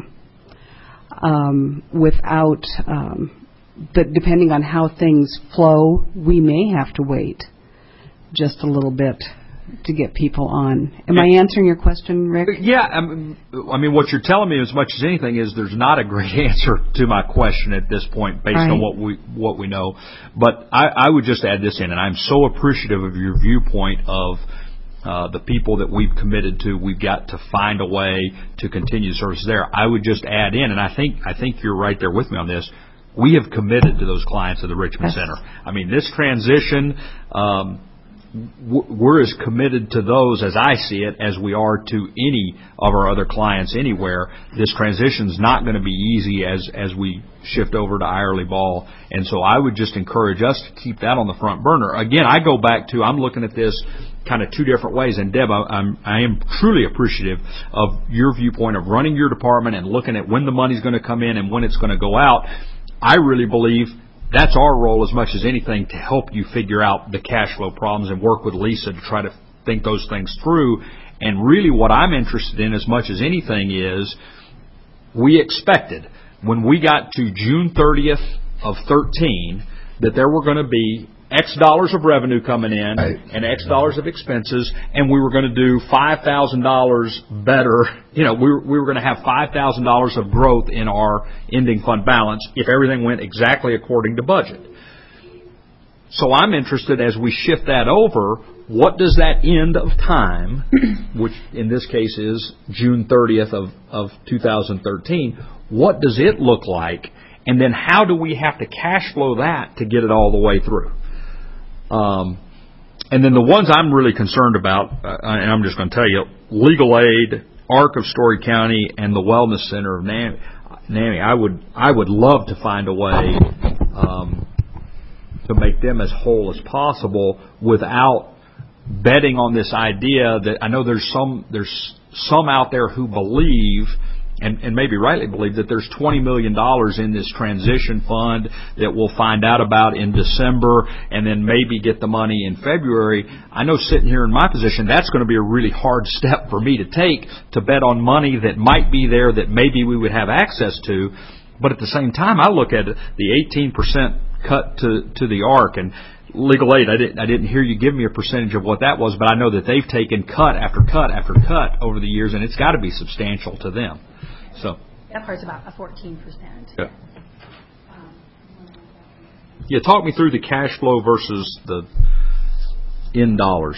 um, without, um, but depending on how things flow, we may have to wait just a little bit to get people on. Am I answering your question, Rick? Yeah, I mean, I mean, what you're telling me, as much as anything, is there's not a great answer to my question at this point, based right. on what we what we know. But I, I would just add this in, and I'm so appreciative of your viewpoint of uh, the people that we've committed to. We've got to find a way to continue the service there. I would just add in, and I think I think you're right there with me on this. We have committed to those clients of the Richmond yes. Center. I mean, this transition. Um, We're as committed to those, as I see it, as we are to any of our other clients anywhere. This transition is not going to be easy as as we shift over to Irely Ball. And so I would just encourage us to keep that on the front burner. Again, I go back to, I'm looking at this kind of two different ways. And Deb, I, I'm, I am truly appreciative of your viewpoint of running your department and looking at when the money's going to come in and when it's going to go out. I really believe that's our role as much as anything, to help you figure out the cash flow problems and work with Lisa to try to think those things through. And really what I'm interested in as much as anything is, we expected when we got to June thirtieth of thirteen that there were going to be X dollars of revenue coming in right. and X dollars of expenses, and we were going to do five thousand dollars better. You know, we were, we were going to have five thousand dollars of growth in our ending fund balance if everything went exactly according to budget. So I'm interested, as we shift that over, what does that end of time, which in this case is June thirtieth of, of two thousand thirteen, what does it look like? And then how do we have to cash flow that to get it all the way through? Um, and then the ones I'm really concerned about, uh, and I'm just going to tell you, Legal Aid, ARC of Story County, and the Wellness Center of NAMI. NAMI, I would I would love to find a way um, to make them as whole as possible without betting on this idea that I know there's some there's some out there who believe, and, and maybe rightly believe, that there's twenty million dollars in this transition fund that we'll find out about in December and then maybe get the money in February. I know, sitting here in my position, that's going to be a really hard step for me to take, to bet on money that might be there that maybe we would have access to. But at the same time, I look at the eighteen percent cut to, to the ARC, and Legal Aid, I didn't, I didn't hear you give me a percentage of what that was, but I know that they've taken cut after cut after cut over the years, and it's got to be substantial to them. So that part's about a fourteen percent. Yeah. Yeah, talk me through the cash flow versus the in dollars.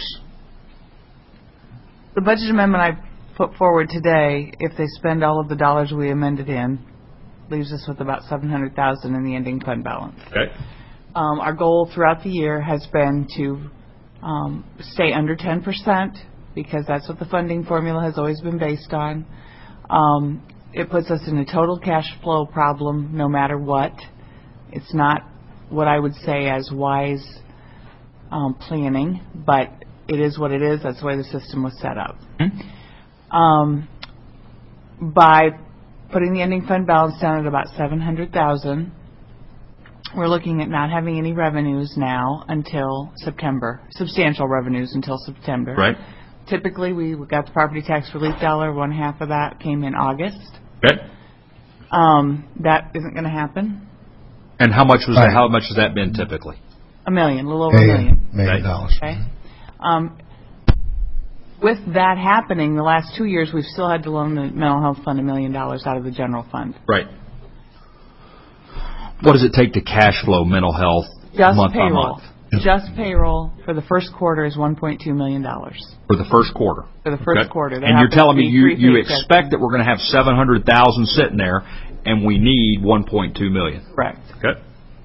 The budget amendment I put forward today, if they spend all of the dollars we amended in, leaves us with about seven hundred thousand dollars in the ending fund balance. Okay. Um, our goal throughout the year has been to um, stay under ten percent, because that's what the funding formula has always been based on. Um, it puts us in a total cash flow problem no matter what. It's not what I would say as wise um, planning, but it is what it is. That's the way the system was set up. Mm-hmm. Um, by putting the ending fund balance down at about seven hundred thousand dollars, we're looking at not having any revenues now until September, substantial revenues until September. Right. Typically, we got the property tax relief dollar. One half of that came in August. Okay. Um, that isn't going to happen. And how much was Right. that? How much has that been typically? A million, a little over a million. Million dollars. Okay. Um, with that happening, the last two years, we've still had to loan the mental health fund a million dollars out of the general fund. Right. What does it take to cash flow mental health Just month payroll. by month? Just payroll for the first quarter is one point two million dollars. For the first quarter. For the first Okay. quarter. That And you're happens telling to me be you, three you paychecks. expect that we're going to have seven hundred thousand sitting there, and we need one point two million. Correct. Okay.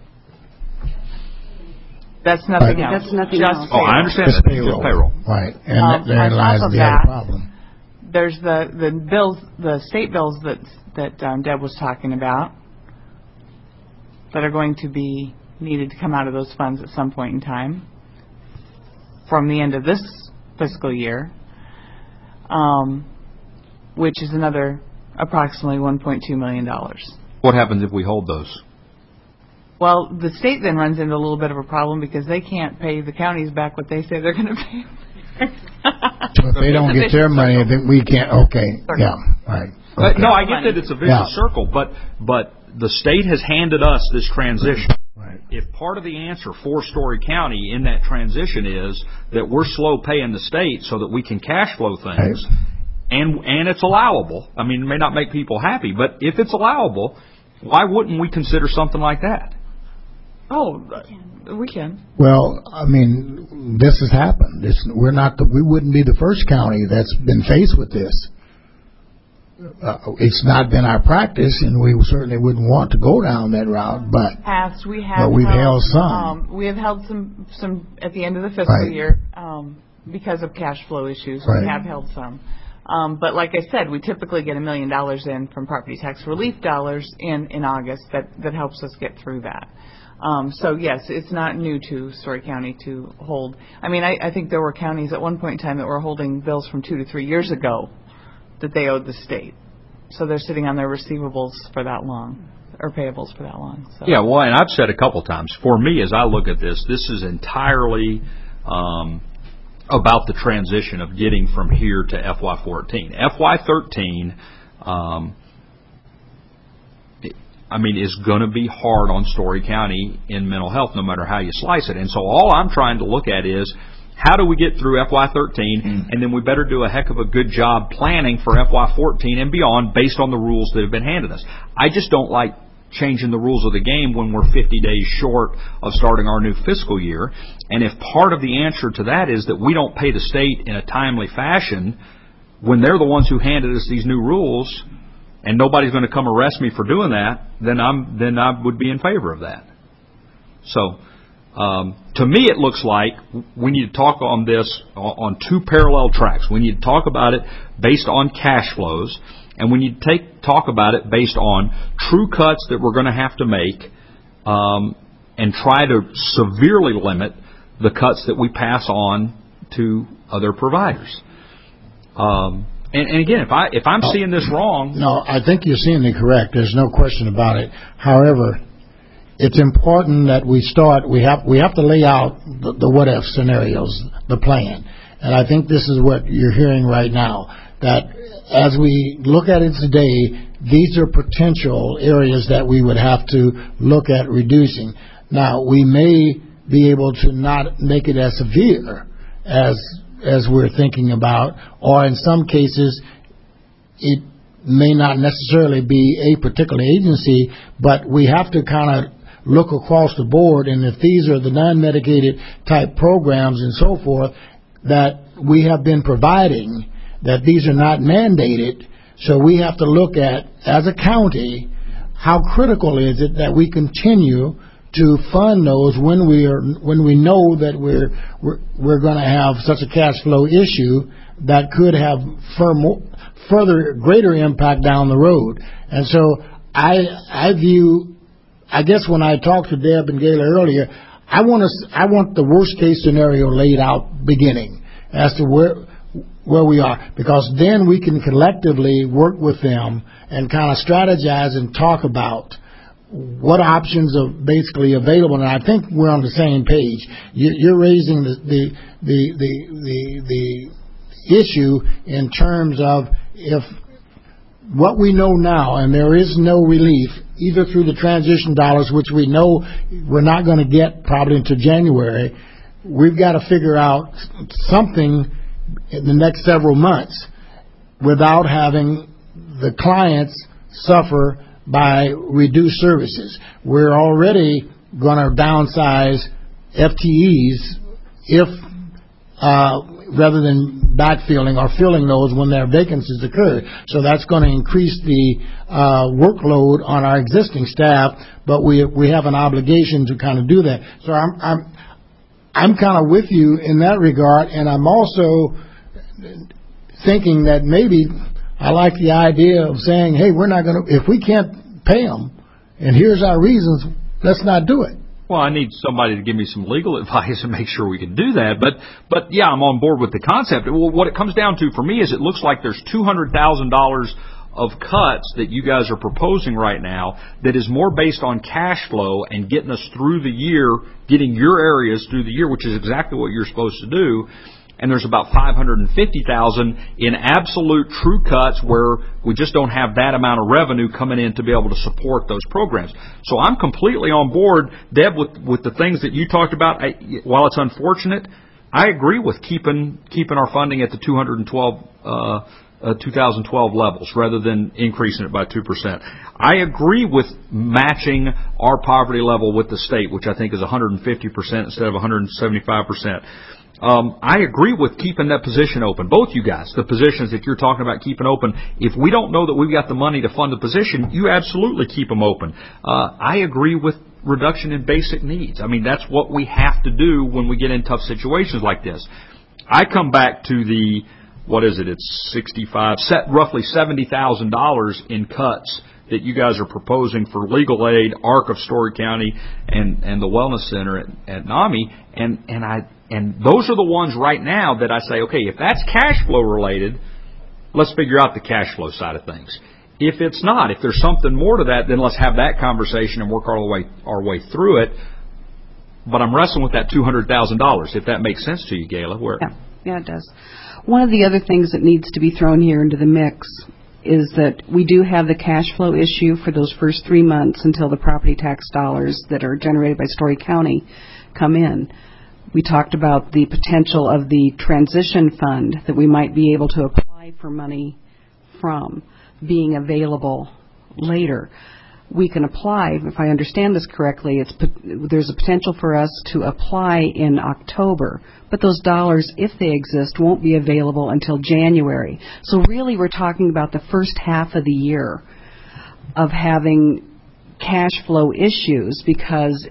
That's nothing Right. else. That's nothing Just else. Oh, I understand Just that. Just payroll. payroll. Right. And Um, there on top lies of the other that, problem. There's the, the bills, the state bills that that um, Deb was talking about that are going to be needed to come out of those funds at some point in time from the end of this fiscal year, um, which is another approximately one point two million dollars. What happens if we hold those? Well, the state then runs into a little bit of a problem because they can't pay the counties back what they say they're going to pay. So if they don't get their money, then we can't. Okay. Yeah. Right. Uh, Okay. No, I get that it's a vicious Yeah. circle, but but the state has handed us this transition. Right. if part of the answer for Story County in that transition is that we're slow paying the state so that we can cash flow things, Right. and and it's allowable. I mean, it may not make people happy, but if it's allowable, why wouldn't we consider something like that? Oh, we can. Well, I mean, this has happened. It's, we're not the, we wouldn't be the first county that's been faced with this. Uh, it's not been our practice, and we certainly wouldn't want to go down that route. But Past we have, But we've held held some. Um, we have held some some at the end of the fiscal Right. year um, because of cash flow issues. Right. We have held some. Um, but like I said, we typically get a million dollars in from property tax relief dollars in, in August that, that helps us get through that. Um, so yes, it's not new to Story County to hold. I mean, I, I think there were counties at one point in time that were holding bills from two to three years ago that they owed the state. So they're sitting on their receivables for that long, or payables for that long. So. Yeah, well, and I've said a couple times, for me, as I look at this, this is entirely um, about the transition of getting from here to F Y fourteen. F Y thirteen, um, I mean, is going to be hard on Story County in mental health, no matter how you slice it. And so all I'm trying to look at is, how do we get through F Y thirteen, mm-hmm. and then we better do a heck of a good job planning for F Y fourteen and beyond based on the rules that have been handed us. I just don't like changing the rules of the game when we're fifty days short of starting our new fiscal year. And if part of the answer to that is that we don't pay the state in a timely fashion when they're the ones who handed us these new rules, and nobody's going to come arrest me for doing that, then I'm then I would be in favor of that. So, um, to me, it looks like we need to talk on this on two parallel tracks. We need to talk about it based on cash flows, and we need to take talk about it based on true cuts that we're going to have to make, um, and try to severely limit the cuts that we pass on to other providers. Um, And, and again, if I if I'm no, seeing this wrong, no, I think you're seeing it correct. There's no question about it. However, it's important that we start. We have we have to lay out the, the what if scenarios, the plan, and I think this is what you're hearing right now. That as we look at it today, these are potential areas that we would have to look at reducing. Now, we may be able to not make it as severe as. as we're thinking about, or in some cases, it may not necessarily be a particular agency, but we have to kind of look across the board, and if these are the non-medicated type programs and so forth that we have been providing, that these are not mandated, so we have to look at, as a county, how critical is it that we continue to fund those when we are when we know that we're we're, we're going to have such a cash flow issue that could have firm, further greater impact down the road. And so I I view, I guess when I talked to Deb and Gayla earlier, I want to I want the worst case scenario laid out beginning as to where where we are, because then we can collectively work with them and kind of strategize and talk about what options are basically available. And I think we're on the same page. You're raising the the the the the, the issue in terms of if what we know now, and there is no relief either through the transition dollars, which we know we're not going to get probably until January. We've got to figure out something in the next several months without having the clients suffer by reduced services. We're already going to downsize F T Es if, uh, rather than backfilling or filling those when their vacancies occur. So that's going to increase the uh, workload on our existing staff, but we we have an obligation to kind of do that. So I'm I'm I'm kind of with you in that regard, and I'm also thinking that maybe I like the idea of saying, hey, we're not going to, if we can't pay them, and here's our reasons, let's not do it. Well, I need somebody to give me some legal advice and make sure we can do that. But, but yeah, I'm on board with the concept. Well, what it comes down to for me is it looks like there's two hundred thousand dollars of cuts that you guys are proposing right now that is more based on cash flow and getting us through the year, getting your areas through the year, which is exactly what you're supposed to do. and there's about five hundred fifty thousand dollars in absolute true cuts where we just don't have that amount of revenue coming in to be able to support those programs. So I'm completely on board, Deb, with, with the things that you talked about. I, while it's unfortunate, I agree with keeping keeping our funding at the two hundred twelve uh, uh, two thousand twelve levels rather than increasing it by two percent. I agree with matching our poverty level with the state, which I think is one hundred fifty percent instead of one hundred seventy-five percent. Um, I agree with keeping that position open. Both you guys, the positions that you're talking about keeping open. If we don't know that we've got the money to fund the position, you absolutely keep them open. Uh, I agree with reduction in basic needs. I mean, that's what we have to do when we get in tough situations like this. I come back to the, what is it, it's sixty-five, set roughly seventy thousand dollars in cuts that you guys are proposing for legal aid, ARC of Story County, and, and the Wellness Center at, at NAMI, and, and I, and those are the ones right now that I say, okay, if that's cash flow related, let's figure out the cash flow side of things. If it's not, if there's something more to that, then let's have that conversation and work our way our way through it. But I'm wrestling with that two hundred thousand dollars, if that makes sense to you, Gayla. Where? Yeah, yeah, it does. One of the other things that needs to be thrown here into the mix is that we do have the cash flow issue for those first three months until the property tax dollars that are generated by Story County come in. We talked about the potential of the transition fund that we might be able to apply for money from being available later. We can apply, if I understand this correctly, it's there's a potential for us to apply in October, but those dollars, if they exist, won't be available until January. So really we're talking about the first half of the year of having cash flow issues because,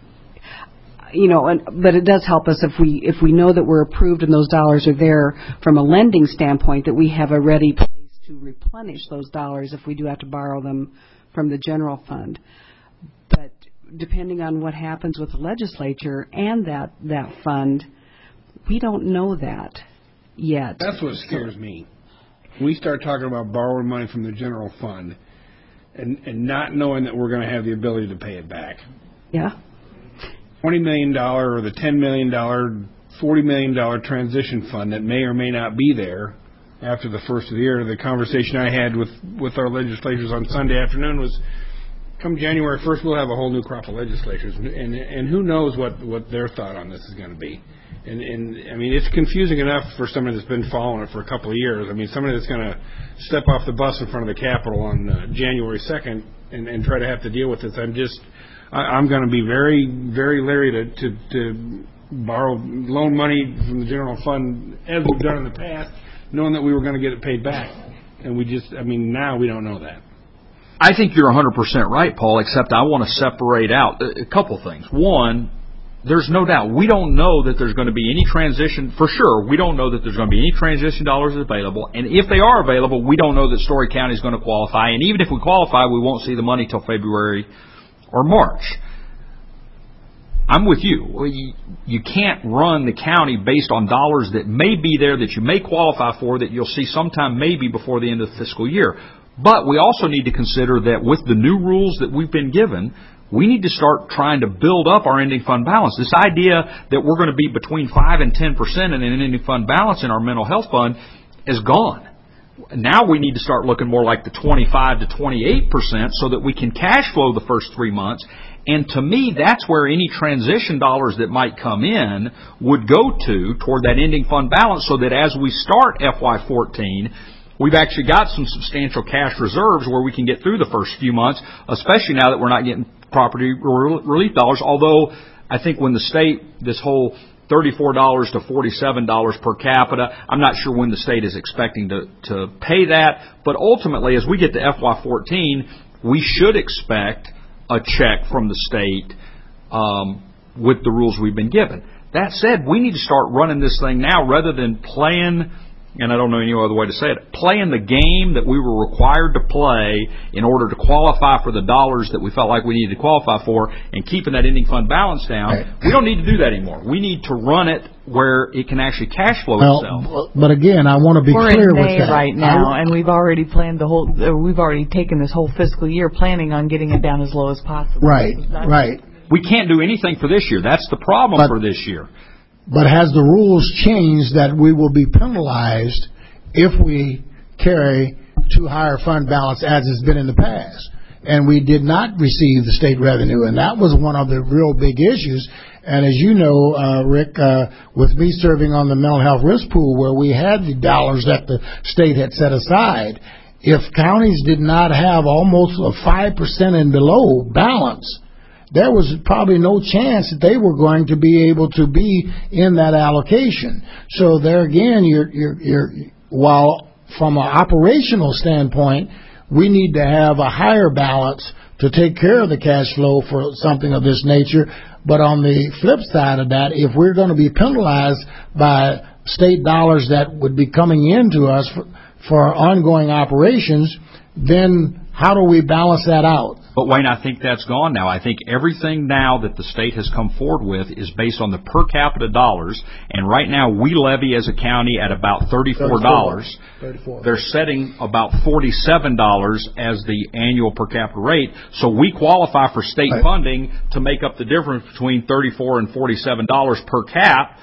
you know, and, but it does help us if we if we know that we're approved and those dollars are there from a lending standpoint, that we have a ready place to replenish those dollars if we do have to borrow them from the general fund. But depending on what happens with the legislature and that, that fund, we don't know that yet. That's what scares me. We start talking about borrowing money from the general fund and, and not knowing that we're going to have the ability to pay it back. Yeah. twenty million dollars or the ten million dollars, forty million dollars transition fund that may or may not be there after the first of the year. The conversation I had with, with our legislators on Sunday afternoon was, come January first, we'll have a whole new crop of legislators, and and, and who knows what, what their thought on this is going to be. And, and I mean, it's confusing enough for somebody that's been following it for a couple of years. I mean, somebody that's going to step off the bus in front of the Capitol on uh, January second and, and try to have to deal with this. I'm just, I, I'm going to be very, very leery to, to, to borrow, loan money from the general fund as we've done in the past, knowing that we were going to get it paid back. And we just, I mean, now we don't know that. I think you're one hundred percent right, Paul, except I want to separate out a couple things. One, there's no doubt, we don't know that there's going to be any transition, for sure, we don't know that there's going to be any transition dollars available. And if they are available, we don't know that Story County is going to qualify. And even if we qualify, we won't see the money till February or March. I'm with you. you. You can't run the county based on dollars that may be there that you may qualify for that you'll see sometime maybe before the end of the fiscal year. But we also need to consider that with the new rules that we've been given, we need to start trying to build up our ending fund balance. This idea that we're going to be between five and ten percent in an ending fund balance in our mental health fund is gone. Now we need to start looking more like the twenty-five to twenty-eight percent so that we can cash flow the first three months. And to me, that's where any transition dollars that might come in would go to toward that ending fund balance so that as we start F Y fourteen, we've actually got some substantial cash reserves where we can get through the first few months, especially now that we're not getting property relief dollars. Although I think when the state, this whole thirty-four dollars to forty-seven dollars per capita, I'm not sure when the state is expecting to, to pay that. But ultimately, as we get to F Y fourteen, we should expect a check from the state um, with the rules we've been given. That said, we need to start running this thing now rather than playing, and I don't know any other way to say it, playing the game that we were required to play in order to qualify for the dollars that we felt like we needed to qualify for and keeping that ending fund balance down. Right. We don't need to do that anymore. We need to run it where it can actually cash flow well, itself. But again, I want to be We're clear in with May that. right now, and we've already planned the whole, uh, we've already taken this whole fiscal year planning on getting it down as low as possible. Right, right. We can't do anything for this year. That's the problem but, for this year. but has the rules changed that we will be penalized if we carry too higher fund balance as has been in the past? And we did not receive the state revenue, and that was one of the real big issues. And as you know, uh, Rick, uh, with me serving on the mental health risk pool where we had the dollars that the state had set aside, if counties did not have almost a five percent and below balance, there was probably no chance that they were going to be able to be in that allocation. So there again, you're, you're, you're, while from an operational standpoint, we need to have a higher balance to take care of the cash flow for something of this nature. But on the flip side of that, if we're going to be penalized by state dollars that would be coming into us for, for our ongoing operations, then how do we balance that out? But, Wayne, I think that's gone now. I think everything now that the state has come forward with is based on the per capita dollars, and right now we levy as a county at about thirty-four dollars. thirty-four. They're setting about forty-seven dollars as the annual per capita rate, so we qualify for state right. funding to make up the difference between thirty-four and forty-seven dollars per cap.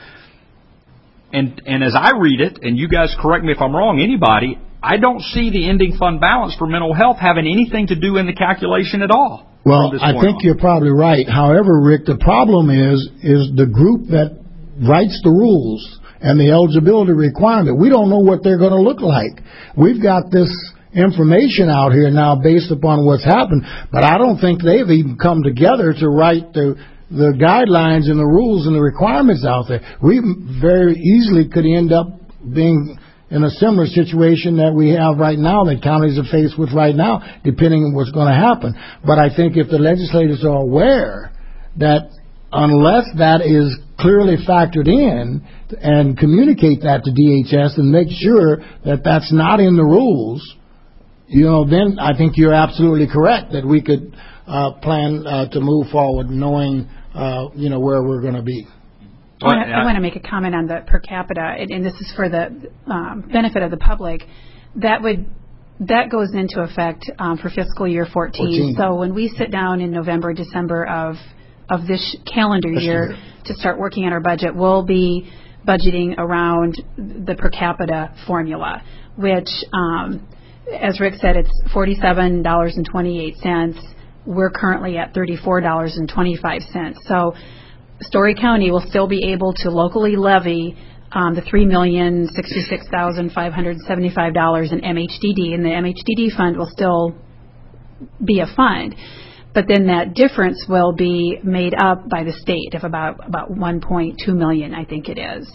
And, and as I read it, and you guys correct me if I'm wrong, anybody, I don't see the ending fund balance for mental health having anything to do in the calculation at all. Well, I think on. you're probably right. However, Rick, the problem is is the group that writes the rules and the eligibility requirement. We don't know what they're going to look like. We've got this information out here now based upon what's happened, but I don't think they've even come together to write the the guidelines and the rules and the requirements out there. We very easily could end up being in a similar situation that we have right now, that counties are faced with right now, depending on what's going to happen. But I think if the legislators are aware that unless that is clearly factored in and communicate that to D H S and make sure that that's not in the rules, you know, then I think you're absolutely correct that we could uh, plan uh, to move forward knowing, uh, you know, where we're going to be. I want, to, I want to make a comment on the per capita, and, and this is for the um, benefit of the public. That would that goes into effect um, for fiscal year fourteen. So when we sit down in November, December of of this calendar year to start working on our budget, we'll be budgeting around the per capita formula, which, um, as Rick said, it's forty-seven dollars and twenty-eight cents. We're currently at thirty-four dollars and twenty-five cents. So Story County will still be able to locally levy um, the three million sixty-six thousand five hundred seventy-five dollars in M H D D, and the M H D D fund will still be a fund. But then that difference will be made up by the state of about about one point two million dollars, I think it is.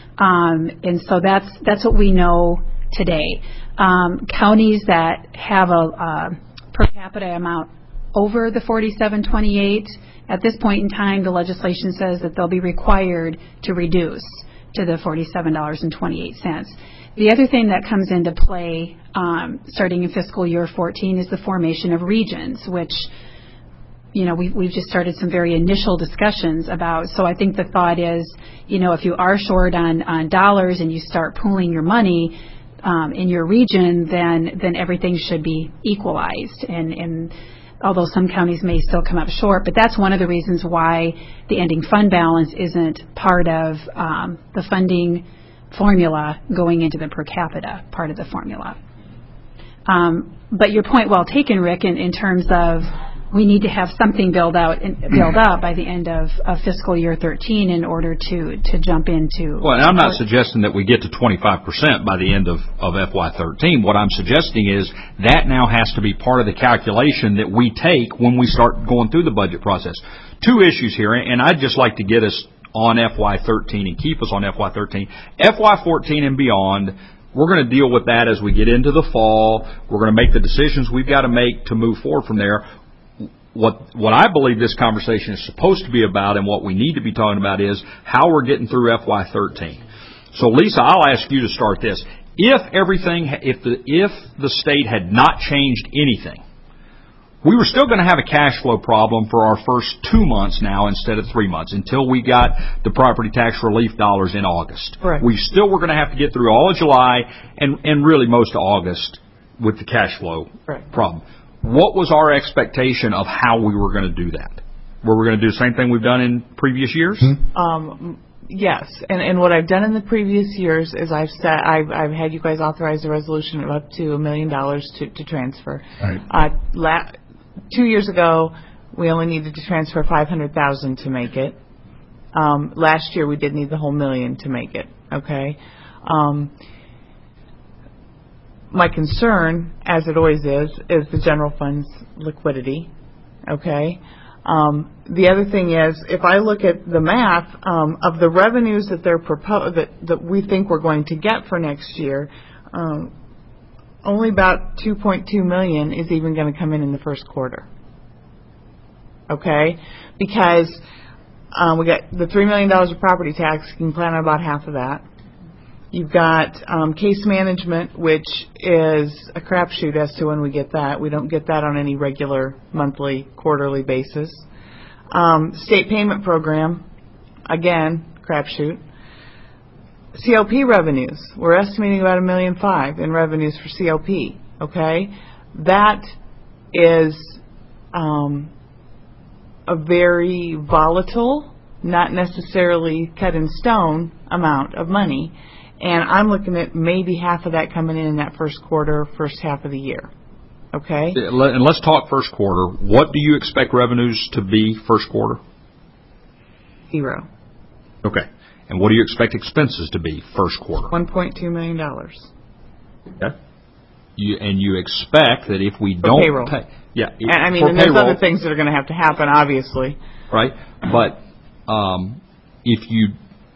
Um, and so that's that's what we know today. Um, counties that have a uh, per capita amount over the forty-seven twenty-eight, at this point in time, the legislation says that they'll be required to reduce to the forty-seven dollars and twenty-eight cents. The other thing that comes into play um, starting in fiscal year fourteen is the formation of regions, which, you know, we've, we've just started some very initial discussions about. So I think the thought is, you know, if you are short on, on dollars and you start pooling your money um, in your region, then then everything should be equalized. And, and although some counties may still come up short, but that's one of the reasons why the ending fund balance isn't part of um, the funding formula going into the per capita part of the formula. Um, but your point well taken, Rick, in, in terms of we need to have something build out and build up by the end of, of fiscal year thirteen in order to, to jump into. Well, and I'm not suggesting that we get to twenty-five percent by the end of, of F Y thirteen. What I'm suggesting is that now has to be part of the calculation that we take when we start going through the budget process. Two issues here, and I'd just like to get us on F Y thirteen and keep us on F Y thirteen. F Y fourteen and beyond, we're going to deal with that as we get into the fall. We're going to make the decisions we've got to make to move forward from there. What what I believe this conversation is supposed to be about and what we need to be talking about is how we're getting through F Y thirteen. So, Lisa, I'll ask you to start this. If everything, if the if the state had not changed anything, we were still going to have a cash flow problem for our first two months now instead of three months until we got the property tax relief dollars in August. Right. We still were going to have to get through all of July and, and really most of August with the cash flow right. problem. What was our expectation of how we were going to do that? Were we going to do the same thing we've done in previous years? Um, Yes, and, and what I've done in the previous years is I've set, I've, I've had you guys authorize a resolution of up to a million dollars to, to transfer. Right. Uh, la- two years ago, we only needed to transfer five hundred thousand to make it. Um, last year, we did need the whole million to make it. Okay. Um, my concern, as it always is, is the general fund's liquidity. Okay. Um, the other thing is, if I look at the math um, of the revenues that they're propo- that, that we think we're going to get for next year, um, only about two point two million is even going to come in in the first quarter. Okay, because um, we got the three million dollars of property tax. You can plan on about half of that. You've got um, case management, which is a crapshoot as to when we get that. We don't get that on any regular monthly, quarterly basis. Um, state payment program, again, crapshoot. C L P revenues, we're estimating about a million five in revenues for C L P. Okay, that is um, a very volatile, not necessarily cut in stone amount of money. And I'm looking at maybe half of that coming in in that first quarter, first half of the year. Okay? And let's talk first quarter. What do you expect revenues to be first quarter? Zero. Okay. And what do you expect expenses to be first quarter? one point two million dollars. Okay. You, and you expect that if we For don't payroll. pay... Yeah, And, I mean, for and there's payroll, other things that are going to have to happen, obviously. right? But um, if you...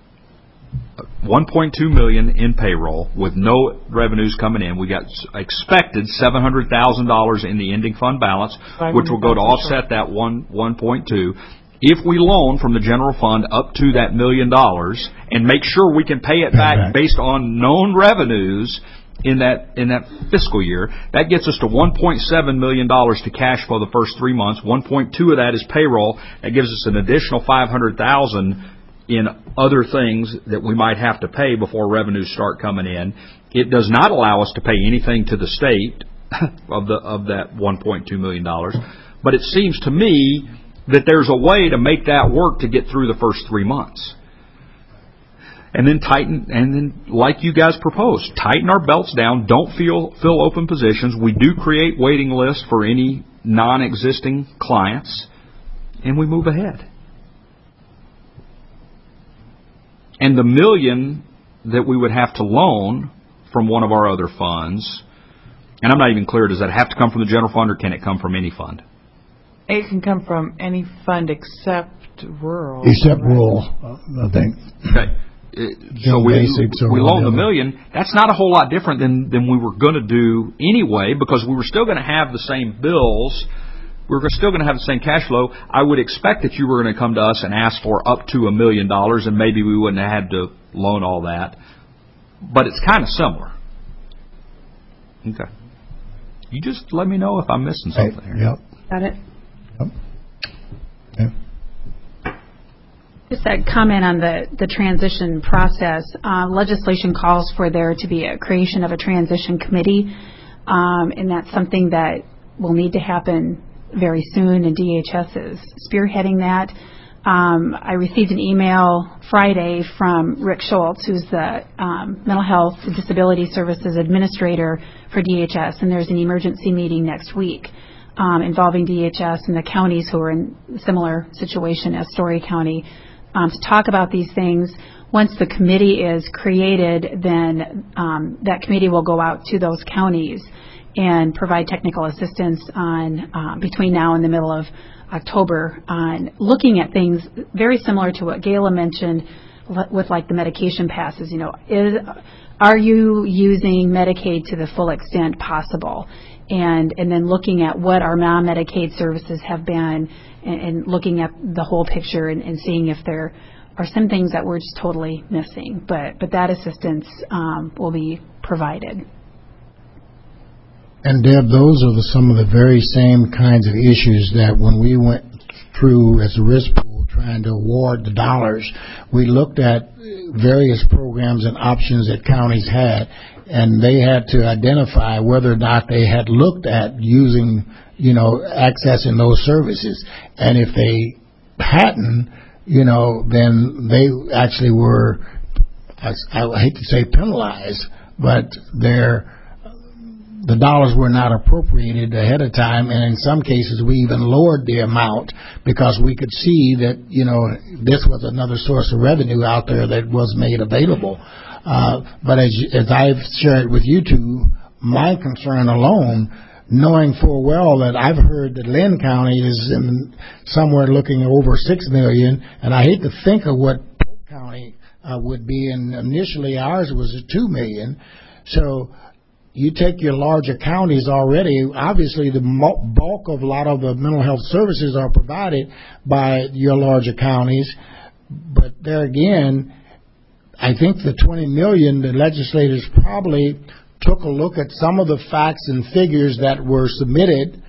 one point two million dollars in payroll with no revenues coming in. We got expected seven hundred thousand dollars in the ending fund balance, which will go to offset that one one point two. If we loan from the general fund up to that million dollars and make sure we can pay it back based on known revenues in that in that fiscal year, that gets us to one point seven million dollars to cash flow the first three months. one point two of that is payroll. That gives us an additional five hundred thousand dollars in other things that we might have to pay before revenues start coming in. It does not allow us to pay anything to the state of the of that one point two million dollars. But it seems to me that there's a way to make that work to get through the first three months. And then tighten, and then like you guys proposed, tighten our belts down, don't fill, fill open positions. We do create waiting lists for any non-existing clients, and we move ahead. And the million that we would have to loan from one of our other funds, and I'm not even clear, does that have to come from the general fund or can it come from any fund? It can come from any fund except rural. Except rural, I think. Okay. It, so we, we loan the million. That's not a whole lot different than, than we were going to do anyway, because we were still going to have the same bills. We were still going to have the same cash flow. I would expect that you were going to come to us and ask for up to a million dollars, and maybe we wouldn't have had to loan all that. But it's kind of similar. Okay. You just let me know if I'm missing something here. Yep. Got it? Yep. Yep. Just a comment on the, the transition process. Uh, legislation calls for there to be a creation of a transition committee, um, and that's something that will need to happen very soon, and D H S is spearheading that. Um, I received an email Friday from Rick Schultz, who's the um, Mental Health and Disability Services Administrator for D H S, and there's an emergency meeting next week um, involving D H S and the counties who are in a similar situation as Story County um, to talk about these things. Once the committee is created, then um, that committee will go out to those counties and provide technical assistance on uh, between now and the middle of October on looking at things very similar to what Gayla mentioned with like the medication passes. You know, is are you using Medicaid to the full extent possible? And and then looking at what our non-Medicaid services have been, and, and looking at the whole picture and, and seeing if there are some things that we're just totally missing. But but that assistance um, will be provided. And Deb, those are the, some of the very same kinds of issues that when we went through as a risk pool trying to award the dollars, we looked at various programs and options that counties had, and they had to identify whether or not they had looked at using, you know, accessing those services. And if they hadn't, you know, then they actually were, I, I hate to say penalized, but they're, the dollars were not appropriated ahead of time, and in some cases we even lowered the amount because we could see that, you know, this was another source of revenue out there that was made available. Uh, but as, as I've shared with you two, my concern alone, knowing full well that I've heard that Lynn County is in somewhere looking over six million, and I hate to think of what Polk County uh, would be, and initially ours was at two million. So you take your larger counties already, obviously the bulk of a lot of the mental health services are provided by your larger counties, but there again, I think the twenty million, the legislators probably took a look at some of the facts and figures that were submitted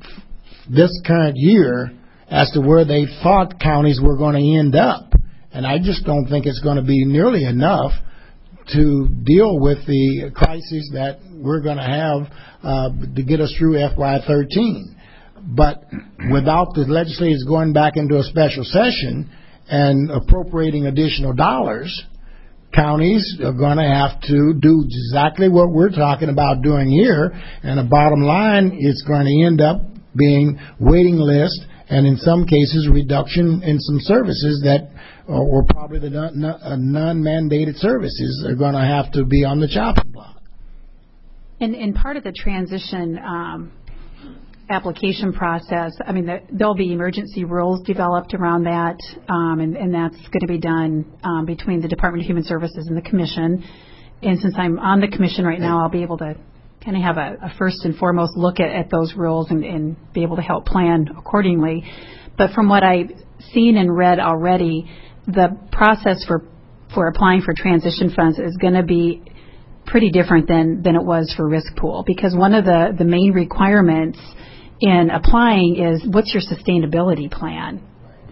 this current year as to where they thought counties were going to end up. And I just don't think it's going to be nearly enough to deal with the crisis that we're going to have uh, to get us through F Y thirteen. But without the legislators going back into a special session and appropriating additional dollars, counties are going to have to do exactly what we're talking about doing here, and the bottom line is going to end up being waiting list and in some cases reduction in some services that or probably the non-mandated services are going to have to be on the chopping block. And, and part of the transition um, application process, I mean, the, there'll be emergency rules developed around that, um, and, and that's going to be done um, between the Department of Human Services and the Commission. And since I'm on the Commission right now, I'll be able to kind of have a, a first and foremost look at, at those rules and, and be able to help plan accordingly. But from what I've seen and read already, the process for for applying for transition funds is going to be pretty different than, than it was for risk pool, because one of the, the main requirements in applying is what's your sustainability plan.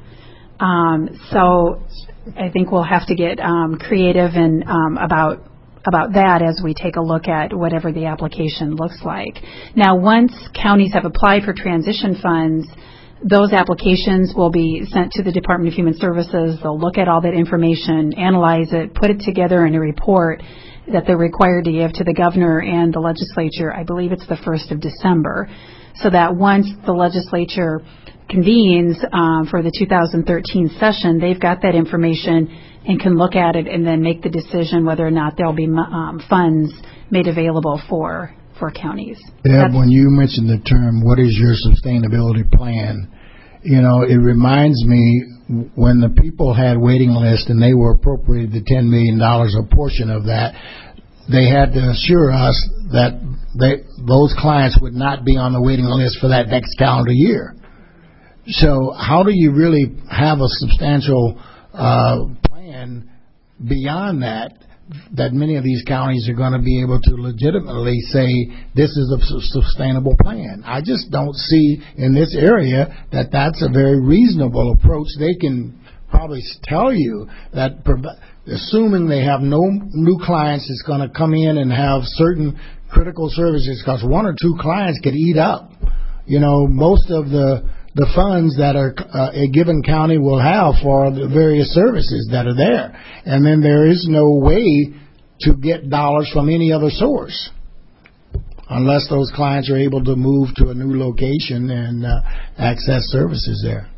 Um, so I think we'll have to get um, creative and um, about about that as we take a look at whatever the application looks like. Now, once counties have applied for transition funds, those applications will be sent to the Department of Human Services. They'll look at all that information, analyze it, put it together in a report that they're required to give to the governor and the legislature. I believe it's the first of December. So that once the legislature convenes um, for the two thousand thirteen session, they've got that information and can look at it and then make the decision whether or not there'll be um, funds made available for for counties. Deb, when you mentioned the term, what is your sustainability plan? You know, it reminds me when the people had waiting lists and they were appropriated the ten million dollars, a portion of that, they had to assure us that they, those clients would not be on the waiting list for that next calendar year. So how do you really have a substantial uh, plan beyond that, that many of these counties are going to be able to legitimately say this is a sustainable plan? I just don't see in this area that that's a very reasonable approach. They can probably tell you that assuming they have no new clients that's going to come in and have certain critical services, because one or two clients could eat up, you know, most of the the funds that are uh, a given county will have for the various services that are there. And then there is no way to get dollars from any other source unless those clients are able to move to a new location and uh, access services there.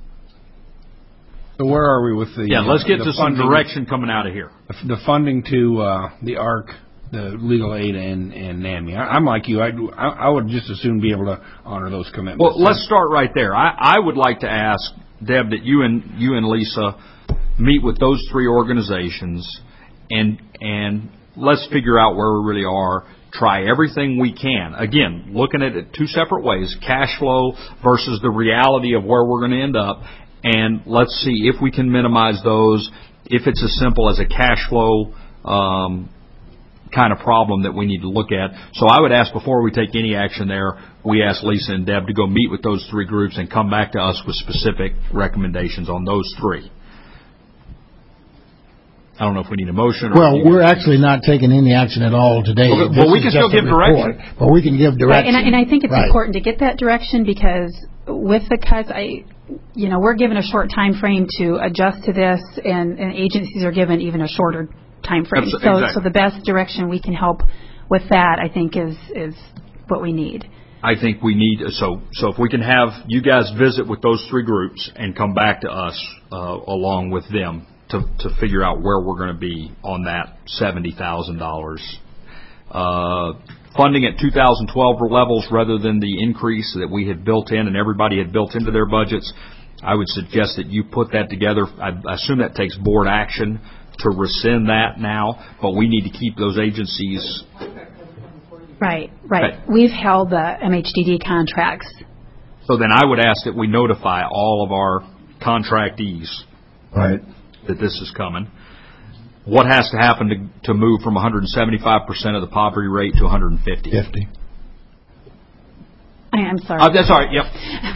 So where are we with the... Yeah, let's get uh, to some direction coming out of here. The funding to uh, the A R C, the legal aid, and, and NAMI. I, I'm like you. I, I would just as soon be able to honor those commitments. Well, let's start right there. I, I would like to ask, Deb, that you and you and Lisa meet with those three organizations and and let's figure out where we really are. Try everything we can. Again, looking at it two separate ways, cash flow versus the reality of where we're going to end up. And let's see if we can minimize those, if it's as simple as a cash flow um kind of problem that we need to look at. So I would ask before we take any action there, we ask Lisa and Deb to go meet with those three groups and come back to us with specific recommendations on those three. I don't know if we need a motion. Or well, we're actually not taking any action at all today. Okay, well, we can still give direction. But we can give direction. Right, and, I, and I think it's right. important to get that direction because with the cuts, I, you know, we're given a short time frame to adjust to this, and, and agencies are given even a shorter time frame. That's- so, exactly. so the best direction we can help with that, I think, is is what we need. I think we need, so so if we can have you guys visit with those three groups and come back to us uh, along with them to, to figure out where we're going to be on that seventy thousand dollars. Uh, funding at two thousand twelve levels rather than the increase that we had built in and everybody had built into their budgets, I would suggest that you put that together. I, I assume that takes board action to rescind that now, but we need to keep those agencies. Right, right. Okay. We've held the M H D D contracts. So then I would ask that we notify all of our contractees Right. that this is coming. What has to happen to, to move from one hundred seventy-five percent of the poverty rate to one hundred fifty? fifty. I, I'm sorry. Uh, that's all right. Yep.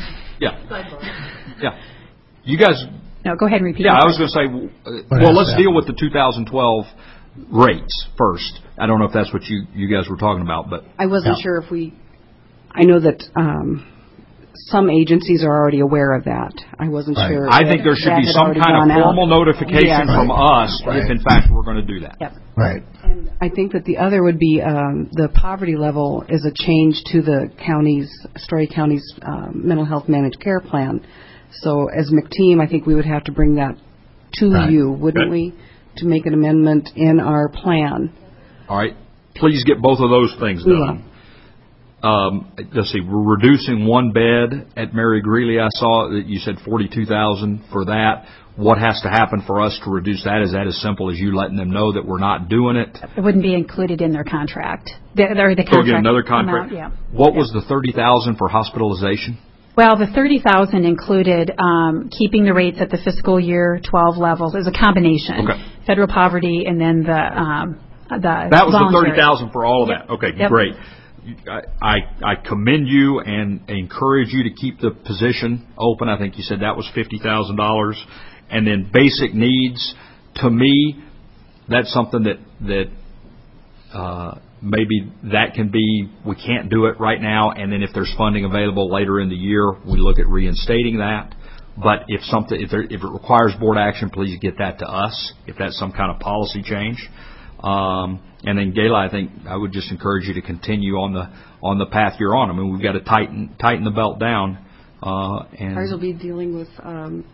Yeah. Yeah. You guys. No, go ahead and repeat. Yeah, your I was question. going to say. Uh, What well, has let's to deal with the two thousand twelve rates first. I don't know if that's what you you guys were talking about, but I wasn't Yeah. sure if we, I know that um, some agencies are already aware of that. I wasn't Right. sure. I think there should that be had some already kind of gone out. formal notification Yes. from Right. us Right. if, in fact, we're going to do that. Yep. Right. And I think that the other would be um, the poverty level is a change to the county's, Story County's um, mental health managed care plan. So as McTeam, I think we would have to bring that to Right. you, wouldn't Good. we, to make an amendment in our plan? All right. Please get both of those things We done. Um, let's see. We're reducing one bed at Mary Greeley. I saw that you said forty-two thousand for that. What has to happen for us to reduce that? Is that as simple as you letting them know that we're not doing it? It wouldn't be included in their contract. The, or the So contract again, another contract. amount, yeah. What was the thirty thousand for hospitalization? Well, the thirty thousand included um, keeping the rates at the fiscal year twelve levels. It was a combination. Okay. Federal poverty and then the um, the That was the voluntary. thirty thousand for all of Yep. that. Okay, Yep. great. I, I I commend you and encourage you to keep the position open. I think you said that was fifty thousand dollars, and then basic needs. To me, that's something that that uh, maybe that can be. We can't do it right now, and then if there's funding available later in the year, we look at reinstating that. But if something, if, there, if it requires board action, please get that to us. If that's some kind of policy change. Um, and then Gayla, I think I would just encourage you to continue on the on the path you're on. I mean, we've got to tighten tighten the belt down. Uh, and Ours will be dealing with um,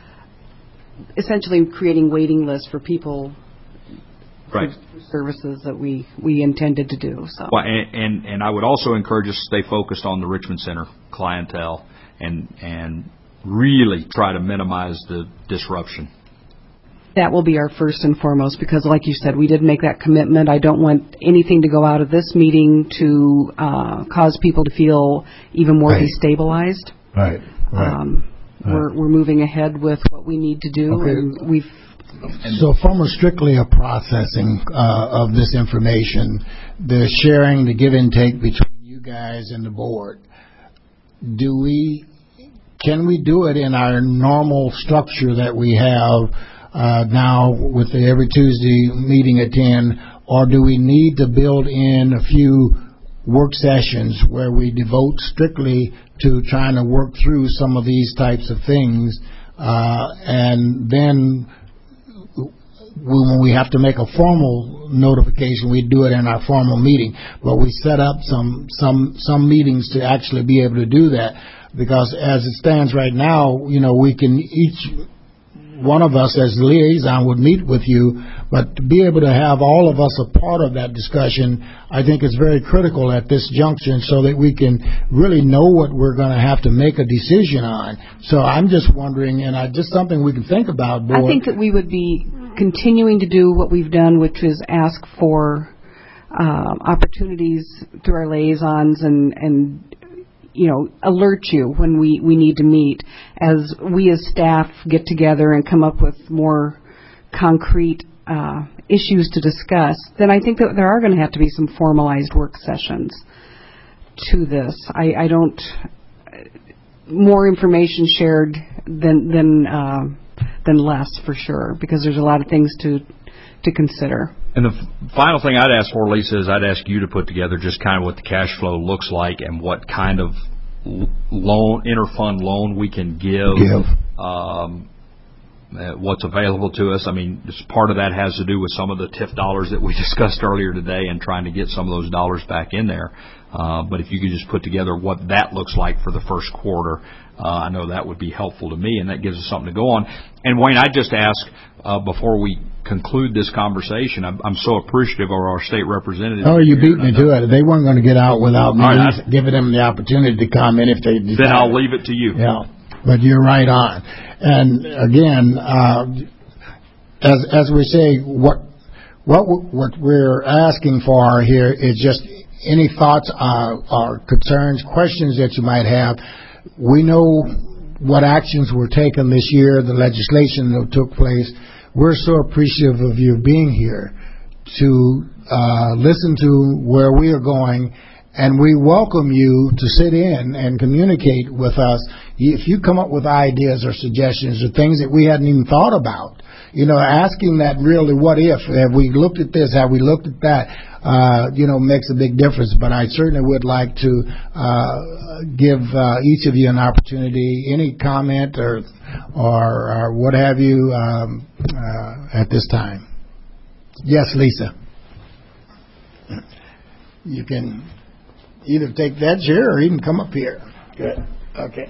essentially creating waiting lists for people right. for services that we, we intended to do. So. Well, and, and and I would also encourage us to stay focused on the Richmond Center clientele and and really try to minimize the disruption. That will be our first and foremost because, like you said, we did make that commitment. I don't want anything to go out of this meeting to uh, cause people to feel even more Right. destabilized. Right. Right. Um, Right. We're, we're moving ahead with what we need to do, Okay. and we've. So from a strictly a processing uh, of this information, the sharing, the give and take between you guys and the board, do we, can we do it in our normal structure that we have uh, now with the every Tuesday meeting at ten, or do we need to build in a few work sessions where we devote strictly to trying to work through some of these types of things, uh, and then when we have to make a formal notification, we do it in our formal meeting. But we set up some some some meetings to actually be able to do that, because as it stands right now, you know, we can each one of us as liaison would meet with you, but to be able to have all of us a part of that discussion, I think is very critical at this junction, so that we can really know what we're going to have to make a decision on. So I'm just wondering, and I, just something we can think about, board. I think that we would be continuing to do what we've done, which is ask for uh, opportunities through our liaisons and, and you know, alert you when we, we need to meet. As we as staff get together and come up with more concrete uh, issues to discuss, then I think that there are going to have to be some formalized work sessions to this. I, I don't, more information shared than, than, uh, than less for sure, because there's a lot of things to, to consider. And the f- final thing I'd ask for, Lisa, is I'd ask you to put together just kind of what the cash flow looks like and what kind of l- loan, interfund loan we can give, Give. um, uh, what's available to us. I mean, just part of that has to do with some of the T I F dollars that we discussed earlier today and trying to get some of those dollars back in there. Uh, but if you could just put together what that looks like for the first quarter, uh, I know that would be helpful to me, and that gives us something to go on. And, Wayne, I just ask, uh, before we conclude this conversation, I'm, I'm so appreciative of our state representatives. Oh, you beat me to it. They weren't going to get out without me right, giving them the opportunity to comment if they decided. Then I'll leave it to you. Yeah, but you're right on. And, again, uh, as as we say, what what what we're asking for here is just any thoughts uh, or concerns, questions that you might have. We know what actions were taken this year, the legislation that took place. We're so appreciative of you being here to uh, listen to where we are going, and we welcome you to sit in and communicate with us. If you come up with ideas or suggestions or things that we hadn't even thought about, you know, asking that really, what if? Have we looked at this? Have we looked at that? Uh, you know, makes a big difference. But I certainly would like to uh, give uh, each of you an opportunity, any comment or or, or what have you um, uh, at this time. Yes, Lisa. You can either take that chair or even come up here. Good. Okay.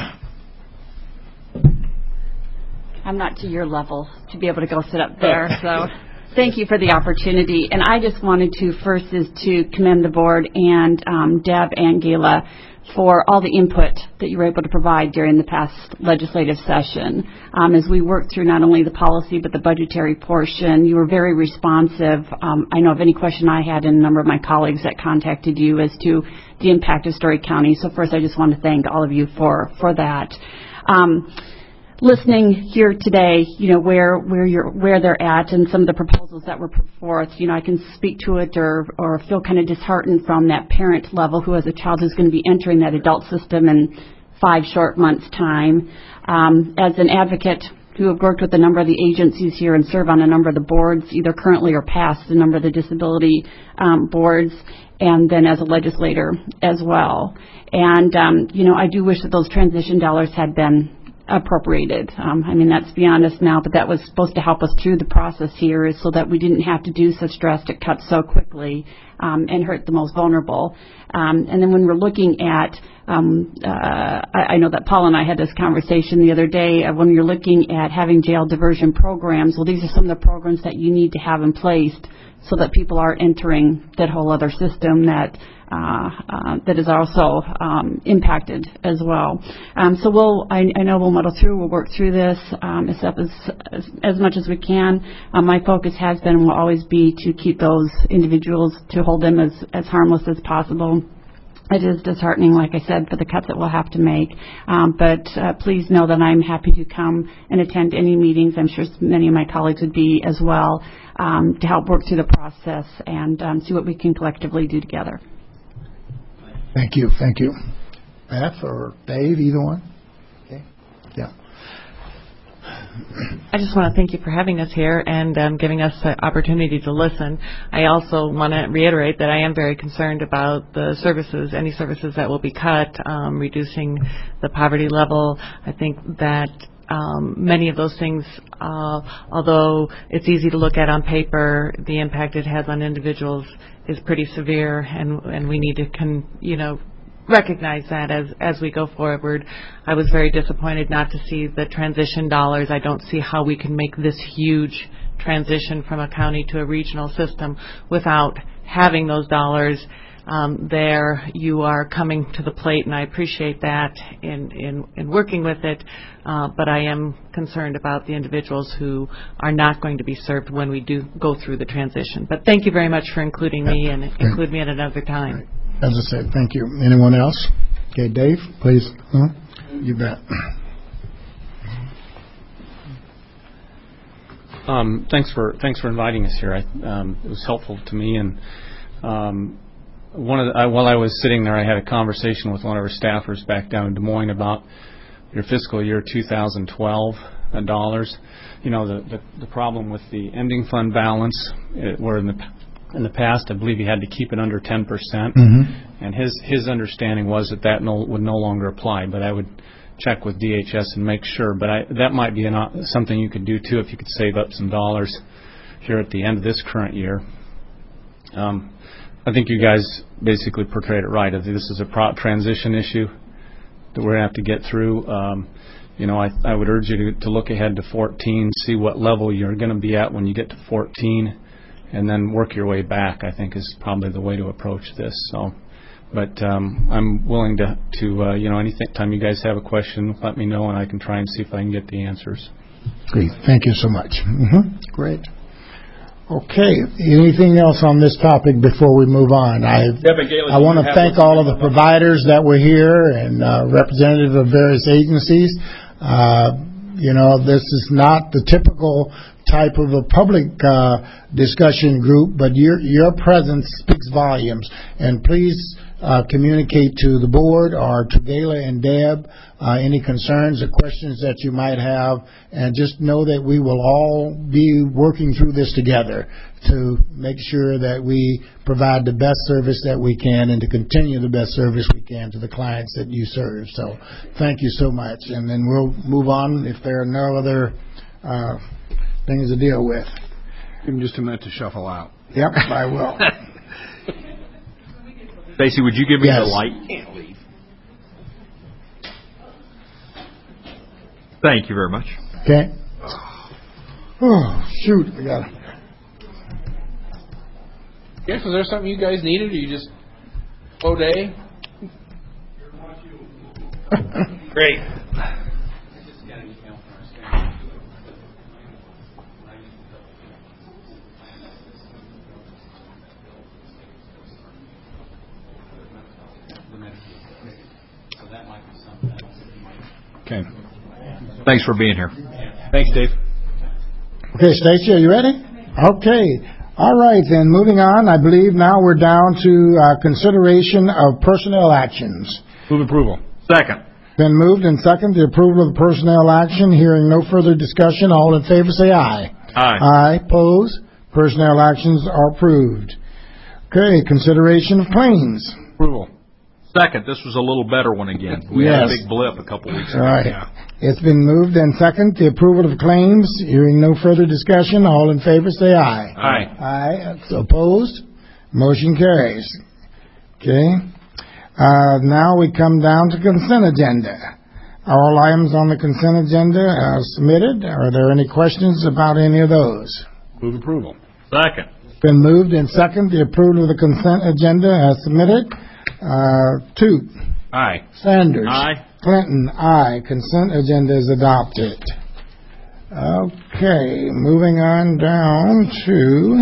I'm not to your level to be able to go sit up there, so thank you for the opportunity. And I just wanted to first is to commend the board and um, Deb and Gayla for all the input that you were able to provide during the past legislative session. Um, as we worked through not only the policy but the budgetary portion, you were very responsive. Um, I know of any question I had and a number of my colleagues that contacted you as to the impact of Story County. So first I just want to thank all of you for, for that. Um, Listening here today, you know, where where you're where they're at and some of the proposals that were put forth, you know, I can speak to it or or feel kind of disheartened from that parent level who has a child who's going to be entering that adult system in five short months' time. Um, as an advocate who have worked with a number of the agencies here and serve on a number of the boards, either currently or past, a number of the disability um, boards, and then as a legislator as well. And, um, you know, I do wish that those transition dollars had been appropriated. Um, I mean, that's beyond us now, but that was supposed to help us through the process here so that we didn't have to do such drastic cuts so quickly um, and hurt the most vulnerable. Um, and then when we're looking at, um, uh, I, I know that Paul and I had this conversation the other day, uh, when you're looking at having jail diversion programs, well, these are some of the programs that you need to have in place so that people aren't entering that whole other system that Uh, uh, that is also um, impacted as well. Um, so we'll, I, I know we'll muddle through, we'll work through this um, as, as, as much as we can. Um, my focus has been and will always be to keep those individuals, to hold them as, as harmless as possible. It is disheartening, like I said, for the cuts that we'll have to make. Um, but uh, please know that I'm happy to come and attend any meetings. I'm sure many of my colleagues would be as well, um, to help work through the process and um, see what we can collectively do together. Thank you. Thank you. Beth or Dave, either one? Okay. Yeah. I just want to thank you for having us here and um, giving us the opportunity to listen. I also want to reiterate that I am very concerned about the services, any services that will be cut, um, reducing the poverty level. I think that Um, many of those things, uh, although it's easy to look at on paper, the impact it has on individuals is pretty severe, and and we need to, con, you know, recognize that as as we go forward. I was very disappointed not to see the transition dollars. I don't see how we can make this huge transition from a county to a regional system without having those dollars. Um, there you are coming to the plate, and I appreciate that in, in, in working with it, uh, but I am concerned about the individuals who are not going to be served when we do go through the transition. But thank you very much for including me, and include me at another time. As I said, thank you. Anyone else? Okay, Dave, please. Huh? You bet. Um, thanks for thanks for inviting us here. I, um, it was helpful to me, and um, One of the, I, while I was sitting there, I had a conversation with one of our staffers back down in Des Moines about your fiscal year two thousand twelve uh, dollars. You know, the, the the problem with the ending fund balance, it, where in the in the past, I believe you had to keep it under ten percent, mm-hmm. and his his understanding was that that no, would no longer apply. But I would check with D H S and make sure. But I, that might be an, op- something you could do too if you could save up some dollars here at the end of this current year. Um, I think you guys basically portrayed it right. I think this is a pro- transition issue that we're going to have to get through. Um, you know, I, I would urge you to, to look ahead to fourteen, see what level you're going to be at when you get to fourteen, and then work your way back, I think, is probably the way to approach this. So, but um, I'm willing to, to uh, you know, anytime you guys have a question, let me know, and I can try and see if I can get the answers. Great. Thank you so much. Mm-hmm. Great. Okay. Anything else on this topic before we move on? I I want to thank all of the providers that were here and uh, representatives of various agencies. Uh, you know, this is not the typical type of a public uh, discussion group, but your your presence speaks volumes. And please uh, communicate to the board or to Gayla and Deb uh, any concerns or questions that you might have, and just know that we will all be working through this together to make sure that we provide the best service that we can and to continue the best service we can to the clients that you serve. So thank you so much. And then we'll move on if there are no other uh, things to deal with. Give me just a minute to shuffle out. Yep, I will. Stacy, would you give me Yes. the light? Can't leave. Thank you very much. Okay. Oh, shoot. I got it. Yes, was there something you guys needed, or you just oh day? Great. Okay. Thanks for being here. Thanks, Dave. Okay, Stacy, are you ready? Okay. All right, then, moving on, I believe now we're down to uh, consideration of personnel actions. Move approval. Second. Been moved and second the approval of the personnel action. Hearing no further discussion, all in favor say aye. Aye. Aye. Opposed? Personnel actions are approved. Okay, consideration of claims. Approval. Second. This was a little better one again. We Yes. had a big blip a couple weeks ago. All right. Yeah. It's been moved and second the approval of claims. Hearing no further discussion, all in favor say aye. Aye. Aye. Opposed? Motion carries. Okay. Uh, now we come down to consent agenda. All items on the consent agenda are submitted. Are there any questions about any of those? Move approval. Second. It's been moved and second the approval of the consent agenda as submitted. Uh, Toot. Aye. Sanders. Aye. Clinton, aye. Consent agenda is adopted. Okay, moving on down to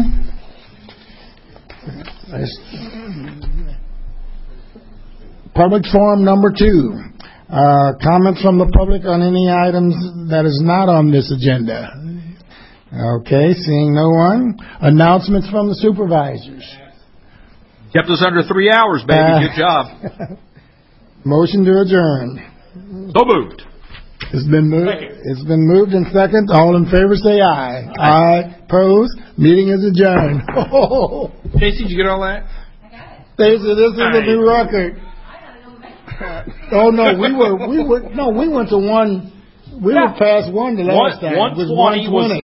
public forum number two. Uh, comments from the public on any items that is not on this agenda. Okay, seeing no one. Announcements from the supervisors. Kept us under three hours, baby. Uh, Good job. Motion to adjourn. So moved. It's been moved. It's been moved and second. All in favor, say aye. Aye. Aye. Opposed? Meeting is adjourned. Oh, Casey, did you get all that? Stacey, this is a new record. Oh no, we were we were no, we went to one. We were past one the last time. One It was twenty was